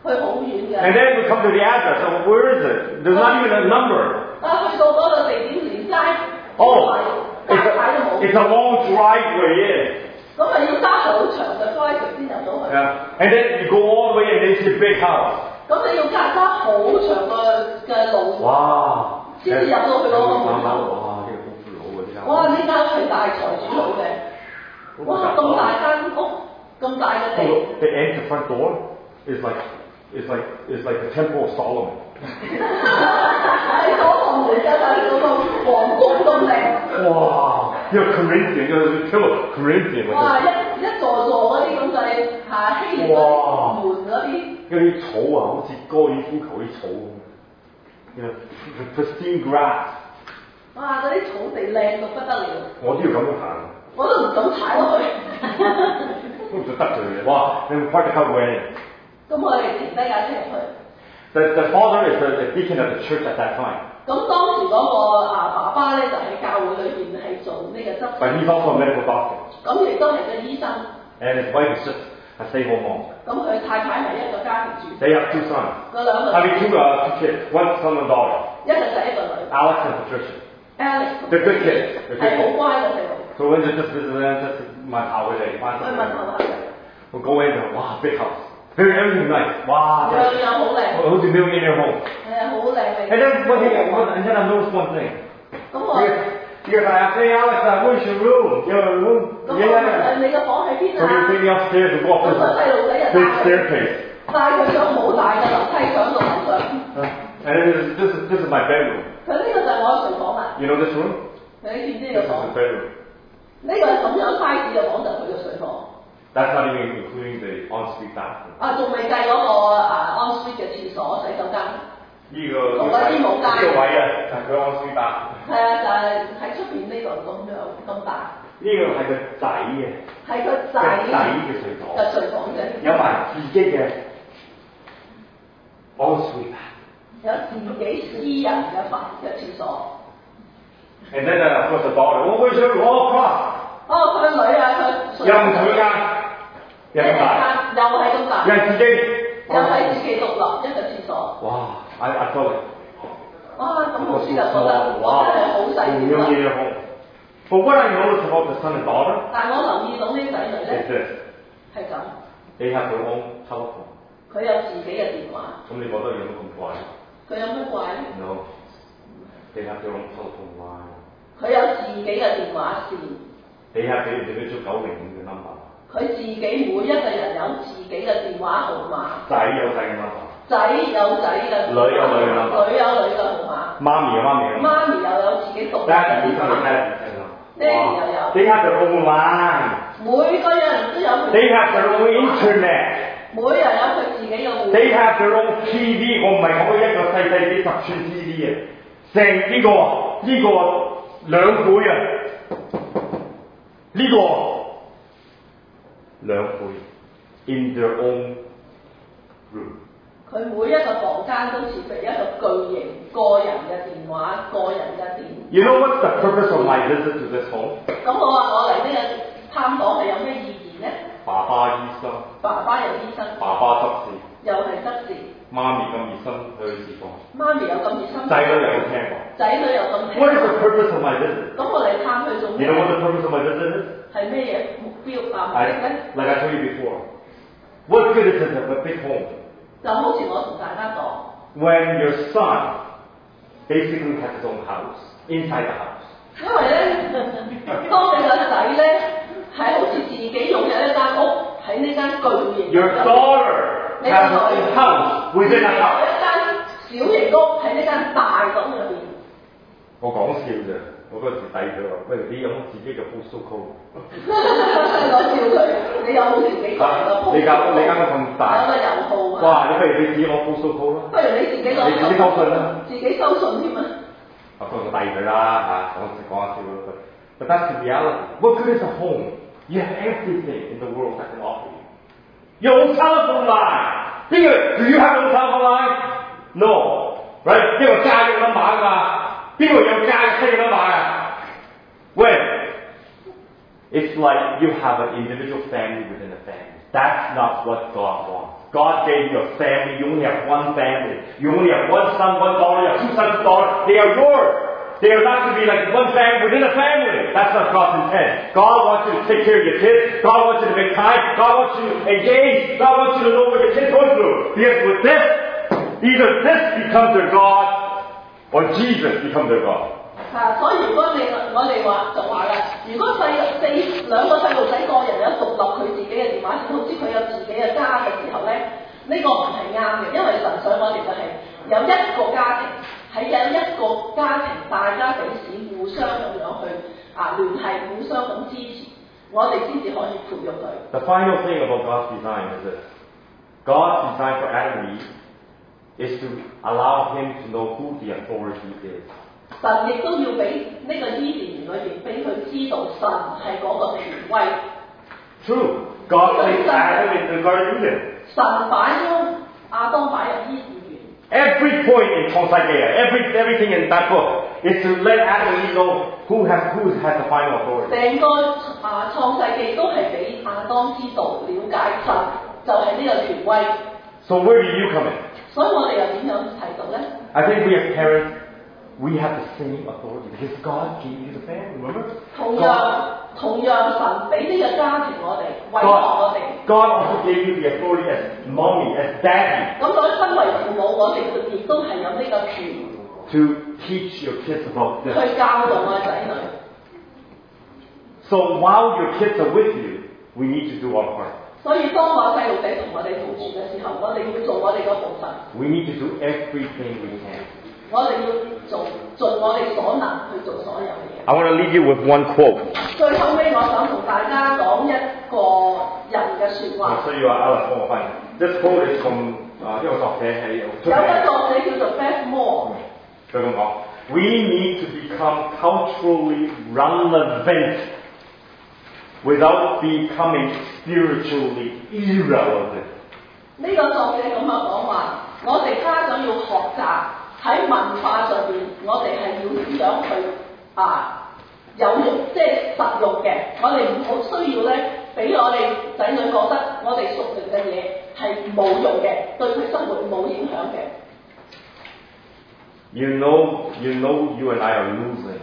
去好遠嘅。 And then we come to the address. So where is it? There's not even a number. 啊，去到嗰個地點連街 Oh, 街 it's 牌都 a, 冇。 it's a long driveway in. 咁啊要揸好長嘅 drive 先入到去。 Yeah. And then you go all the way and there's a big house. 咁你要揸揸好長嘅嘅路。 哇！ 先至入到去嗰個門口。 哇！呢個好富佬啊！呢間。 哇！呢間係大財主佬嘅。哇！咁大間屋，咁大嘅地。 The end the front door is like is like is like the Temple of Solomon. 係嗰個門就係嗰個皇宮咁靚。 哇！呢個 Corinthian 呢個 Temple Corinthian 哇！一一座座嗰啲咁就係嚇希臘嗰啲門嗰啲。 嗰啲草啊，好似高爾夫球啲草咁。You know, pristine grass. 哇！嗰啲草地靚到不得了。 我都要咁樣行。 我都唔敢踩落去。 都唔得罪嘅。哇！你 park the car where? 咁我哋停低架車入去。 The the father is the deacon of the church at that time. 咁當時嗰個啊爸爸咧就喺教會裏邊係做呢個執事。 But he's also a medical doctor. 咁亦都係個醫生。 And his wife is just a stay-home mom. 咁佢太太係一個家庭主婦。 They have two sons. 嗰兩個。 I mean two uh two kids, one son and daughter. 一個仔一個女。 Alex and Patricia. Alex。 They're good kids. They're good 係好 kids. 乖嘅細路。 So when they just visit them, just 問下佢哋翻去問候下佢。 我 go in 就哇 big house. Very everything nice. 哇！ 樣樣好靚。 好似 millionaire home. 係啊，好靚嘅。 And then one thing, and then I noticed one thing. 咁我。 You're like, hey Alex, uh, where's your room? Your room? 咁 Yeah. 我你個房喺邊 So 啊？ you take me upstairs and walk 咁 this 個細路仔就 big 帶 staircase. 帶佢上好大嘅樓梯上到樓上。 And this is, this is, this is my bedroom. 佢呢個就係我嘅睡房啦。 You know this room? 你知唔知 This 呢個 is 房？ the bedroom. 呢個係咁樣 size 嘅房就係佢嘅睡房。 That's not even including the ensuite bathroom. 啊，仲未計嗰個啊 ensuite 嘅廁所洗手間。 呢個同嗰啲冇間。 呢個位啊，係佢 ensuite bathroom。 係啊，就係喺出邊呢度咁樣咁大。 呢個係個仔嘅。 係個仔仔嘅睡房。 嘅睡房啫。 有埋自己嘅 ensuite bathroom。 有自己私人嘅房嘅廁所。 And then uh, of course the daughter, oh, where's your wall cross? 哦，佢個女啊，佢又唔同佢間，又咁大， 又係咁大， 又係自己， 又係自己獨立一個廁所。 哇！I I thought it。 哇！咁老師就覺得我真係好細緻啦。 嘢好。But what I noticed about the son and daughter 但係我留意到呢啲仔女 is 咧 this: 係咁， they have their own telephone。 佢有自己嘅電話。 咁你覺得有乜咁怪？ 佢有乜怪咧 ？No, they have their own telephone line。 佢有自己嘅電話線。 They have their individual 九零五嘅 number。 佢自己每一個人有自己嘅電話號碼。 仔有仔嘅 number。 仔有仔嘅。 女有女嘅 number。 女有女嘅號碼。 媽咪有媽咪嘅 number。 媽咪又有自己獨立嘅爹哋電話。爹哋又有。 They have their own line。 每個人都有。 They have their own internet。 每人有佢自己嘅戶。 They have their own T V， 我唔係講一個細細啲十寸 T V 啊，成呢個呢、這個兩倍啊，呢、這個兩倍 in their own room。 佢每一個房間都設備一個巨型個人嘅電話、個人嘅電。 You know what's the purpose of my visit to this home？ 咁我話我嚟呢個探訪係有咩意義呢？ 爸爸醫生。 爸爸有醫生。 爸爸執事。 又係執事。 媽咪咁熱心去侍奉。 媽咪有咁熱心。 仔女又有聽過。 仔女又咁聽。 What is the purpose of my visit？ 咁我嚟探佢做咩 You know what the purpose of my visit is？ 係咩嘢目標啊？目的 I, 咧 like I told you before, what good is it to have a big home？ 就好似我同大家講 When your son basically has his own house inside the house。 因為咧，當你個仔咧係好似自己擁有一間屋喺呢間巨型。 Your daughter has her own house within a house。 一間小型屋喺呢間大屋入邊。 我講笑啫，我嗰時抵佢話，喂，你有冇自己嘅 postal code？ 我笑佢，你有冇自己個人嘅 postal code？ 你間你間屋咁大， 有個郵號啊！ 哇！你不如你自己攞 postal code 啦。 不如你自己攞。 你自己收信啦。 自己收信添啊！ 啊，不過我抵佢啦嚇，講講下笑咯。But that's the reality. What good is a home? You have everything in the world that can offer you. Your own telephone line. 邊個 Do you have a telephone line? No. Right? 邊個加咗 number 㗎嘛？邊個有加西 number 啊？喂 It's like you have an individual family within a family. That's not what God wants. God gave you a family. You only have one family. You only have one son, one daughter. You have two sons, daughter. They are yours. They are not to be like one family within a family. That's not God's intent. God wants you to take care of your kids. God wants you to make time. God wants you to engage. God wants you to know what your kids go through. Because with this, either this becomes their God or Jesus becomes their God. 啊，所以如果你我哋話就話啦，如果細四兩個細路仔個人有獨立佢自己嘅電話線，好似佢有自己嘅家嘅時候咧，呢、這個唔係啱嘅，因為神想我哋就係有一個家庭，係有一個家庭，大家彼此互相咁樣去啊聯繫，互相咁支持，我哋先至可以培育佢。 The final thing about God's design is this: God's design for Adam and Eve is to allow him to know who the authority is. 神亦都要俾呢個伊甸園裏邊俾佢知道神係嗰個權威。 True. God placed Adam in the Garden of Eden. 神擺咗亞當擺入伊甸園。 Every point in Isaiah, every everything in that book is to let Adam and Eve know who has who has the final authority. 成個啊創世記都係俾亞當知道了解神就係呢個權威。 So where do you come in? 所以我哋又點樣睇到咧 I think we as parents, we have the same authority because God gave you the family. Remember? 同樣同樣神俾呢個家庭我哋，委託我哋。 God also gave you the authority as mommy, as daddy. 咁所以身為父母，我哋亦都係有呢個權 To teach your kids about this. 去教導我仔女。 So while your kids are with you, we need to do our part. 所以當我細路仔同我哋同住嘅時候，我哋要做我哋嗰部分。 We need to do everything we can. 我哋要做盡我哋所能去做所有嘅嘢。 I want to leave you with one quote. 最後尾，我想同大家講一個人嘅説話。 So you are Alice for fun. This quote is from 啊呢個作者係有一個作者叫做 Beth Moore。 佢咁講 We need to become culturally relevant without becoming spiritually irrelevant. 呢個作者咁樣講話，我哋家長要學習喺文化上邊，我哋係要點樣去啊有用，即係實用嘅。我哋唔好需要咧，俾我哋仔女覺得我哋熟練嘅嘢係冇用嘅，對佢生活冇影響嘅。 You know, you know, you and I are losing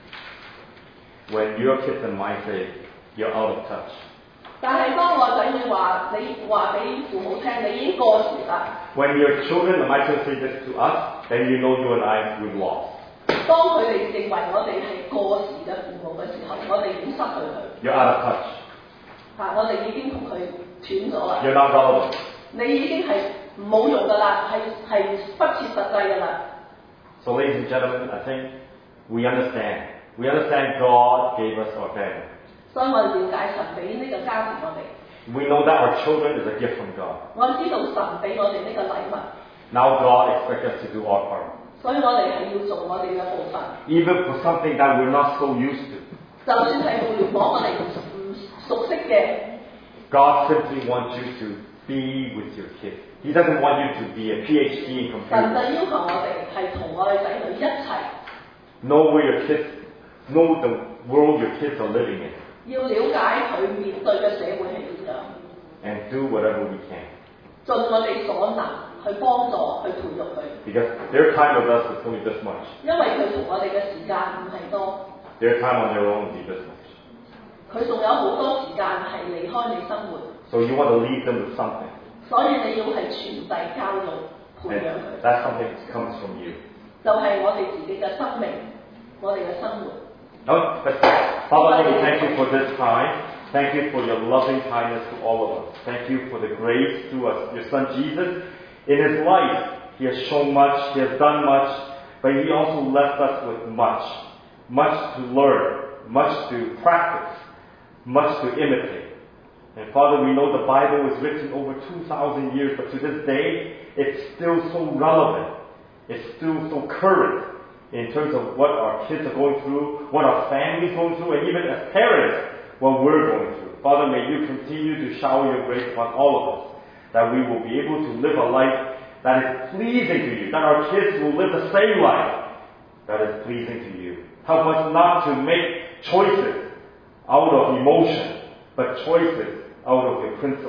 when your kids and mine say you're out of touch. 但係當我仔女話你話俾父母聽，你已經過時啦。 When your children and my children say this to us, then you know you and I we've lost. 當佢哋認為我哋係過時嘅父母嘅時候，我哋已經失去佢。 You're out of touch. 啊，我哋已經同佢斷咗啦。 You're not relevant. 你已經係冇用㗎啦，係係不切實際㗎啦。 So, ladies and gentlemen, I think we understand. We understand God gave us our family. 所以我哋了解神俾呢個家庭我哋。 We know that our children is a gift from God. 我知道神俾我哋呢個禮物， Now God expects us to do our part. 所以我哋係要做我哋嘅部分。 Even for something that we're not so used to. 就算係互聯網我哋唔唔熟悉嘅， God simply wants you to be with your kids. He doesn't want you to be a PhD in 神 computer. 就要求我哋係同我哋仔女一齊， Know where your kids, know the world your kids are living in. 要了解佢面對嘅社會係點樣， And do whatever we can. 盡我哋所能去幫助去培育佢， Because their time with us is only this much. 因為佢同我哋嘅時間唔係多， Their time on their own will be this much. 佢仲有好多時間係離開你生活， So you want to lead them with something. 所以你要係傳遞教育培養 And 佢， that something comes from you. 就係我哋自己嘅生命，我哋嘅生活。 No, but Father, Lord, we thank you for this time. Thank you for your loving kindness to all of us. Thank you for the grace to us. Your son Jesus, in his life, he has shown much, he has done much, but he also left us with much. Much to learn, much to practice, much to imitate. And Father, we know the Bible was written over two thousand years, but to this day, it's still so relevant. It's still so current in terms of what our kids are going through, what our families are going through, and even as parents, what we're going through. Father, may you continue to shower your grace upon all of us, that we will be able to live a life that is pleasing to you, that our kids will live the same life that is pleasing to you. Help us not to make choices out of emotion, but choices out of your principle.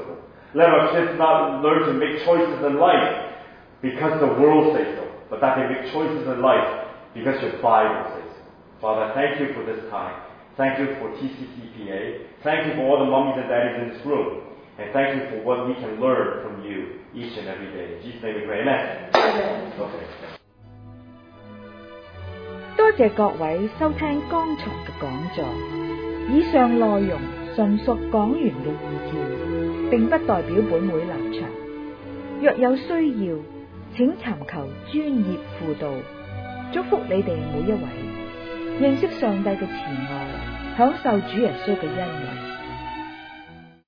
Let our kids not learn to make choices in life because the world says so, but that they make choices in life because your Bible says so. Father, thank you for this time. Thank you for T C C P A. Thank you for all the mommies and daddies in this room. And thank you for what we can learn from you each and every day. In Jesus' name we pray. Amen. Amen. Okay. 多謝各位收聽剛才嘅講座。以上內容純屬講員嘅意見，並不代表本會立場。若有需要，請尋求專業輔導。祝福你哋每一位認識上帝嘅慈愛，享受主耶穌嘅恩惠。